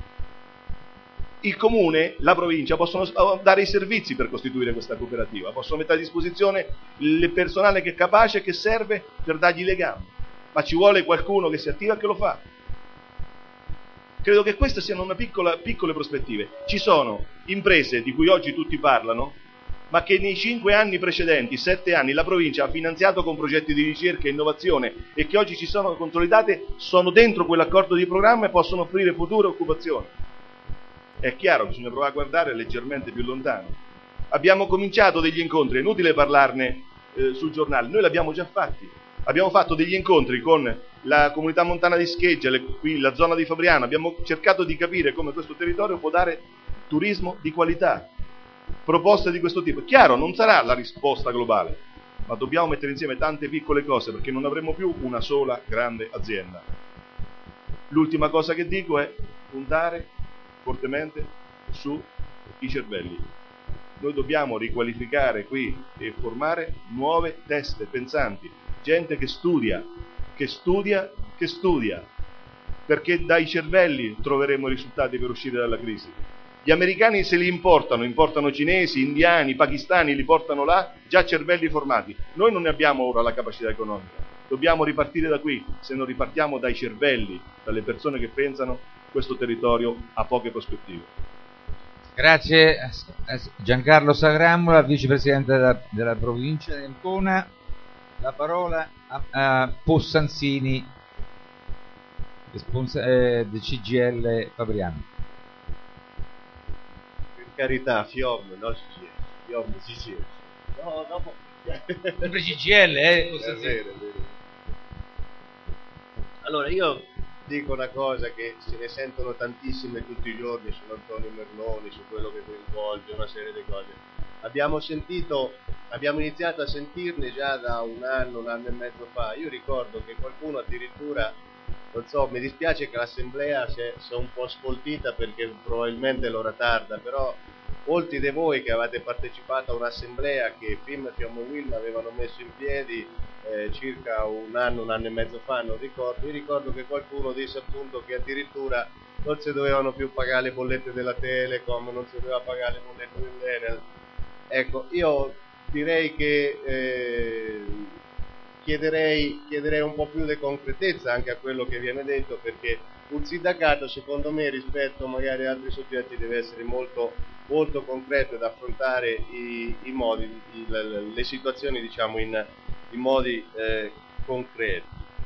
Il comune, la provincia possono dare i servizi per costituire questa cooperativa, possono mettere a disposizione il personale che è capace e che serve per dargli le gambe, ma ci vuole qualcuno che si attiva e che lo fa. Credo che queste siano una piccola, piccole prospettive. Ci sono imprese di cui oggi tutti parlano, ma che nei cinque anni precedenti, sette anni, la provincia ha finanziato con progetti di ricerca e innovazione e che oggi ci sono consolidate, sono dentro quell'accordo di programma e possono offrire futura occupazione. È chiaro, bisogna provare a guardare leggermente più lontano. Abbiamo cominciato degli incontri, è inutile parlarne eh, sul giornale, noi l'abbiamo già fatti. Abbiamo fatto degli incontri con la comunità montana di Scheggia, le, qui la zona di Fabriano, abbiamo cercato di capire come questo territorio può dare turismo di qualità, proposte di questo tipo. Chiaro, non sarà la risposta globale, ma dobbiamo mettere insieme tante piccole cose perché non avremo più una sola grande azienda. L'ultima cosa che dico è puntare fortemente sui cervelli. Noi dobbiamo riqualificare qui e formare nuove teste pensanti, gente che studia, che studia, che studia, perché dai cervelli troveremo i risultati per uscire dalla crisi. Gli americani se li importano, importano cinesi, indiani, pakistani, li portano là, già cervelli formati. Noi non ne abbiamo ora la capacità economica. Dobbiamo ripartire da qui. Se non ripartiamo dai cervelli, dalle persone che pensano, questo territorio ha poche prospettive. Grazie a Giancarlo Sagrammola, vicepresidente della, della provincia di Ancona. La parola a, a Possanzini, responsa- eh, del C G I L Fabriano. Per carità, Fiom, no C G I L, Fiom, C G I L. No, dopo... Sempre C G I L, eh? Possanzini. È vero, è vero. Allora, io dico una cosa che se ne sentono tantissime tutti i giorni su Antonio Merloni, su quello che coinvolge, una serie di cose. Abbiamo sentito, abbiamo iniziato a sentirne già da un anno, un anno e mezzo fa. Io ricordo che qualcuno addirittura, non so, mi dispiace che l'assemblea sia, sia un po' sfoltita perché probabilmente l'ora tarda, però molti di voi che avete partecipato a un'assemblea che Fim e Fiammo Will avevano messo in piedi eh, circa un anno, un anno e mezzo fa, non ricordo, io ricordo che qualcuno disse appunto che addirittura non si dovevano più pagare le bollette della Telecom, non si doveva pagare le bollette dell'Enel. Ecco, io direi che eh, chiederei, chiederei un po' più di concretezza anche a quello che viene detto, perché un sindacato secondo me rispetto magari a altri soggetti deve essere molto, molto concreto ed affrontare i, i modi, i, le, le situazioni diciamo in, in modi eh, concreti.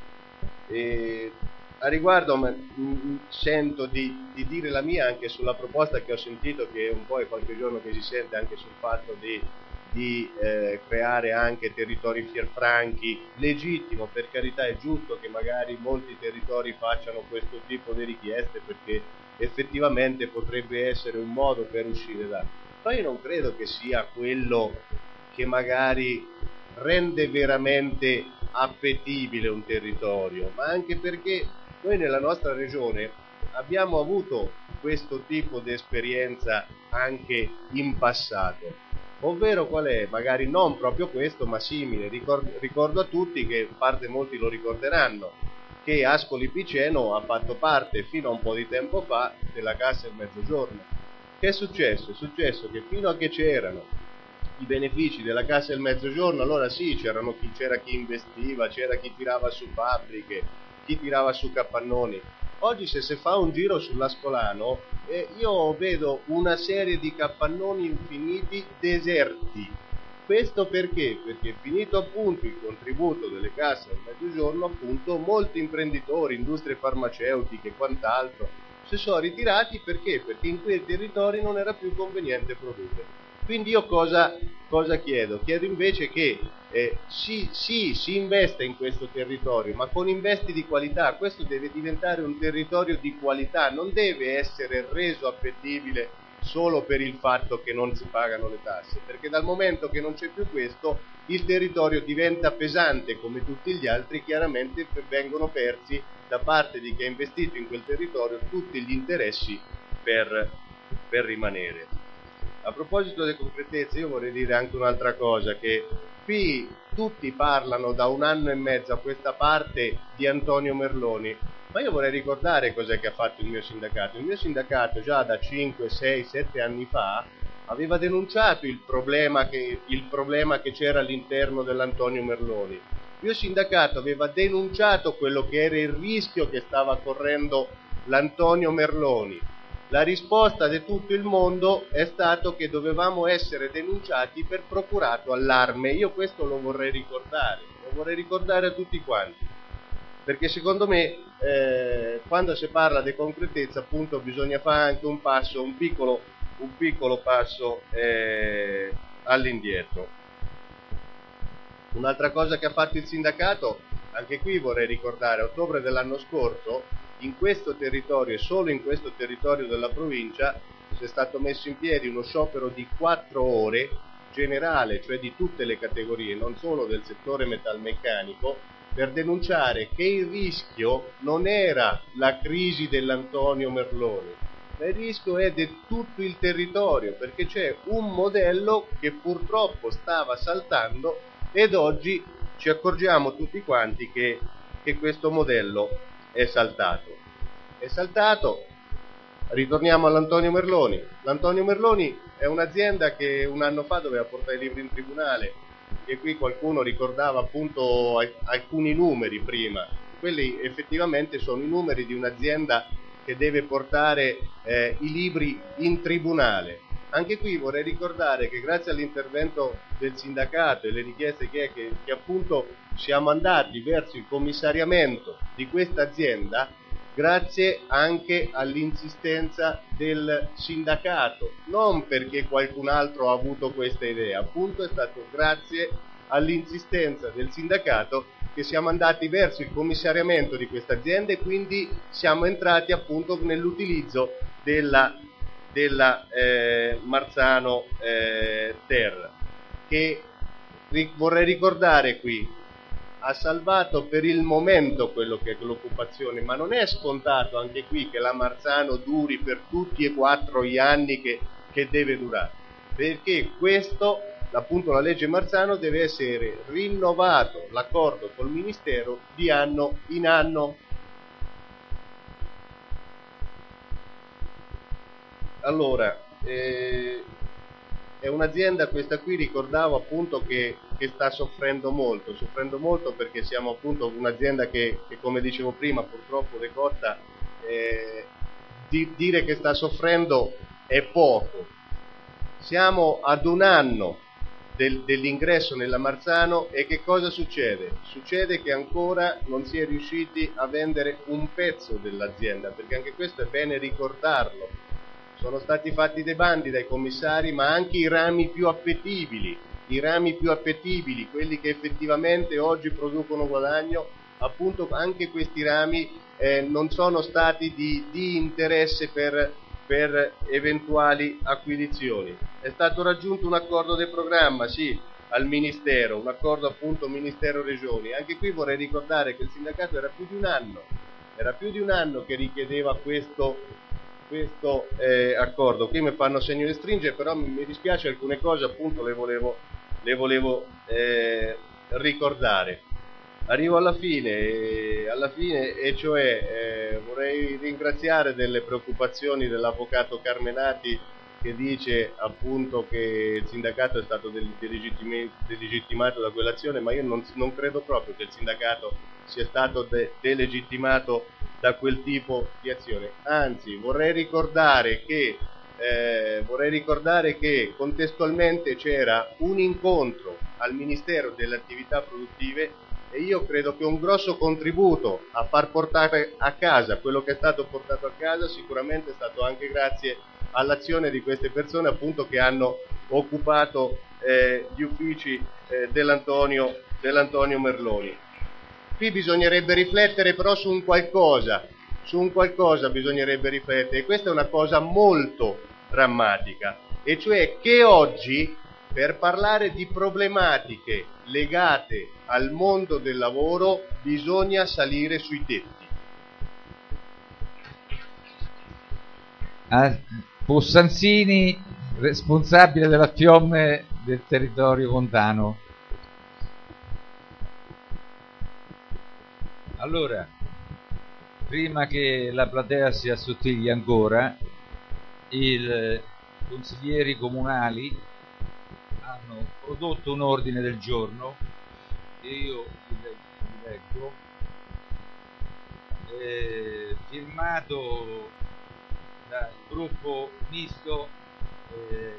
E a riguardo m- sento di, di dire la mia anche sulla proposta che ho sentito, che un po' è qualche giorno che si sente anche sul fatto di, di eh, creare anche territori fierfranchi. Legittimo, per carità, è giusto che magari molti territori facciano questo tipo di richieste perché effettivamente potrebbe essere un modo per uscire da. Ma io non credo che sia quello che magari rende veramente appetibile un territorio, ma anche perché noi nella nostra regione abbiamo avuto questo tipo di esperienza anche in passato, ovvero qual è? Magari non proprio questo, ma simile. Ricordo, ricordo a tutti che in parte molti lo ricorderanno, che Ascoli Piceno ha fatto parte fino a un po' di tempo fa della Cassa del Mezzogiorno. Che è successo? È successo che fino a che c'erano i benefici della Cassa del Mezzogiorno, allora sì, c'erano chi, c'era chi investiva, c'era chi tirava su fabbriche, chi tirava su capannoni. Oggi se si fa un giro sull'Ascolano eh, io vedo una serie di capannoni infiniti deserti. Questo perché? Perché finito appunto il contributo delle casse del Mezzogiorno, appunto molti imprenditori, industrie farmaceutiche e quant'altro si sono ritirati. Perché? Perché in quei territori non era più conveniente produrre. Quindi io cosa, cosa chiedo? Chiedo invece che eh, sì, sì, si investe in questo territorio, ma con investi di qualità. Questo deve diventare un territorio di qualità, non deve essere reso appetibile solo per il fatto che non si pagano le tasse, perché dal momento che non c'è più questo, il territorio diventa pesante come tutti gli altri. Chiaramente vengono persi da parte di chi ha investito in quel territorio tutti gli interessi per, per rimanere. A proposito di concretezza, io vorrei dire anche un'altra cosa, che qui tutti parlano da un anno e mezzo a questa parte di Antonio Merloni, ma io vorrei ricordare cos'è che ha fatto il mio sindacato. Il mio sindacato già da cinque, sei, sette anni fa aveva denunciato il problema che, il problema che c'era all'interno dell'Antonio Merloni. Il mio sindacato aveva denunciato quello che era il rischio che stava correndo l'Antonio Merloni. La risposta di tutto il mondo è stato che dovevamo essere denunciati per procurato allarme. Io questo lo vorrei ricordare, lo vorrei ricordare a tutti quanti, perché secondo me eh, quando si parla di concretezza appunto bisogna fare anche un passo, un piccolo, un piccolo passo eh, all'indietro. Un'altra cosa che ha fatto il sindacato, anche qui vorrei ricordare, a ottobre dell'anno scorso, in questo territorio e solo in questo territorio della provincia è stato messo in piedi uno sciopero di quattro ore generale, cioè di tutte le categorie, non solo del settore metalmeccanico, per denunciare che il rischio non era la crisi dell'Antonio Merloni, ma il rischio è di tutto il territorio, perché c'è un modello che purtroppo stava saltando ed oggi ci accorgiamo tutti quanti che, che questo modello è saltato. È saltato, ritorniamo all'Antonio Merloni. L'Antonio Merloni è un'azienda che un anno fa doveva portare i libri in tribunale, e qui qualcuno ricordava appunto alcuni numeri prima. Quelli effettivamente sono i numeri di un'azienda che deve portare eh, i libri in tribunale. Anche qui vorrei ricordare che grazie all'intervento del sindacato e le richieste che è che, che appunto siamo andati verso il commissariamento di questa azienda, grazie anche all'insistenza del sindacato, non perché qualcun altro ha avuto questa idea, appunto è stato grazie all'insistenza del sindacato che siamo andati verso il commissariamento di questa azienda e quindi siamo entrati appunto nell'utilizzo della, della eh, Marzano eh, Terra, che ri- vorrei ricordare qui ha salvato per il momento quello che è l'occupazione, ma non è scontato anche qui che la Marzano duri per tutti e quattro gli anni che, che deve durare, perché questo, appunto la legge Marzano, deve essere rinnovato l'accordo col Ministero di anno in anno. Allora, eh, è un'azienda questa qui, ricordavo appunto che, che sta soffrendo molto, soffrendo molto perché siamo appunto un'azienda che, che come dicevo prima purtroppo decotta, eh, di, dire che sta soffrendo è poco. Siamo ad un anno del, dell'ingresso nella Marzano e che cosa succede? Succede che ancora non si è riusciti a vendere un pezzo dell'azienda, perché anche questo è bene ricordarlo. Sono stati fatti dei bandi dai commissari, ma anche i rami più appetibili, i rami più appetibili, quelli che effettivamente oggi producono guadagno, appunto anche questi rami eh, non sono stati di, di interesse per, per eventuali acquisizioni. È stato raggiunto un accordo del programma, sì, al Ministero, un accordo appunto Ministero-Regioni. Anche qui vorrei ricordare che il sindacato era più di un anno, era più di un anno che richiedeva questo questo eh, accordo. Qui mi fanno segno di stringere, però mi, mi dispiace, alcune cose appunto le volevo, le volevo eh, ricordare. Arrivo alla fine, eh, alla fine e cioè eh, vorrei ringraziare delle preoccupazioni dell'avvocato Carmenati, che dice appunto che il sindacato è stato delegittimato da quell'azione, ma io non, non credo proprio che il sindacato sia stato de- delegittimato da quel tipo di azione. Anzi, vorrei ricordare che eh, vorrei ricordare che contestualmente c'era un incontro al Ministero delle Attività Produttive e io credo che un grosso contributo a far portare a casa quello che è stato portato a casa sicuramente è stato anche grazie all'azione di queste persone appunto che hanno occupato eh, gli uffici eh, dell'Antonio, dell'Antonio Merloni. Qui bisognerebbe riflettere però su un qualcosa, su un qualcosa bisognerebbe riflettere, e questa è una cosa molto drammatica, e cioè che oggi per parlare di problematiche legate al mondo del lavoro bisogna salire sui tetti. Ah, Possanzini, responsabile della Fiemme del territorio montano. Allora, prima che la platea si assottigli ancora, i consiglieri comunali hanno prodotto un ordine del giorno che io vi leggo, eh, firmato dal gruppo misto eh,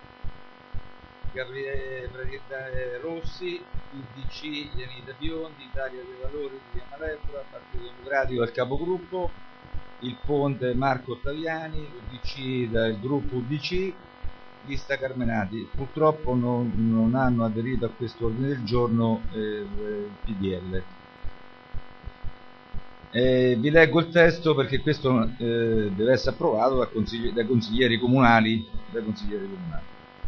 Gabriele Rossi, U D C Anita Biondi, Italia dei Valori di Amalefra, Partito Democratico al capogruppo, il Ponte Marco Ottaviani, U D C del gruppo U D C, lista Carmenati. Purtroppo non, non hanno aderito a questo ordine del giorno eh, il P D L. Eh, vi leggo il testo perché questo eh, deve essere approvato da consigli- dai consiglieri comunali, dai consiglieri comunali.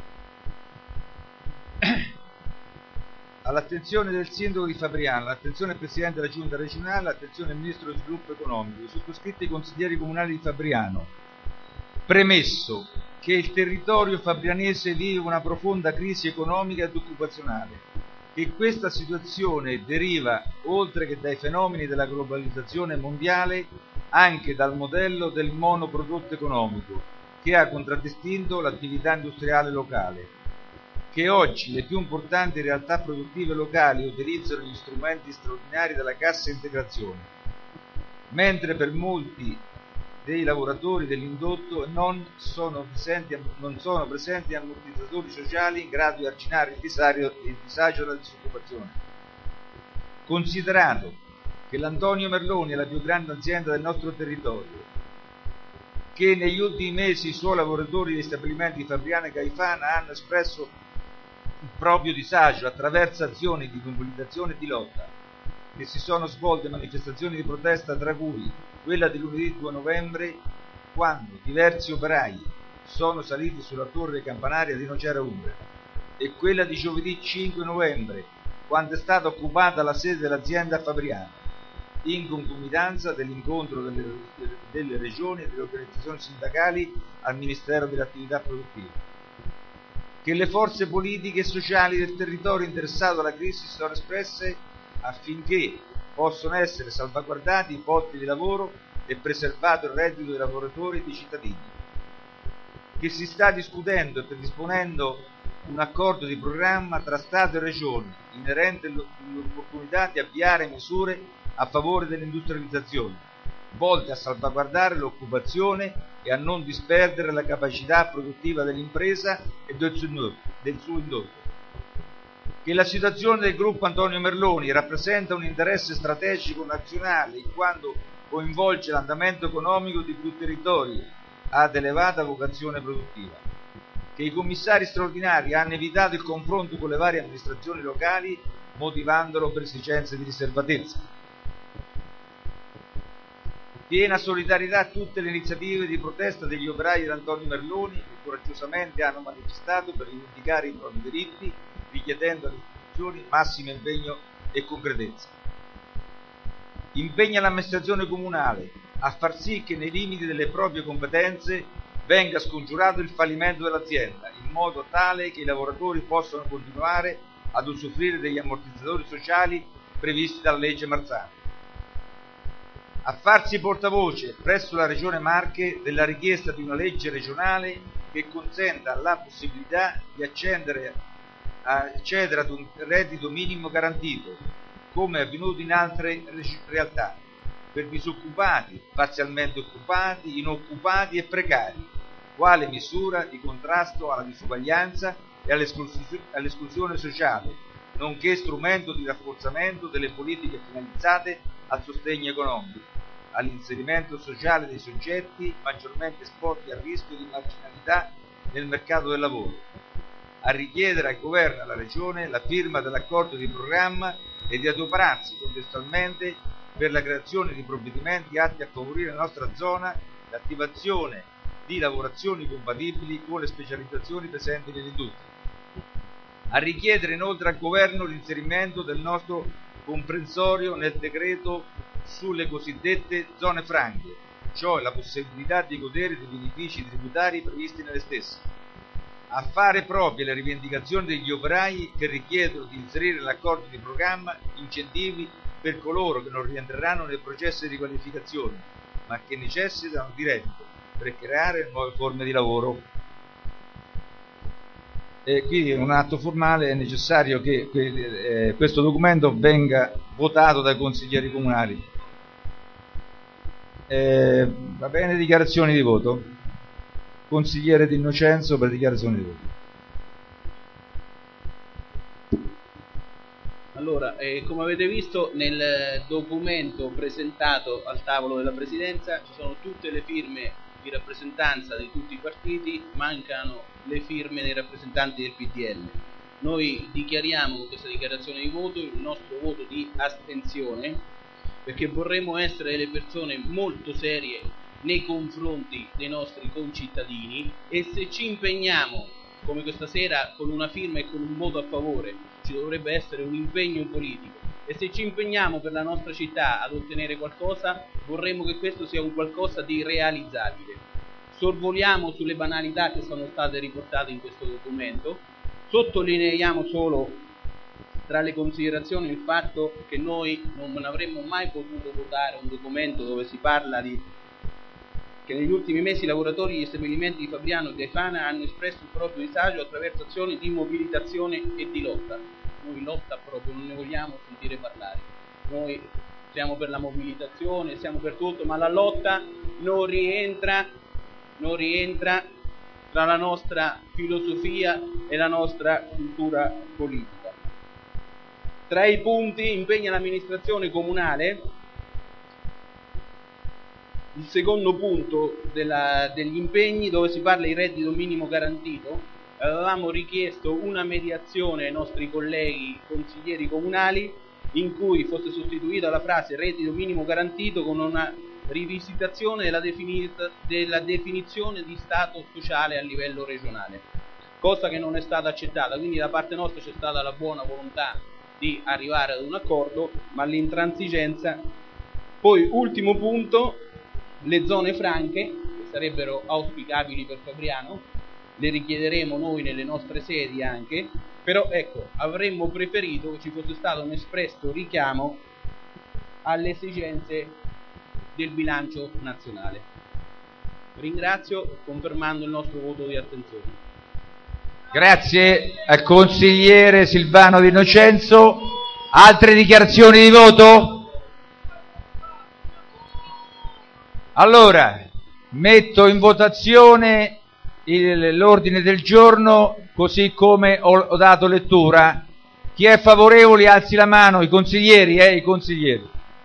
All'attenzione del sindaco di Fabriano, all'attenzione del Presidente della Giunta regionale, all'attenzione del Ministro dello Sviluppo Economico, sottoscritti i consiglieri comunali di Fabriano. Premesso che il territorio fabrianese vive una profonda crisi economica ed occupazionale, che questa situazione deriva, oltre che dai fenomeni della globalizzazione mondiale, anche dal modello del monoprodotto economico, che ha contraddistinto l'attività industriale locale, che oggi le più importanti realtà produttive locali utilizzano gli strumenti straordinari della cassa integrazione, mentre per molti dei lavoratori dell'indotto non sono presenti, non sono presenti ammortizzatori sociali in grado di arginare il disagio, il disagio della disoccupazione. Considerato che l'Antonio Merloni è la più grande azienda del nostro territorio, che negli ultimi mesi i suoi lavoratori degli stabilimenti di Fabriano e Caifana hanno espresso il proprio disagio attraverso azioni di mobilitazione e di lotta, che si sono svolte manifestazioni di protesta, tra cui quella di lunedì due novembre, quando diversi operai sono saliti sulla torre campanaria di Nocera Umbria, e quella di giovedì cinque novembre, quando è stata occupata la sede dell'azienda a Fabriano, in concomitanza dell'incontro delle, delle regioni e delle organizzazioni sindacali al Ministero delle Attività Produttive. Che le forze politiche e sociali del territorio interessato dalla crisi si sono espresse affinché possano essere salvaguardati i posti di lavoro e preservato il reddito dei lavoratori e dei cittadini. Che si sta discutendo e predisponendo un accordo di programma tra Stato e Regioni inerente all'opportunità di avviare misure a favore dell'industrializzazione, volte a salvaguardare l'occupazione e a non disperdere la capacità produttiva dell'impresa e del suo indotto. Che la situazione del gruppo Antonio Merloni rappresenta un interesse strategico nazionale in quanto coinvolge l'andamento economico di più territori ad elevata vocazione produttiva. Che i commissari straordinari hanno evitato il confronto con le varie amministrazioni locali motivandolo per esigenze di riservatezza. Piena solidarietà a tutte le iniziative di protesta degli operai dell'Antonio Merloni che coraggiosamente hanno manifestato per rivendicare i propri diritti, richiedendo alle istituzioni massimo impegno e concretezza. Impegna l'amministrazione comunale a far sì che nei limiti delle proprie competenze venga scongiurato il fallimento dell'azienda, in modo tale che i lavoratori possano continuare ad usufruire degli ammortizzatori sociali previsti dalla legge Marzano. A farsi portavoce presso la Regione Marche della richiesta di una legge regionale che consenta la possibilità di accedere, accedere ad un reddito minimo garantito, come è avvenuto in altre realtà, per disoccupati, parzialmente occupati, inoccupati e precari, quale misura di contrasto alla disuguaglianza e all'esclusione sociale, nonché strumento di rafforzamento delle politiche finalizzate al sostegno economico, all'inserimento sociale dei soggetti maggiormente esposti al rischio di marginalità nel mercato del lavoro, a richiedere al Governo e alla Regione la firma dell'accordo di programma e di adoperarsi contestualmente per la creazione di provvedimenti atti a favorire nella nostra zona l'attivazione di lavorazioni compatibili con le specializzazioni presenti nell'industria, a richiedere inoltre al Governo l'inserimento del nostro comprensorio nel decreto sulle cosiddette zone franche, cioè la possibilità di godere dei benefici tributari previsti nelle stesse, a fare proprie le rivendicazioni degli operai che richiedono di inserire nell'accordo di programma incentivi per coloro che non rientreranno nel processo di qualificazione, ma che necessitano di reddito per creare nuove forme di lavoro. E quindi un atto formale, è necessario che, che eh, questo documento venga votato dai consiglieri comunali. Eh, va bene, dichiarazioni di voto. Consigliere D'Innocenzo per dichiarazioni di voto. Allora, eh, come avete visto nel documento presentato al tavolo della Presidenza ci sono tutte le firme di rappresentanza di tutti i partiti, mancano le firme dei rappresentanti del P D L. Noi dichiariamo con questa dichiarazione di voto il nostro voto di astensione perché vorremmo essere delle persone molto serie nei confronti dei nostri concittadini, e se ci impegniamo, come questa sera, con una firma e con un voto a favore, ci dovrebbe essere un impegno politico, e se ci impegniamo per la nostra città ad ottenere qualcosa, vorremmo che questo sia un qualcosa di realizzabile. Sorvoliamo sulle banalità che sono state riportate in questo documento, sottolineiamo solo tra le considerazioni il fatto che noi non avremmo mai potuto votare un documento dove si parla di che negli ultimi mesi i lavoratori degli stabilimenti di Fabriano e Gaetana hanno espresso il proprio disagio attraverso azioni di mobilitazione e di lotta. Noi lotta proprio non ne vogliamo sentire parlare. Noi siamo per la mobilitazione, siamo per tutto, ma la lotta non rientra, non rientra tra la nostra filosofia e la nostra cultura politica. Tra i punti impegna l'amministrazione comunale. Il secondo punto della, degli impegni, dove si parla di reddito minimo garantito, avevamo richiesto una mediazione ai nostri colleghi consiglieri comunali in cui fosse sostituita la frase reddito minimo garantito con una rivisitazione della, definita, della definizione di stato sociale a livello regionale, cosa che non è stata accettata. Quindi da parte nostra c'è stata la buona volontà di arrivare ad un accordo, ma l'intransigenza. Poi ultimo punto, le zone franche, che sarebbero auspicabili per Fabriano, le richiederemo noi nelle nostre sedi anche, però ecco, avremmo preferito che ci fosse stato un espresso richiamo alle esigenze del bilancio nazionale. Ringrazio, confermando il nostro voto di attenzione. Grazie al consigliere Silvano Di Innocenzo. Altre dichiarazioni di voto? Allora, metto in votazione l'ordine del giorno così come ho, ho dato lettura. Chi è favorevole alzi la mano, i consiglieri, eh, i consiglieri.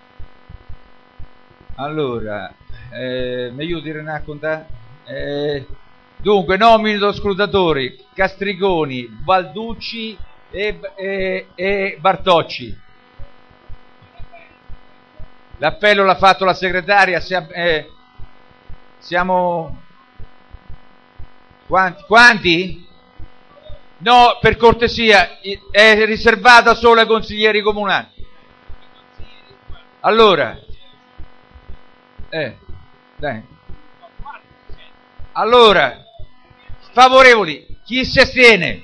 Allora, eh, mi aiuti Renato a contare? Eh, dunque, nomino scrutatori: Castriconi, Balducci e, e, e Bartocci. L'appello l'ha fatto la segretaria. Siamo, eh, siamo quanti? Quanti? No, per cortesia, è riservata solo ai consiglieri comunali. Allora, eh, dai. Allora, favorevoli, chi si astiene?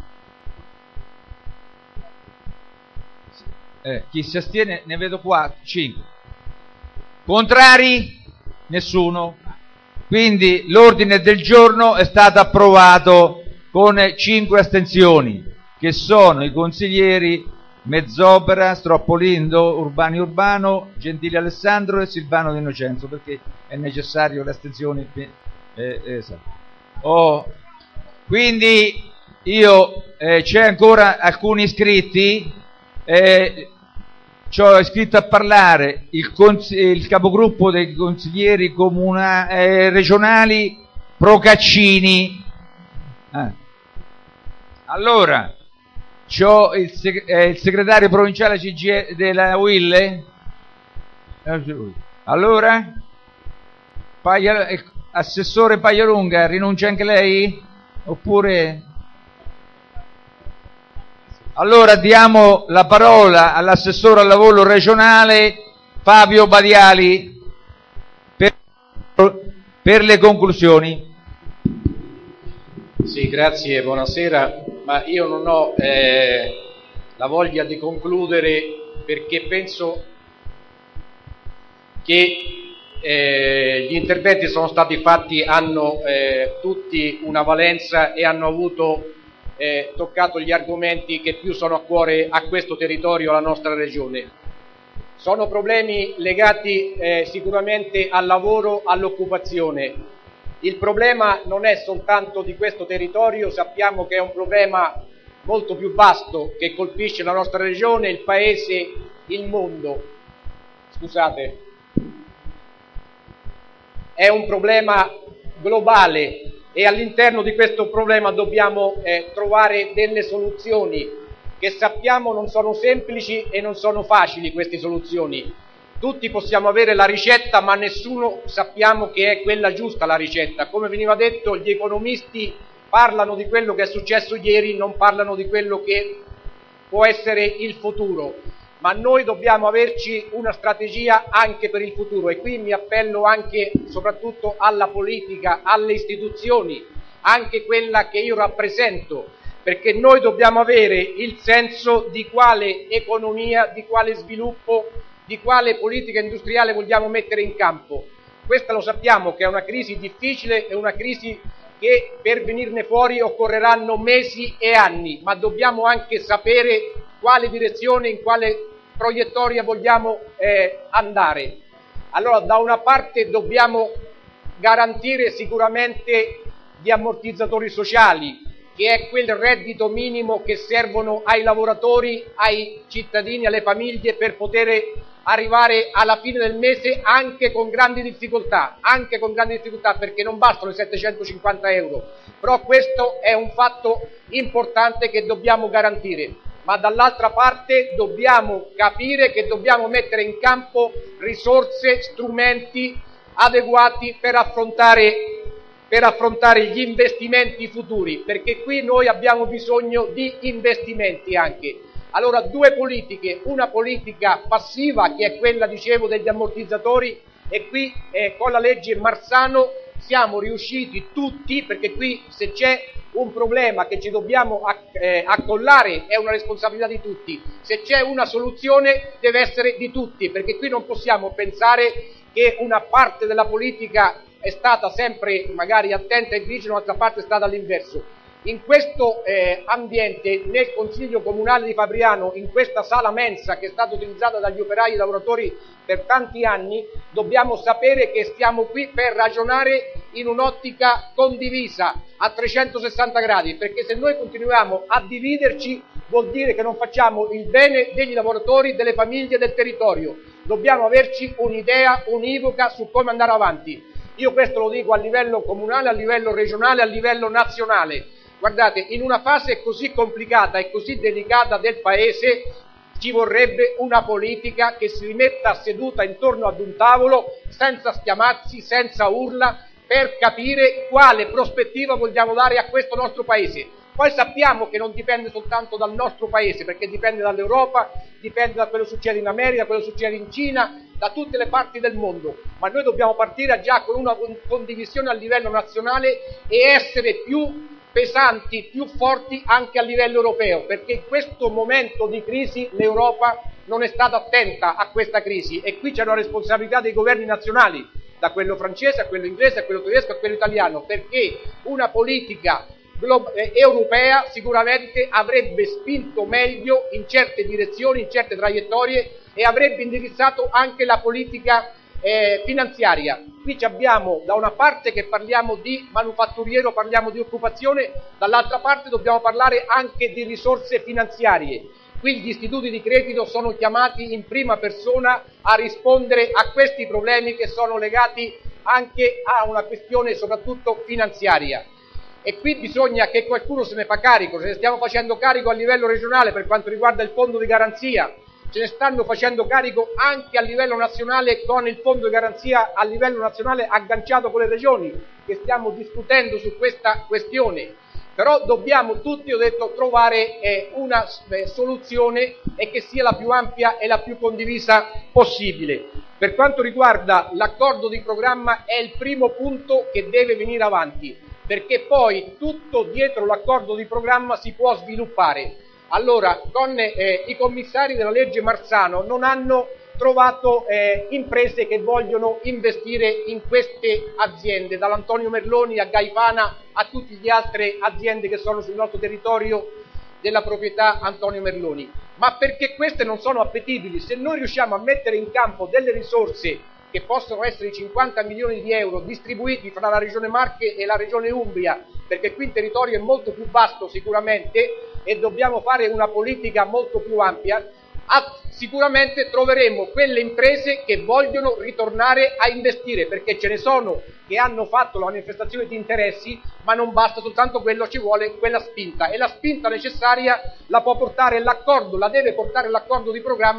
Eh, chi si astiene? Ne vedo quattro, cinque. Contrari? Nessuno. Quindi l'ordine del giorno è stato approvato con cinque astensioni, che sono i consiglieri Mezzopera, Stroppolindo, Urbani Urbano, Gentili Alessandro e Silvano Di Innocenzo, perché è necessario le astensioni. Eh, esatto. Oh, quindi io eh, c'è ancora alcuni iscritti. Eh, C'ho iscritto a parlare il, il capogruppo dei consiglieri comuna, eh, regionali Procaccini. Ah. Allora, c'ho il, seg eh, il segretario provinciale C G I della Wille. Allora, Paglia, eh, assessore Paglialunga, rinuncia anche lei? Oppure... Allora diamo la parola all'assessore al lavoro regionale Fabio Badiali per, per le conclusioni. Sì, grazie, buonasera, ma io non ho eh, la voglia di concludere, perché penso che eh, gli interventi sono stati fatti, hanno eh, tutti una valenza e hanno avuto Eh, toccato gli argomenti che più sono a cuore a questo territorio, alla nostra regione. Sono problemi legati eh, sicuramente al lavoro, all'occupazione. Il problema non è soltanto di questo territorio, sappiamo che è un problema molto più vasto che colpisce la nostra regione, il paese, il mondo. Scusate. È un problema globale. E all'interno di questo problema dobbiamo eh, trovare delle soluzioni che sappiamo non sono semplici e non sono facili. Queste soluzioni Tutti possiamo avere la ricetta, ma nessuno sappiamo che è quella giusta la ricetta. Come veniva detto, gli economisti parlano di quello che è successo ieri, non parlano di quello che può essere il futuro. Ma noi dobbiamo averci una strategia anche per il futuro, e qui mi appello anche soprattutto alla politica, alle istituzioni, anche quella che io rappresento, perché noi dobbiamo avere il senso di quale economia, di quale sviluppo, di quale politica industriale vogliamo mettere in campo. Questa lo sappiamo che è una crisi difficile, è una crisi che per venirne fuori occorreranno mesi e anni, ma dobbiamo anche sapere quale direzione, in quale proiettoria vogliamo eh, andare. Allora, da una parte dobbiamo garantire sicuramente gli ammortizzatori sociali, che è quel reddito minimo che servono ai lavoratori, ai cittadini, alle famiglie per poter arrivare alla fine del mese anche con grandi difficoltà, anche con grandi difficoltà, perché non bastano i settecentocinquanta euro, però questo è un fatto importante che dobbiamo garantire. Ma dall'altra parte dobbiamo capire che dobbiamo mettere in campo risorse, strumenti adeguati per affrontare, per affrontare gli investimenti futuri, perché qui noi abbiamo bisogno di investimenti anche. Allora, due politiche, una politica passiva che è quella, dicevo, degli ammortizzatori, e qui eh, con la legge Marzano siamo riusciti tutti, perché qui se c'è un problema che ci dobbiamo eh, accollare è una responsabilità di tutti, se c'è una soluzione deve essere di tutti, perché qui non possiamo pensare che una parte della politica è stata sempre magari attenta e grigia, un'altra parte è stata all'inverso. In questo eh, ambiente, nel Consiglio Comunale di Fabriano, in questa sala mensa che è stata utilizzata dagli operai e lavoratori per tanti anni, dobbiamo sapere che stiamo qui per ragionare in un'ottica condivisa a trecentosessanta gradi, perché se noi continuiamo a dividerci vuol dire che non facciamo il bene degli lavoratori, delle famiglie, del territorio. Dobbiamo averci un'idea univoca su come andare avanti. Io questo lo dico a livello comunale, a livello regionale, a livello nazionale. Guardate, in una fase così complicata e così delicata del Paese ci vorrebbe una politica che si rimetta seduta intorno ad un tavolo, senza schiamazzi, senza urla, per capire quale prospettiva vogliamo dare a questo nostro Paese. Poi sappiamo che non dipende soltanto dal nostro Paese, perché dipende dall'Europa, dipende da quello che succede in America, quello che succede in Cina, da tutte le parti del mondo, ma noi dobbiamo partire già con una condivisione a livello nazionale e essere più pesanti, più forti anche a livello europeo, perché in questo momento di crisi l'Europa non è stata attenta a questa crisi, e qui c'è una responsabilità dei governi nazionali, da quello francese a quello inglese, a quello tedesco a quello italiano, perché una politica europea sicuramente avrebbe spinto meglio in certe direzioni, in certe traiettorie, e avrebbe indirizzato anche la politica eh, finanziaria. Qui abbiamo da una parte che parliamo di manufatturiero, parliamo di occupazione, dall'altra parte dobbiamo parlare anche di risorse finanziarie. Qui gli istituti di credito sono chiamati in prima persona a rispondere a questi problemi che sono legati anche a una questione soprattutto finanziaria. E qui bisogna che qualcuno se ne fa carico, se ne stiamo facendo carico a livello regionale per quanto riguarda il fondo di garanzia, ce ne stanno facendo carico anche a livello nazionale con il fondo di garanzia a livello nazionale agganciato con le regioni, che stiamo discutendo su questa questione. Però dobbiamo tutti, ho detto, trovare eh, una eh, soluzione e che sia la più ampia e la più condivisa possibile. Per quanto riguarda l'accordo di programma è il primo punto che deve venire avanti, perché poi tutto dietro l'accordo di programma si può sviluppare. Allora, con eh, i commissari della legge Marzano non hanno trovato eh, imprese che vogliono investire in queste aziende, dall'Antonio Merloni a Gaivana a tutte le altre aziende che sono sul nostro territorio della proprietà Antonio Merloni, ma perché queste non sono appetibili. Se noi riusciamo a mettere in campo delle risorse che possono essere cinquanta milioni di euro distribuiti fra la Regione Marche e la Regione Umbria, perché qui il territorio è molto più vasto sicuramente e dobbiamo fare una politica molto più ampia, sicuramente troveremo quelle imprese che vogliono ritornare a investire, perché ce ne sono che hanno fatto la manifestazione di interessi, ma non basta soltanto quello, ci vuole quella spinta, e la spinta necessaria la può portare l'accordo, la deve portare l'accordo di programma,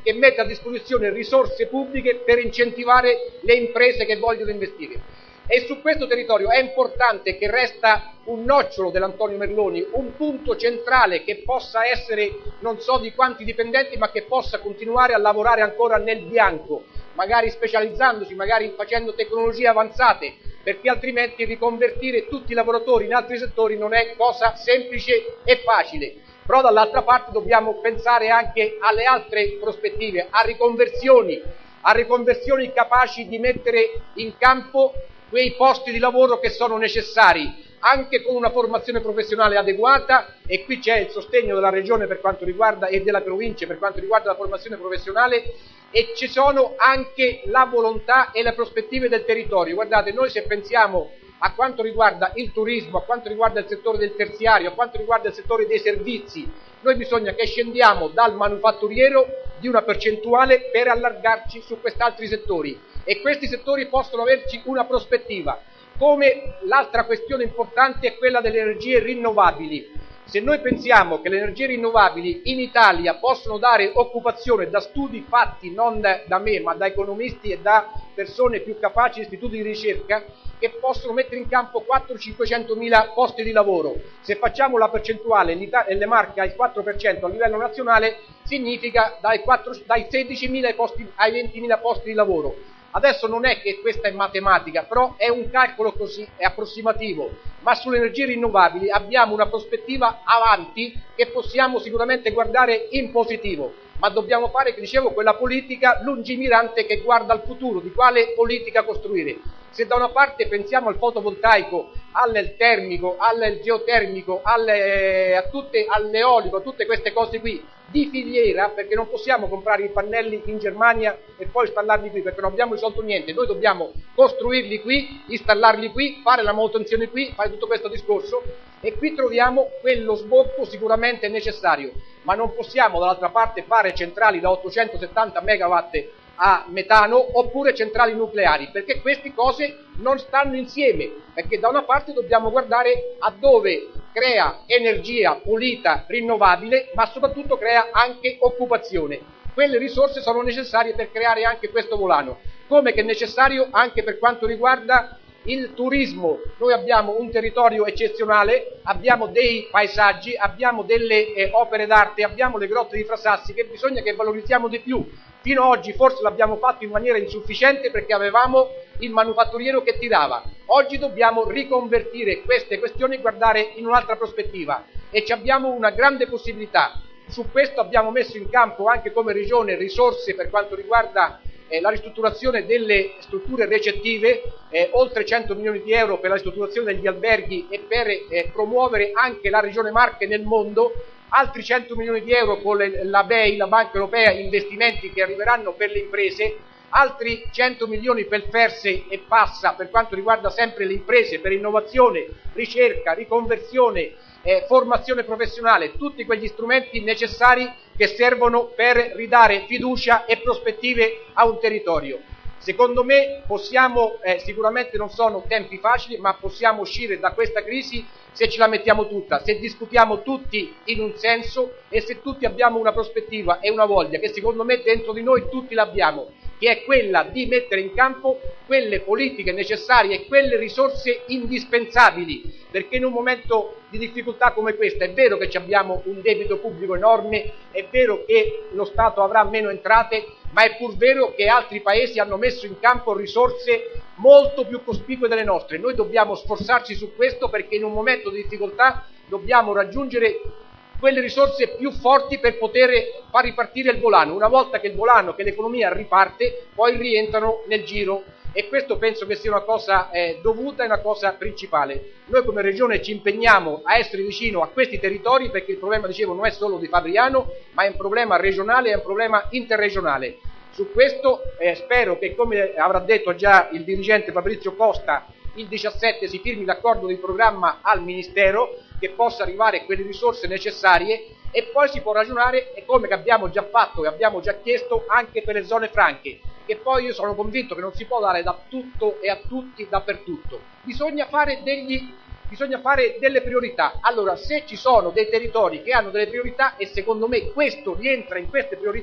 che mette a disposizione risorse pubbliche per incentivare le imprese che vogliono investire. E su questo territorio è importante che resta un nocciolo dell'Antonio Merloni, un punto centrale che possa essere non so di quanti dipendenti, ma che possa continuare a lavorare ancora nel bianco, magari specializzandosi, magari facendo tecnologie avanzate, perché altrimenti riconvertire tutti i lavoratori in altri settori non è cosa semplice e facile. Però dall'altra parte dobbiamo pensare anche alle altre prospettive, a riconversioni, a riconversioni capaci di mettere in campo quei posti di lavoro che sono necessari, anche con una formazione professionale adeguata, e qui c'è il sostegno della Regione per quanto riguarda e della provincia per quanto riguarda la formazione professionale, e ci sono anche la volontà e le prospettive del territorio. Guardate, noi se pensiamo a quanto riguarda il turismo, a quanto riguarda il settore del terziario, a quanto riguarda il settore dei servizi, noi bisogna che scendiamo dal manufatturiero di una percentuale per allargarci su quest'altri settori, e questi settori possono averci una prospettiva. Come l'altra questione importante è quella delle energie rinnovabili. Se noi pensiamo che le energie rinnovabili in Italia possono dare occupazione, da studi fatti non da me ma da economisti e da persone più capaci, istituti di ricerca, che possono mettere in campo quattrocento cinquecentomila posti di lavoro, se facciamo la percentuale le Marche al quattro per cento a livello nazionale, significa dai, quattro, dai sedicimila ai, posti, ai ventimila posti di lavoro. Adesso non è che questa è matematica, però è un calcolo così, è approssimativo, ma sulle energie rinnovabili abbiamo una prospettiva avanti che possiamo sicuramente guardare in positivo, ma dobbiamo fare, che dicevo, quella politica lungimirante che guarda al futuro, di quale politica costruire. Se da una parte pensiamo al fotovoltaico, al termico, al geotermico, alle, a tutte, all'eolico, a tutte queste cose qui, di filiera, perché non possiamo comprare i pannelli in Germania e poi installarli qui, perché non abbiamo risolto niente, noi dobbiamo costruirli qui, installarli qui, fare la manutenzione qui, fare tutto questo discorso, e qui troviamo quello sbocco sicuramente necessario, ma non possiamo dall'altra parte fare centrali da ottocentosettanta megawatt a metano oppure centrali nucleari, perché queste cose non stanno insieme, perché da una parte dobbiamo guardare a dove crea energia pulita, rinnovabile, ma soprattutto crea anche occupazione. Quelle risorse sono necessarie per creare anche questo volano, come che è necessario anche per quanto riguarda il turismo. Noi abbiamo un territorio eccezionale, abbiamo dei paesaggi, abbiamo delle eh, opere d'arte, abbiamo le grotte di Frasassi che bisogna che valorizziamo di più. Fino ad oggi forse l'abbiamo fatto in maniera insufficiente perché avevamo il manufatturiero che tirava. Oggi dobbiamo riconvertire queste questioni e guardare in un'altra prospettiva, e ci abbiamo una grande possibilità. Su questo abbiamo messo in campo anche come Regione risorse per quanto riguarda eh, la ristrutturazione delle strutture recettive, eh, oltre cento milioni di euro per la ristrutturazione degli alberghi e per eh, promuovere anche la Regione Marche nel mondo, altri cento milioni di euro con le, la B E I, la Banca Europea, investimenti che arriveranno per le imprese, altri cento milioni per FERSE e Passa per quanto riguarda sempre le imprese, per innovazione, ricerca, riconversione, eh, formazione professionale, tutti quegli strumenti necessari che servono per ridare fiducia e prospettive a un territorio. Secondo me possiamo, eh, sicuramente non sono tempi facili, ma possiamo uscire da questa crisi se ce la mettiamo tutta, se discutiamo tutti in un senso e se tutti abbiamo una prospettiva e una voglia, che secondo me dentro di noi tutti l'abbiamo, che è quella di mettere in campo quelle politiche necessarie e quelle risorse indispensabili, perché in un momento di difficoltà come questa è vero che abbiamo un debito pubblico enorme, è vero che lo Stato avrà meno entrate, ma è pur vero che altri paesi hanno messo in campo risorse molto più cospicue delle nostre. Noi dobbiamo sforzarci su questo, perché in un momento di difficoltà dobbiamo raggiungere quelle risorse più forti per poter far ripartire il volano. Una volta che il volano, che l'economia riparte, poi rientrano nel giro, e questo penso che sia una cosa eh, dovuta e una cosa principale. Noi come Regione ci impegniamo a essere vicino a questi territori, perché il problema, dicevo, non è solo di Fabriano, ma è un problema regionale, è un problema interregionale. Su questo eh, spero che, come avrà detto già il dirigente Fabrizio Costa, il diciassette si firmi l'accordo di programma al Ministero, che possa arrivare quelle risorse necessarie, e poi si può ragionare, e come abbiamo già fatto e abbiamo già chiesto, anche per le zone franche, che poi io sono convinto che non si può dare da tutto e a tutti dappertutto. Bisogna fare degli bisogna fare delle priorità. Allora, se ci sono dei territori che hanno delle priorità, e secondo me questo rientra in queste priorità,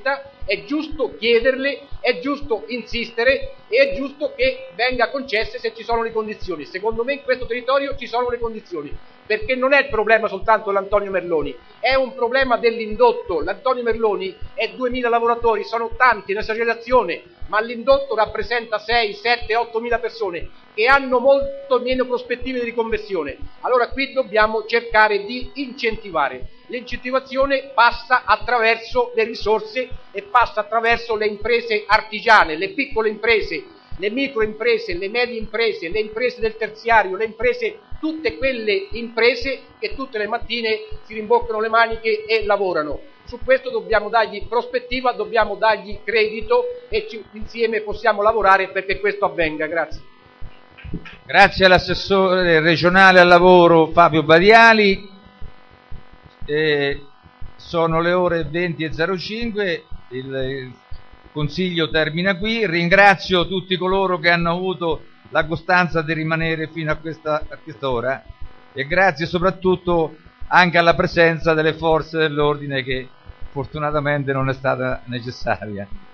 è giusto chiederle, è giusto insistere e è giusto che venga concesse se ci sono le condizioni. Secondo me in questo territorio ci sono le condizioni, perché non è il problema soltanto l'Antonio Merloni, è un problema dell'indotto. L'Antonio Merloni è duemila lavoratori, sono tanti, è un'esagerazione, ma l'indotto rappresenta sei, sette, ottomila persone che hanno molto meno prospettive di riconversione. Allora qui dobbiamo cercare di incentivare. L'incentivazione passa attraverso le risorse e passa attraverso le imprese artigiane, le piccole imprese, le microimprese, le medie imprese, le imprese del terziario, le imprese, tutte quelle imprese che tutte le mattine si rimboccano le maniche e lavorano. Su questo dobbiamo dargli prospettiva, dobbiamo dargli credito e ci, insieme possiamo lavorare perché questo avvenga. Grazie. Grazie all'assessore regionale al lavoro Fabio Badiali. Eh, sono le ore venti e zero cinque, il, il Consiglio termina qui. Ringrazio tutti coloro che hanno avuto la costanza di rimanere fino a questa a quest'ora e grazie soprattutto anche alla presenza delle forze dell'ordine che fortunatamente non è stata necessaria.